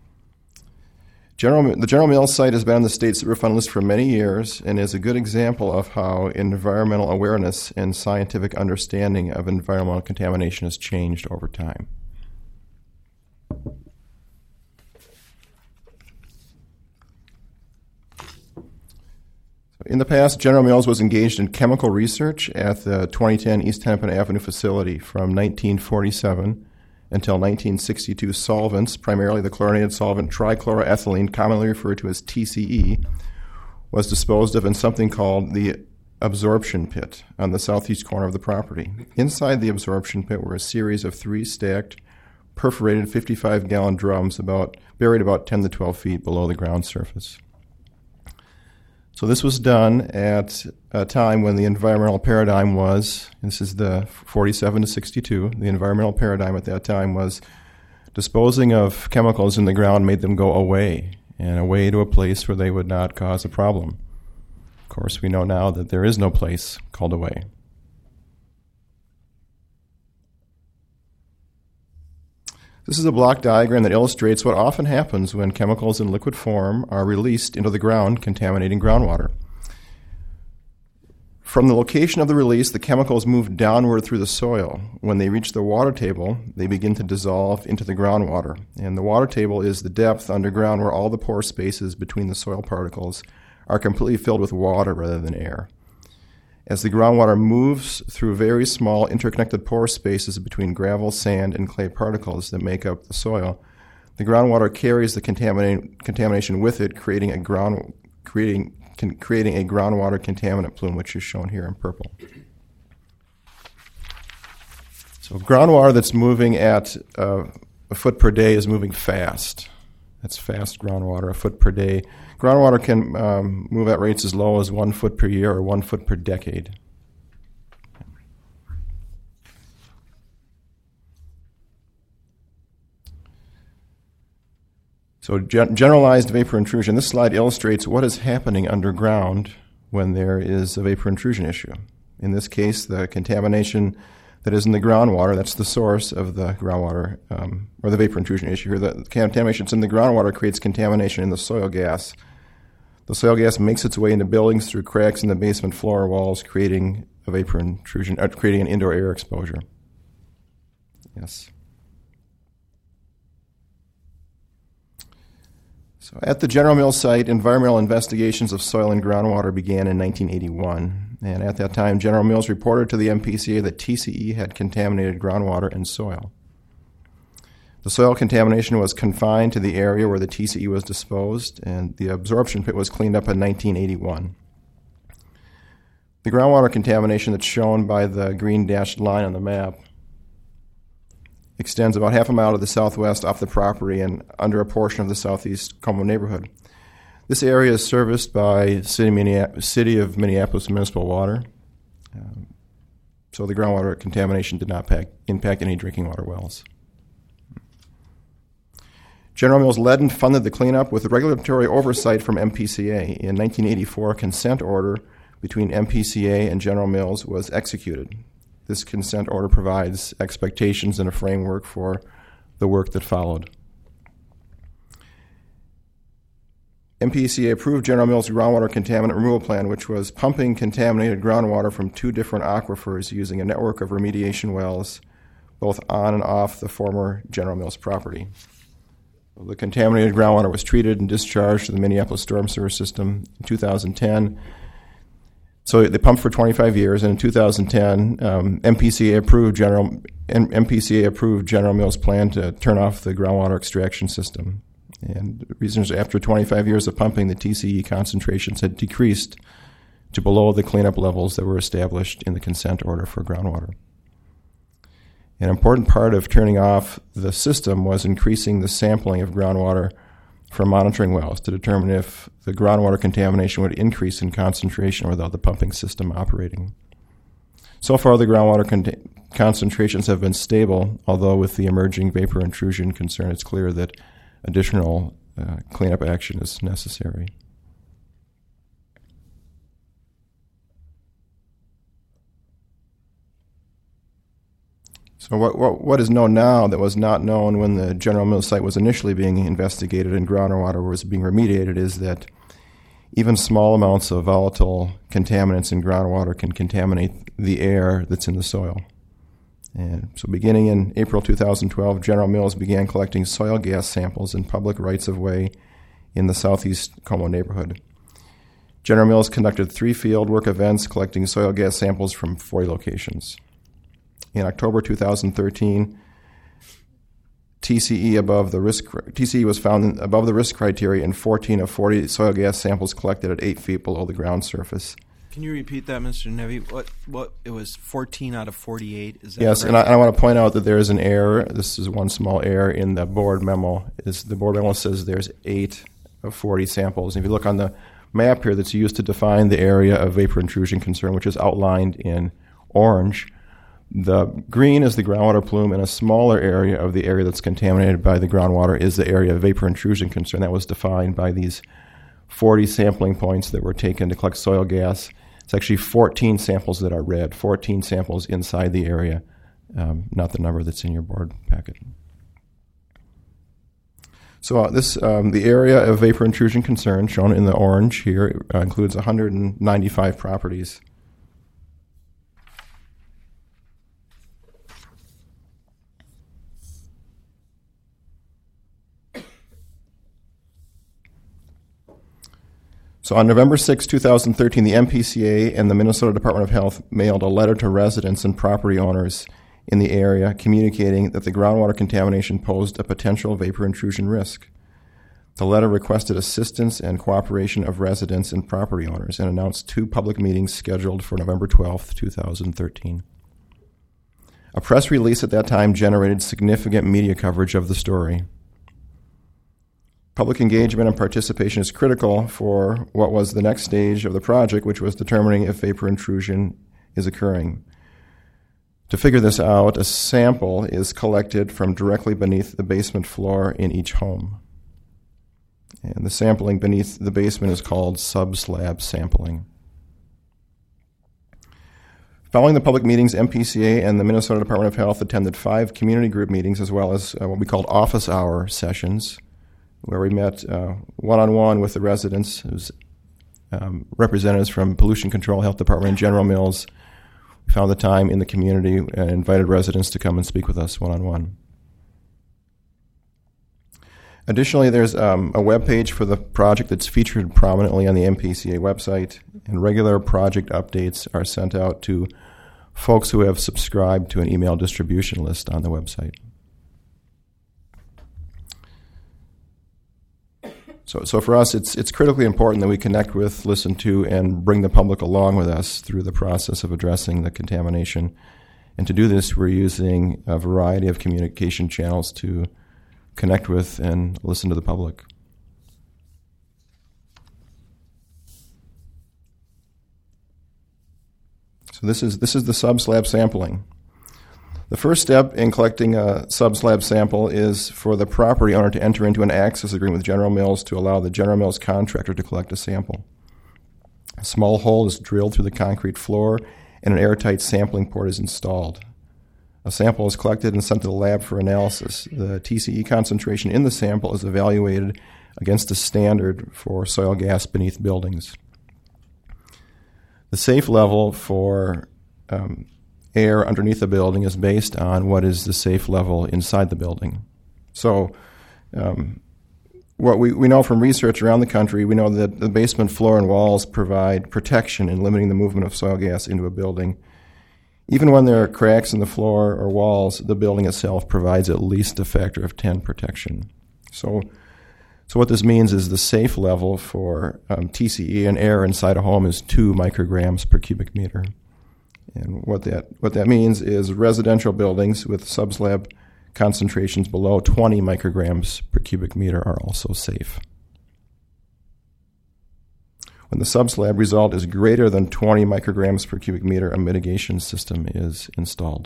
The General Mills site has been on the state Superfund list for many years and is a good example of how environmental awareness and scientific understanding of environmental contamination has changed over time. In the past, General Mills was engaged in chemical research at the 2010 East Hennepin Avenue facility. From 1947 until 1962, solvents, primarily the chlorinated solvent trichloroethylene, commonly referred to as TCE, was disposed of in something called the absorption pit on the southeast corner of the property. Inside the absorption pit were a series of 3 stacked, perforated 55-gallon drums buried about 10 to 12 feet below the ground surface. So this was done at a time when the environmental paradigm was, this is the 47 to 62, the environmental paradigm at that time was disposing of chemicals in the ground made them go away, and away to a place where they would not cause a problem. Of course, we know now that there is no place called away. This is a block diagram that illustrates what often happens when chemicals in liquid form are released into the ground, contaminating groundwater. From the location of the release, the chemicals move downward through the soil. When they reach the water table, they begin to dissolve into the groundwater. And the water table is the depth underground where all the pore spaces between the soil particles are completely filled with water rather than air. As the groundwater moves through very small interconnected pore spaces between gravel, sand, and clay particles that make up the soil, the groundwater carries the contamination with it, creating a groundwater contaminant plume, which is shown here in purple. So groundwater that's moving at a foot per day is moving fast. That's fast groundwater, a foot per day. Groundwater can move at rates as low as 1 foot per year or 1 foot per decade. So generalized vapor intrusion. This slide illustrates what is happening underground when there is a vapor intrusion issue. In this case, the contamination that is in the groundwater, that's the source of the groundwater, or the vapor intrusion issue here. The contamination that's in the groundwater creates contamination in the soil gas. The soil gas makes its way into buildings through cracks in the basement floor walls, creating a vapor intrusion, creating an indoor air exposure. Yes. So at the General Mills site, environmental investigations of soil and groundwater began in 1981. And at that time, General Mills reported to the MPCA that TCE had contaminated groundwater and soil. The soil contamination was confined to the area where the TCE was disposed, and the absorption pit was cleaned up in 1981. The groundwater contamination that's shown by the green dashed line on the map extends about half a mile to the southwest off the property and under a portion of the southeast Como neighborhood. This area is serviced by City of Minneapolis Municipal Water, so the groundwater contamination did not impact any drinking water wells. General Mills led and funded the cleanup with regulatory oversight from MPCA. In 1984, a consent order between MPCA and General Mills was executed. This consent order provides expectations and a framework for the work that followed. MPCA approved General Mills' groundwater contaminant removal plan, which was pumping contaminated groundwater from 2 different aquifers using a network of remediation wells, both on and off the former General Mills property. The contaminated groundwater was treated and discharged to the Minneapolis Storm Sewer System in 2010. So they pumped for 25 years, and in 2010, MPCA approved General Mills' plan to turn off the groundwater extraction system. And the reason is after 25 years of pumping, the TCE concentrations had decreased to below the cleanup levels that were established in the consent order for groundwater. An important part of turning off the system was increasing the sampling of groundwater from monitoring wells to determine if the groundwater contamination would increase in concentration without the pumping system operating. So far, the groundwater concentrations have been stable, although with the emerging vapor intrusion concern, it's clear that additional cleanup action is necessary. So what is known now that was not known when the General Mills site was initially being investigated and groundwater was being remediated is that even small amounts of volatile contaminants in groundwater can contaminate the air that's in the soil. And so beginning in April 2012, General Mills began collecting soil gas samples in public rights-of-way in the southeast Como neighborhood. General Mills conducted 3 fieldwork events collecting soil gas samples from 40 locations. In October 2013, TCE was found above the risk criteria in 14 of 40 soil gas samples collected at 8 feet below the ground surface. Can you repeat that, Mr. Nevy? What it was 14 out of 48? Is that yes, correct? And I want to point out that there is an error. This is one small error in the board memo. The board memo says there's 8 of 40 samples. If you look on the map here that's used to define the area of vapor intrusion concern, which is outlined in orange, the green is the groundwater plume, and a smaller area of the area that's contaminated by the groundwater is the area of vapor intrusion concern. That was defined by these 40 sampling points that were taken to collect soil gas. It's actually 14 samples that are red, 14 samples inside the area, not the number that's in your board packet. So the area of vapor intrusion concern, shown in the orange here, includes 195 properties. So on November 6, 2013, the MPCA and the Minnesota Department of Health mailed a letter to residents and property owners in the area communicating that the groundwater contamination posed a potential vapor intrusion risk. The letter requested assistance and cooperation of residents and property owners and announced 2 public meetings scheduled for November 12, 2013. A press release at that time generated significant media coverage of the story. Public engagement and participation is critical for what was the next stage of the project, which was determining if vapor intrusion is occurring. To figure this out, a sample is collected from directly beneath the basement floor in each home. And the sampling beneath the basement is called sub-slab sampling. Following the public meetings, MPCA and the Minnesota Department of Health attended 5 community group meetings as well as what we called office hour sessions, where we met one-on-one with the residents, representatives from Pollution Control, Health Department, and General Mills. We found the time in the community and invited residents to come and speak with us one-on-one. Additionally, there's a web page for the project that's featured prominently on the MPCA website, and regular project updates are sent out to folks who have subscribed to an email distribution list on the website. So for us, it's critically important that we connect with, listen to, and bring the public along with us through the process of addressing the contamination. And to do this, we're using a variety of communication channels to connect with and listen to the public. So this is the sub-slab sampling. The first step in collecting a sub-slab sample is for the property owner to enter into an access agreement with General Mills to allow the General Mills contractor to collect a sample. A small hole is drilled through the concrete floor and an airtight sampling port is installed. A sample is collected and sent to the lab for analysis. The TCE concentration in the sample is evaluated against a standard for soil gas beneath buildings. The safe level for air underneath the building is based on what is the safe level inside the building. So what we know from research around the country, we know that the basement floor and walls provide protection in limiting the movement of soil gas into a building. Even when there are cracks in the floor or walls, the building itself provides at least a factor of 10 protection. So what this means is the safe level for TCE and air inside a home is 2 micrograms per cubic meter. And what that means is residential buildings with subslab concentrations below 20 micrograms per cubic meter are also safe. When the subslab result is greater than 20 micrograms per cubic meter, a mitigation system is installed.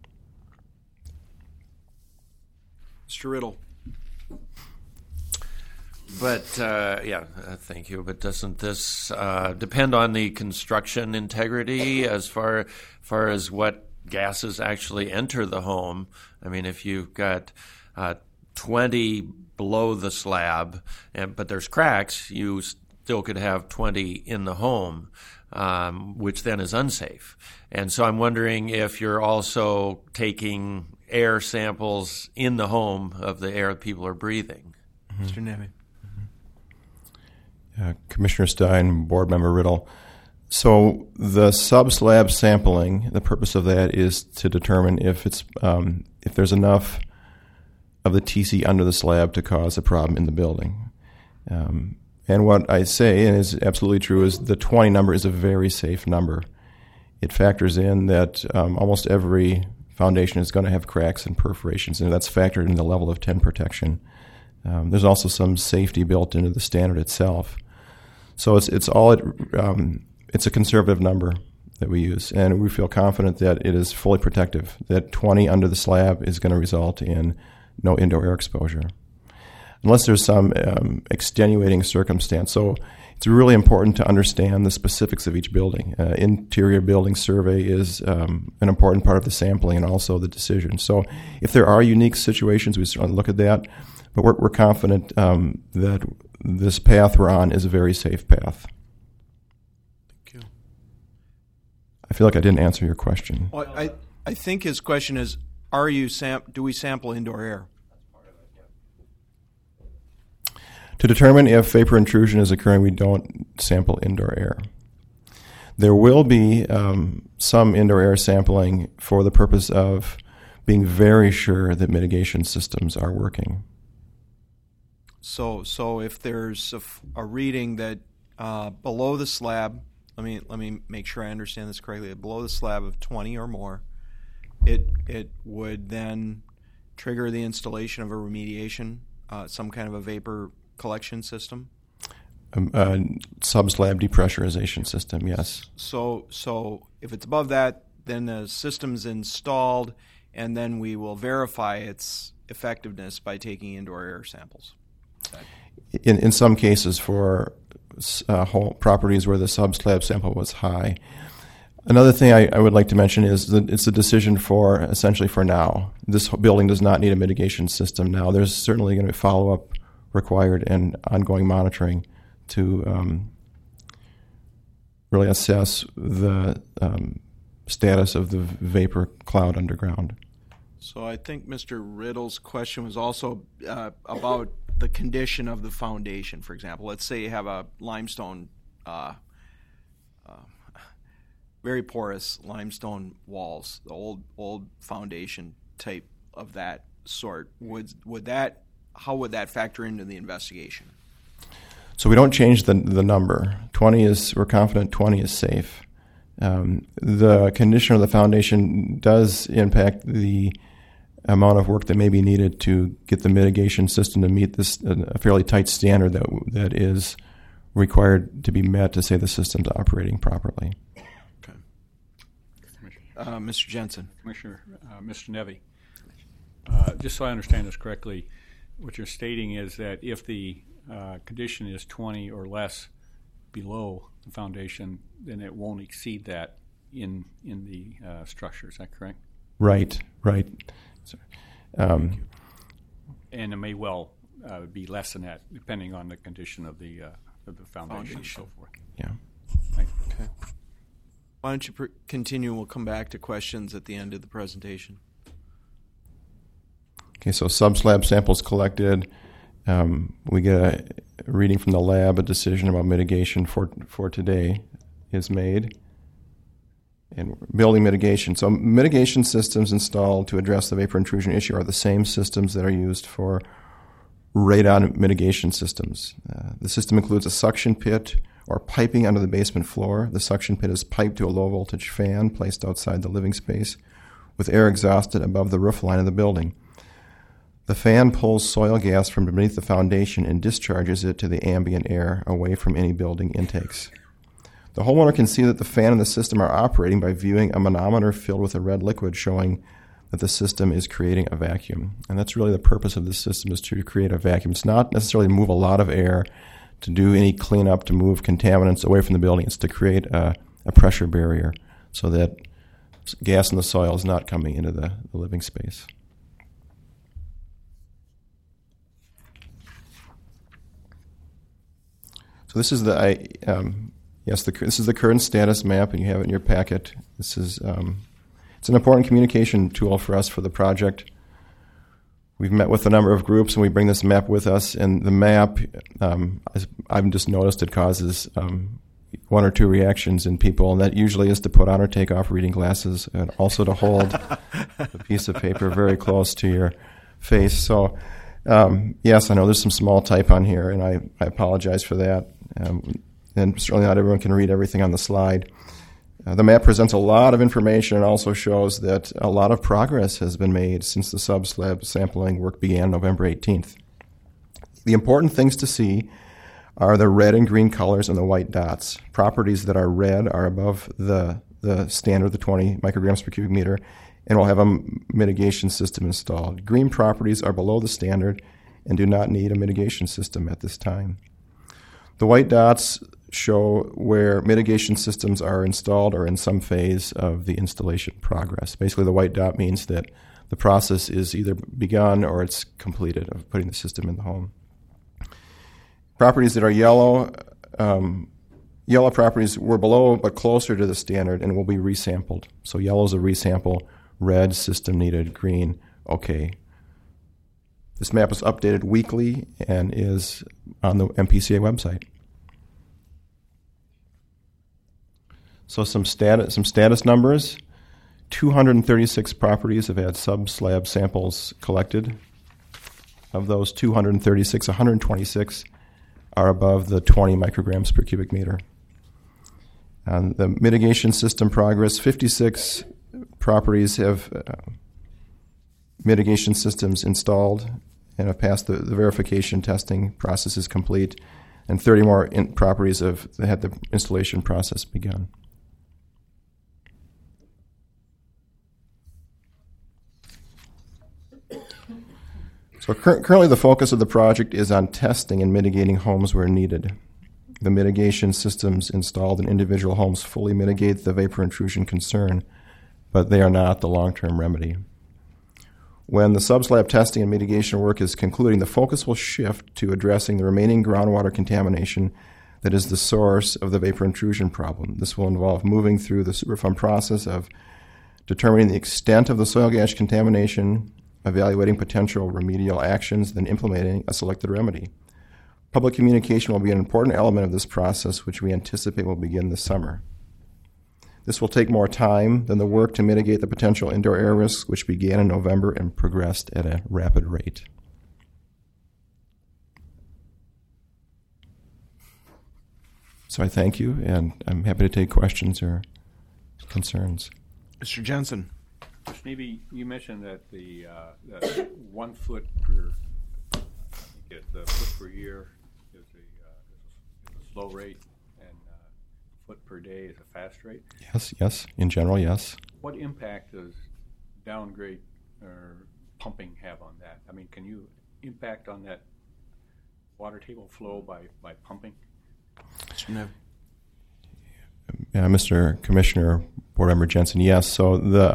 Mr. Riddle. But, thank you. But doesn't this depend on the construction integrity as far as what gases actually enter the home? I mean, if you've got 20 below the slab, but there's cracks, you still could have 20 in the home, which then is unsafe. And so I'm wondering if you're also taking air samples in the home of the air people are breathing. Mm-hmm. Mr. Nemi. Commissioner Stein, Board Member Riddle. So the sub-slab sampling, the purpose of that is to determine if there's enough of the TC under the slab to cause a problem in the building. And what I say, and is absolutely true, is the 20 number is a very safe number. It factors in that almost every foundation is going to have cracks and perforations, and that's factored in the level of 10 protection. There's also some safety built into the standard itself. So it's a conservative number that we use, and we feel confident that it is fully protective, that 20 under the slab is going to result in no indoor air exposure, unless there's some extenuating circumstance. So it's really important to understand the specifics of each building. Interior building survey is an important part of the sampling and also the decision. So if there are unique situations, we certainly look at that, but we're confident that this path we're on is a very safe path. Thank you. I feel like I didn't answer your question. Well, I think his question is, do we sample indoor air? To determine if vapor intrusion is occurring, we don't sample indoor air. There will be some indoor air sampling for the purpose of being very sure that mitigation systems are working. So if there's a reading that below the slab, let me make sure I understand this correctly. Below the slab of 20 or more, it would then trigger the installation of a remediation, some kind of a vapor collection system? Subslab depressurization system, yes. So if it's above that, then the system's installed, and then we will verify its effectiveness by taking indoor air samples. In some cases, for whole properties where the subslab sample was high. Another thing I would like to mention is that it's a decision essentially for now. This building does not need a mitigation system now. There's certainly going to be follow-up required and ongoing monitoring to really assess the status of the vapor cloud underground. So I think Mr. Riddle's question was also about the condition of the foundation, for example. Let's say you have a limestone, very porous limestone walls, the old foundation type of that sort. How would that factor into the investigation? So we don't change the number. We're confident 20 is safe. The condition of the foundation does impact the amount of work that may be needed to get the mitigation system to meet this a fairly tight standard that is required to be met to say the system's operating properly. Okay. Mr. Jensen. Commissioner, Mr. Nevy, just so I understand this correctly, what you're stating is that if the condition is 20 or less below the foundation, then it won't exceed that in the structure. Is that correct? Right. And it may well be less than that, depending on the condition of the foundation and so forth. Yeah. Thank you. Okay. Why don't you continue, and we'll come back to questions at the end of the presentation. Okay, so subslab samples collected. We get a reading from the lab. A decision about mitigation for today is made. And building mitigation. So mitigation systems installed to address the vapor intrusion issue are the same systems that are used for radon mitigation systems. The system includes a suction pit or piping under the basement floor. The suction pit is piped to a low-voltage fan placed outside the living space with air exhausted above the roof line of the building. The fan pulls soil gas from beneath the foundation and discharges it to the ambient air away from any building intakes. The homeowner can see that the fan and the system are operating by viewing a manometer filled with a red liquid showing that the system is creating a vacuum. And that's really the purpose of this system, is to create a vacuum. It's not necessarily to move a lot of air, to do any cleanup, to move contaminants away from the building. It's to create a pressure barrier so that gas in the soil is not coming into the living space. So this is this is the current status map, and you have it in your packet. This is it's an important communication tool for us for the project. We've met with a number of groups, and we bring this map with us. And the map, I've just noticed it causes one or two reactions in people, and that usually is to put on or take off reading glasses, and also to hold a piece of paper very close to your face. So, yes, I know there's some small type on here, and I apologize for that. And certainly not everyone can read everything on the slide. The map presents a lot of information and also shows that a lot of progress has been made since the subslab sampling work began November 18th. The important things to see are the red and green colors and the white dots. Properties that are red are above the standard, the 20 micrograms per cubic meter, and will have a mitigation system installed. Green properties are below the standard and do not need a mitigation system at this time. The white dots show where mitigation systems are installed or in some phase of the installation progress. Basically, the white dot means that the process is either begun or it's completed of putting the system in the home. Properties that are yellow, yellow properties were below but closer to the standard and will be resampled. So yellow is a resample, red, system needed, green, okay. This map is updated weekly and is on the MPCA website. So some status numbers. 236 properties have had subslab samples collected. Of those 236, 126 are above the 20 micrograms per cubic meter. And the mitigation system progress, 56 properties have mitigation systems installed and have passed the verification testing process is complete, and 30 more properties have had the installation process begun. So currently the focus of the project is on testing and mitigating homes where needed. The mitigation systems installed in individual homes fully mitigate the vapor intrusion concern, but they are not the long-term remedy. When the subslab testing and mitigation work is concluding, the focus will shift to addressing the remaining groundwater contamination that is the source of the vapor intrusion problem. This will involve moving through the Superfund process of determining the extent of the soil gas contamination, evaluating potential remedial actions, then implementing a selected remedy. Public communication will be an important element of this process, which we anticipate will begin this summer. This will take more time than the work to mitigate the potential indoor air risks, which began in November and progressed at a rapid rate. So I thank you, and I'm happy to take questions or concerns. Mr. Jensen. Maybe you mentioned that the 1 foot per, the foot per year is a slow rate, and foot per day is a fast rate. Yes. In general, yes. What impact does downgrade or pumping have on that? I mean, can you impact on that water table flow by pumping? Mr. Commissioner, Board Member Jensen, yes. So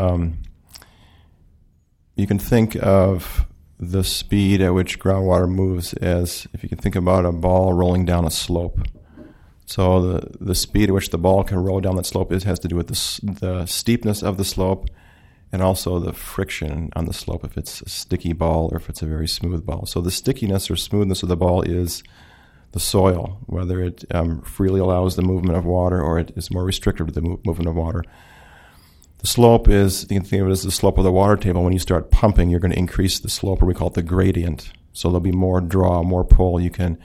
you can think of the speed at which groundwater moves as if you can think about a ball rolling down a slope. So the speed at which the ball can roll down that slope has to do with the steepness of the slope and also the friction on the slope, if it's a sticky ball or if it's a very smooth ball. So the stickiness or smoothness of the ball is the soil, whether it freely allows the movement of water or it is more restrictive to the movement of water. The slope is, you can think of it as the slope of the water table. When you start pumping, you're going to increase the slope, or we call it the gradient. So there'll be more draw, more pull. You can,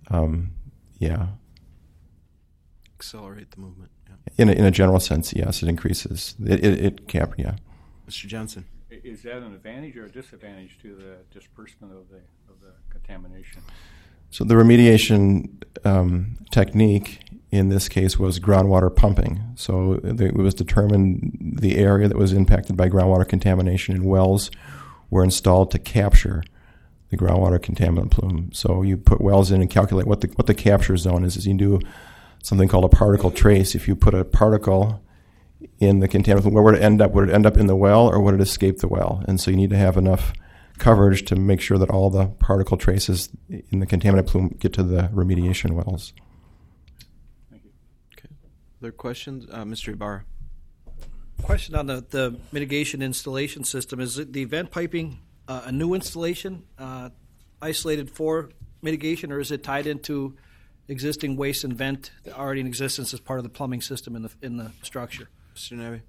accelerate the movement. Yeah. In a general sense, yes, it increases. It can, yeah. Mr. Johnson. Is that an advantage or a disadvantage to the disbursement of the contamination? So the remediation technique in this case was groundwater pumping. So it was determined the area that was impacted by groundwater contamination and wells were installed to capture the groundwater contaminant plume. So you put wells in and calculate what the capture zone is. You do something called a particle trace. If you put a particle in the contaminant plume, where would it end up? Would it end up in the well or would it escape the well? And so you need to have enough coverage to make sure that all the particle traces in the contaminant plume get to the remediation wells. Thank you. Okay. Other questions? Mr. Ibarra. Question on the mitigation installation system. Is the vent piping a new installation isolated for mitigation, or is it tied into existing waste and vent already in existence as part of the plumbing system in the structure? Mr. Neve.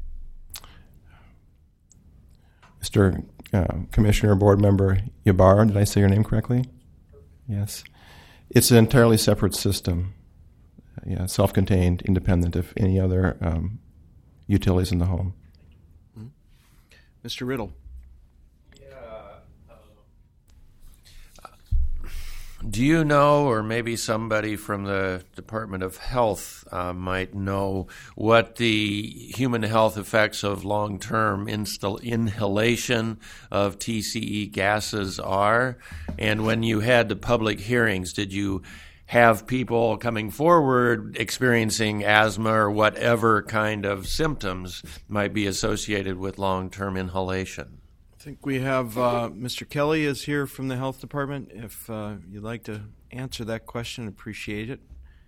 Mr. Commissioner, Board Member Ibarra, did I say your name correctly? Yes. It's an entirely separate system, self-contained, independent of any other utilities in the home. Mm-hmm. Mr. Riddle. Do you know, or maybe somebody from the Department of Health might know, what the human health effects of long-term inhalation of TCE gases are? And when you had the public hearings, did you have people coming forward experiencing asthma or whatever kind of symptoms might be associated with long-term inhalation? I think we have Mr. Kelly is here from the Health Department. If you'd like to answer that question, appreciate it.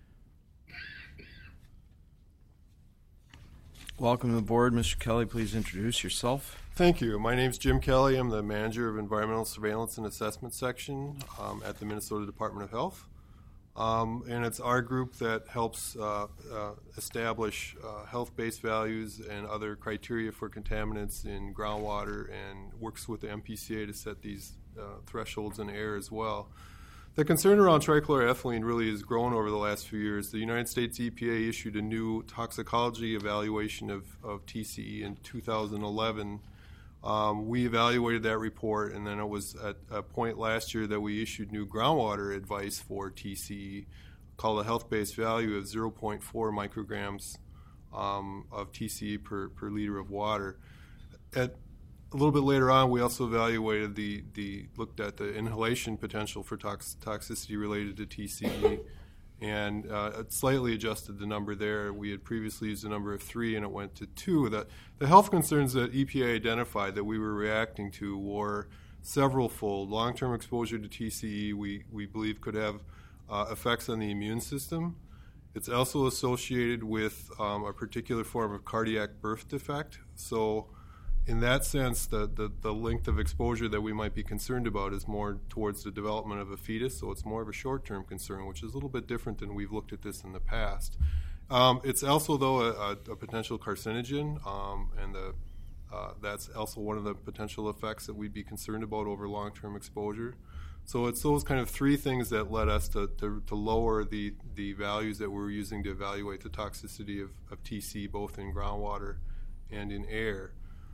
Welcome to the board. Mr. Kelly, please introduce yourself. Thank you. My name is Jim Kelly. I'm the manager of Environmental Surveillance and Assessment Section at the Minnesota Department of Health. And it's our group that helps establish health-based values and other criteria for contaminants in groundwater and works with the MPCA to set these thresholds in air as well. The concern around trichloroethylene really has grown over the last few years. The United States EPA issued a new toxicology evaluation of TCE in 2011 We evaluated that report, and then it was at a point last year that we issued new groundwater advice for TCE called a health-based value of 0.4 micrograms of TCE per liter of water. A little bit later on, we also evaluated looked at the inhalation potential for toxicity related to TCE, and slightly adjusted the number there. We had previously used a number of 3, and it went to 2. The health concerns that EPA identified that we were reacting to were several-fold. Long-term exposure to TCE we believe could have effects on the immune system. It's also associated with a particular form of cardiac birth defect. So in that sense, the length of exposure that we might be concerned about is more towards the development of a fetus, so it's more of a short-term concern, which is a little bit different than we've looked at this in the past. It's also, though, a potential carcinogen, and that's also one of the potential effects that we'd be concerned about over long-term exposure. So it's those kind of 3 things that led us to lower the values that we're using to evaluate the toxicity of TC, both in groundwater and in air.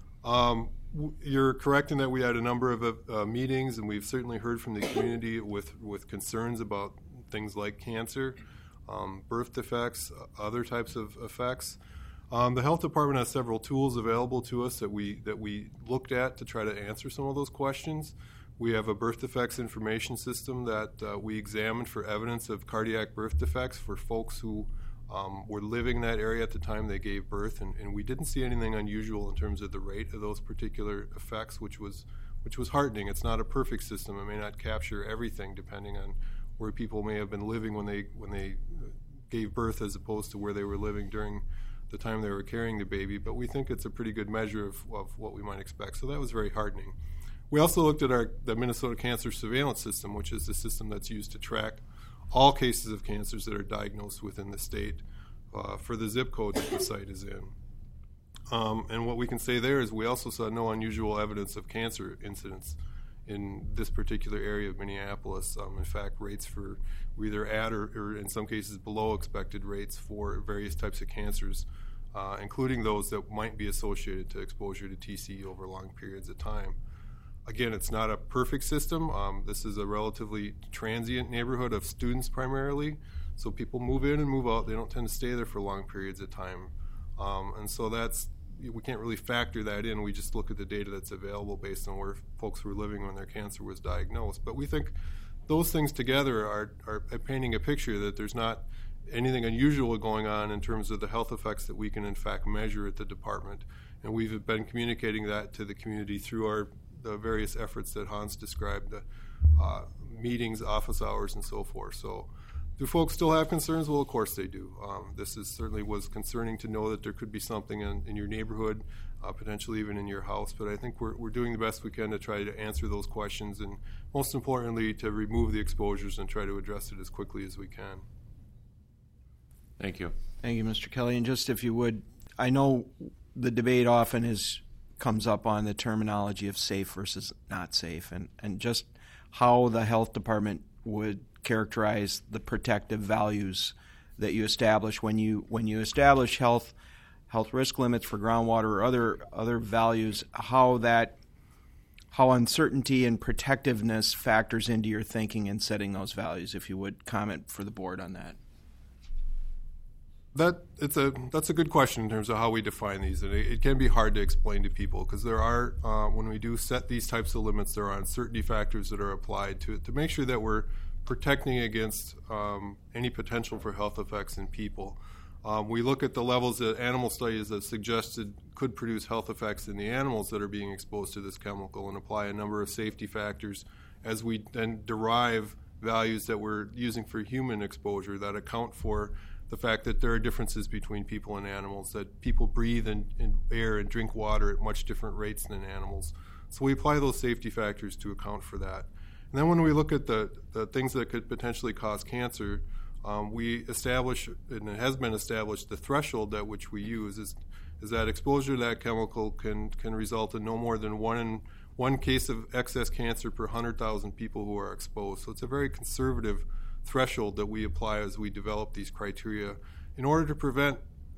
You're correct in that we had a number of meetings, and we've certainly heard from the community with concerns about things like cancer, birth defects, other types of effects. The health department has several tools available to us that we looked at to try to answer some of those questions. We have a birth defects information system that we examined for evidence of cardiac birth defects for folks who were living in that area at the time they gave birth, and we didn't see anything unusual in terms of the rate of those particular effects, which was heartening. It's not a perfect system. It may not capture everything depending on where people may have been living when they gave birth as opposed to where they were living during the time they were carrying the baby, but we think it's a pretty good measure of what we might expect. So that was very heartening. We also looked at the Minnesota Cancer Surveillance System, which is the system that's used to track all cases of cancers that are diagnosed within the state for the zip code that the site is in. And what we can say there is we also saw no unusual evidence of cancer incidents in this particular area of Minneapolis. In fact, rates were either at or in some cases below expected rates for various types of cancers, including those that might be associated to exposure to TCE over long periods of time. Again, it's not a perfect system. This is a relatively transient neighborhood of students primarily, so people move in and move out. They don't tend to stay there for long periods of time. And so we can't really factor that in. We just look at the data that's available based on where folks were living when their cancer was diagnosed. But we think those things together are painting a picture that there's not anything unusual going on in terms of the health effects that we can in fact measure at the department. And we've been communicating that to the community through the various efforts that Hans described, the meetings, office hours, and so forth. So do folks still have concerns? Well, of course they do. This certainly was concerning to know that there could be something in your neighborhood, potentially even in your house. But I think we're doing the best we can to try to answer those questions, and most importantly, to remove the exposures and try to address it as quickly as we can. Thank you. Thank you, Mr. Kelly. And just if you would, I know the debate often comes up on the terminology of safe versus not safe, and just how the health department would characterize the protective values that you establish when you establish health risk limits for groundwater or other values, how uncertainty and protectiveness factors into your thinking in setting those values. If you would comment for the board on that. That's a good question in terms of how we define these, and it can be hard to explain to people because there are when we do set these types of limits, there are uncertainty factors that are applied to it to make sure that we're protecting against any potential for health effects in people. We look at the levels that animal studies have suggested could produce health effects in the animals that are being exposed to this chemical and apply a number of safety factors as we then derive values that we're using for human exposure that account for the fact that there are differences between people and animals, that people breathe in air and drink water at much different rates than animals. So we apply those safety factors to account for that. And then when we look at the things that could potentially cause cancer, we establish, and it has been established, the threshold at which we use is that exposure to that chemical can result in no more than one case of excess cancer per 100,000 people who are exposed. So it's a very conservative threshold that we apply as we develop these criteria in order to prevent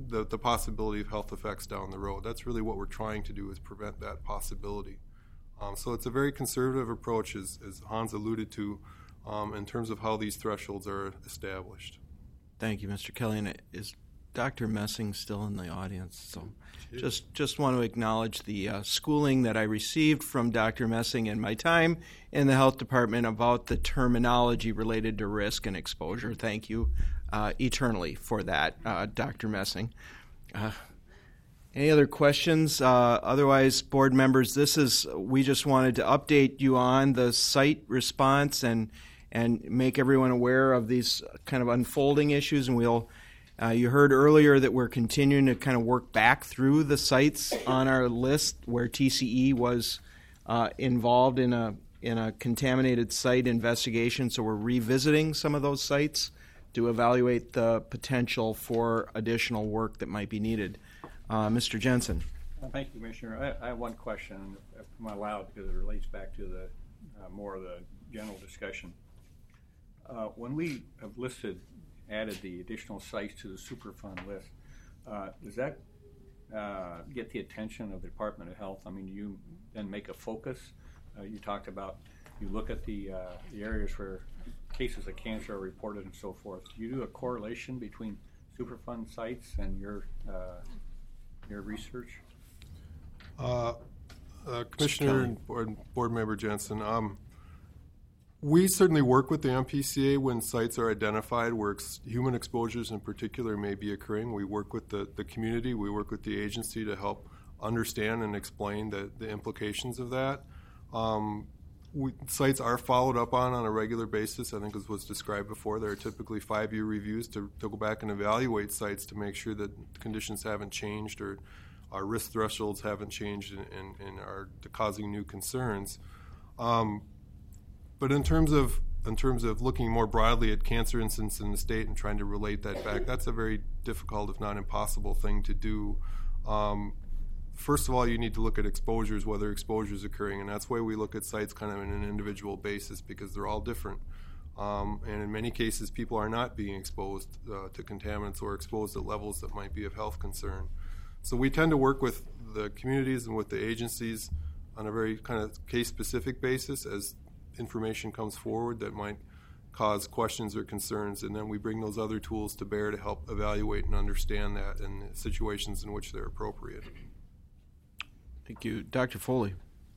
the possibility of health effects down the road. That's really what we're trying to do, is prevent that possibility. So it's a very conservative approach, as Hans alluded to, in terms of how these thresholds are established. Thank you, Mr. Kelly. And is Dr. Messing still in the audience? So just want to acknowledge the schooling that I received from Dr. Messing in my time in the health department about the terminology related to risk and exposure. Thank you eternally for that, Dr. Messing. Any other questions? Otherwise, board members, we just wanted to update you on the site response and make everyone aware of these kind of unfolding issues. And you heard earlier that we're continuing to kind of work back through the sites on our list where TCE was involved in a contaminated site investigation. So we're revisiting some of those sites to evaluate the potential for additional work that might be needed. Mr. Jensen. Well, thank you, Commissioner. I have one question, if I'm allowed, because it relates back to the more of the general discussion. When we have added the additional sites to the Superfund list, does that get the attention of the Department of Health? I mean, do you then make a focus? You talked about, you look at the areas where cases of cancer are reported and so forth. Do you do a correlation between Superfund sites and your research? Commissioner and board member Jensen, we certainly work with the MPCA when sites are identified where human exposures in particular may be occurring. We work with the community, we work with the agency to help understand and explain the implications of that. Sites are followed up on a regular basis. I think as was described before, there are typically 5-year reviews to go back and evaluate sites to make sure that conditions haven't changed or our risk thresholds haven't changed and are causing new concerns. But in terms of looking more broadly at cancer incidents in the state and trying to relate that back, that's a very difficult, if not impossible, thing to do. First of all, you need to look at exposures, whether exposure is occurring, and that's why we look at sites kind of on an individual basis, because they're all different. And in many cases, people are not being exposed to contaminants or exposed at levels that might be of health concern. So we tend to work with the communities and with the agencies on a very kind of case-specific basis as information comes forward that might cause questions or concerns, and then we bring those other tools to bear to help evaluate and understand that in situations in which they're appropriate. Thank you. Dr. Foley.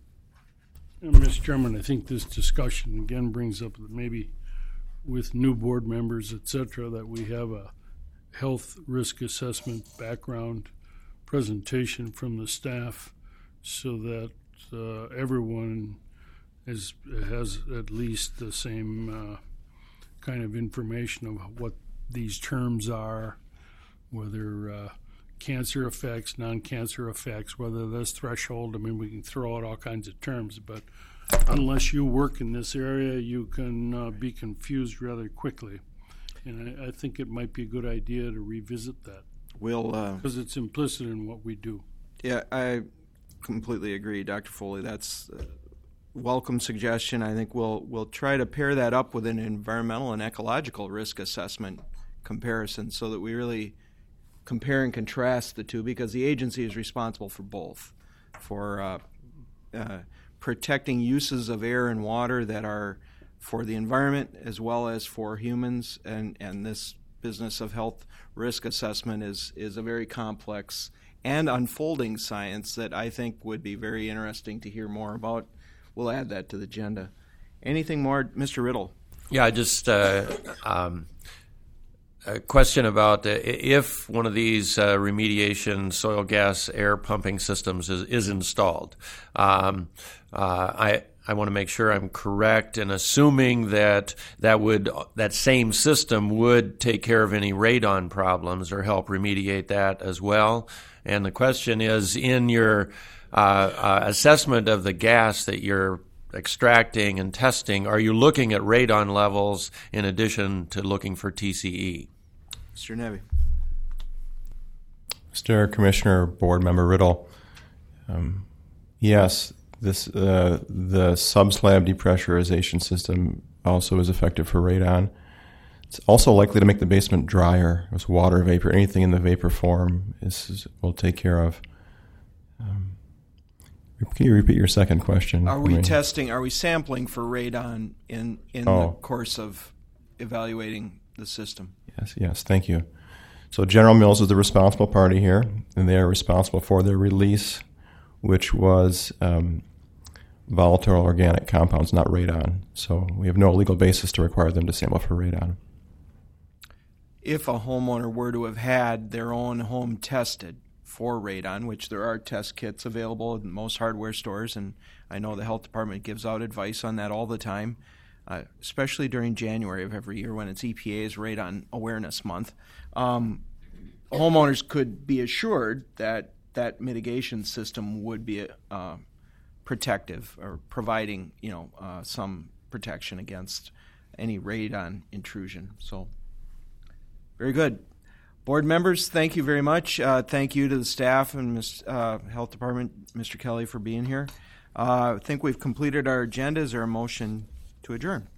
Mr. Chairman, I think this discussion again brings up that maybe with new board members, et cetera, that we have a health risk assessment background presentation from the staff so that everyone has at least the same kind of information of what these terms are, whether cancer effects, non-cancer effects, whether there's threshold. I mean, we can throw out all kinds of terms, but unless you work in this area, you can be confused rather quickly. And I think it might be a good idea to revisit that. Because it's implicit in what we do. Yeah, I completely agree, Dr. Foley. That's a welcome suggestion. I think we'll try to pair that up with an environmental and ecological risk assessment comparison so that we really compare and contrast the two, because the agency is responsible for both, for protecting uses of air and water that are for the environment as well as for humans, and this business of health risk assessment is a very complex and unfolding science that I think would be very interesting to hear more about. We'll add that to the agenda. Anything more, Mr. Riddle? Yeah, just a question about if one of these remediation soil gas air pumping systems is installed. I want to make sure I'm correct in assuming that same system would take care of any radon problems or help remediate that as well. And the question is, in your assessment of the gas that you're extracting and testing, are you looking at radon levels in addition to looking for TCE? Mr. Nevy. Mr. Commissioner, Board Member Riddle, yes, the subslab depressurization system also is effective for radon. It's also likely to make the basement drier. It's water vapor, anything in the vapor form will take care of. Can you repeat your second question? Are we testing? Are we sampling for radon in the course of evaluating the system? Yes. Thank you. So General Mills is the responsible party here, and they are responsible for their release, which was volatile organic compounds, not radon. So we have no legal basis to require them to sample for radon. If a homeowner were to have had their own home tested for radon, which there are test kits available in most hardware stores, and I know the health department gives out advice on that all the time, especially during January of every year when it's EPA's Radon Awareness Month. Homeowners could be assured that that mitigation system would be protective or providing some protection against any radon intrusion. So very good. Board members, thank you very much. Thank you to the staff and Health Department, Mr. Kelly, for being here. I think we've completed our agenda. Is there a motion to adjourn?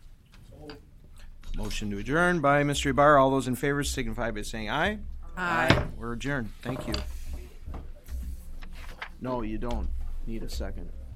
Motion to adjourn by Mr. Ibarra. All those in favor signify by saying aye. Aye. We're adjourned. Thank you. No, you don't need a second.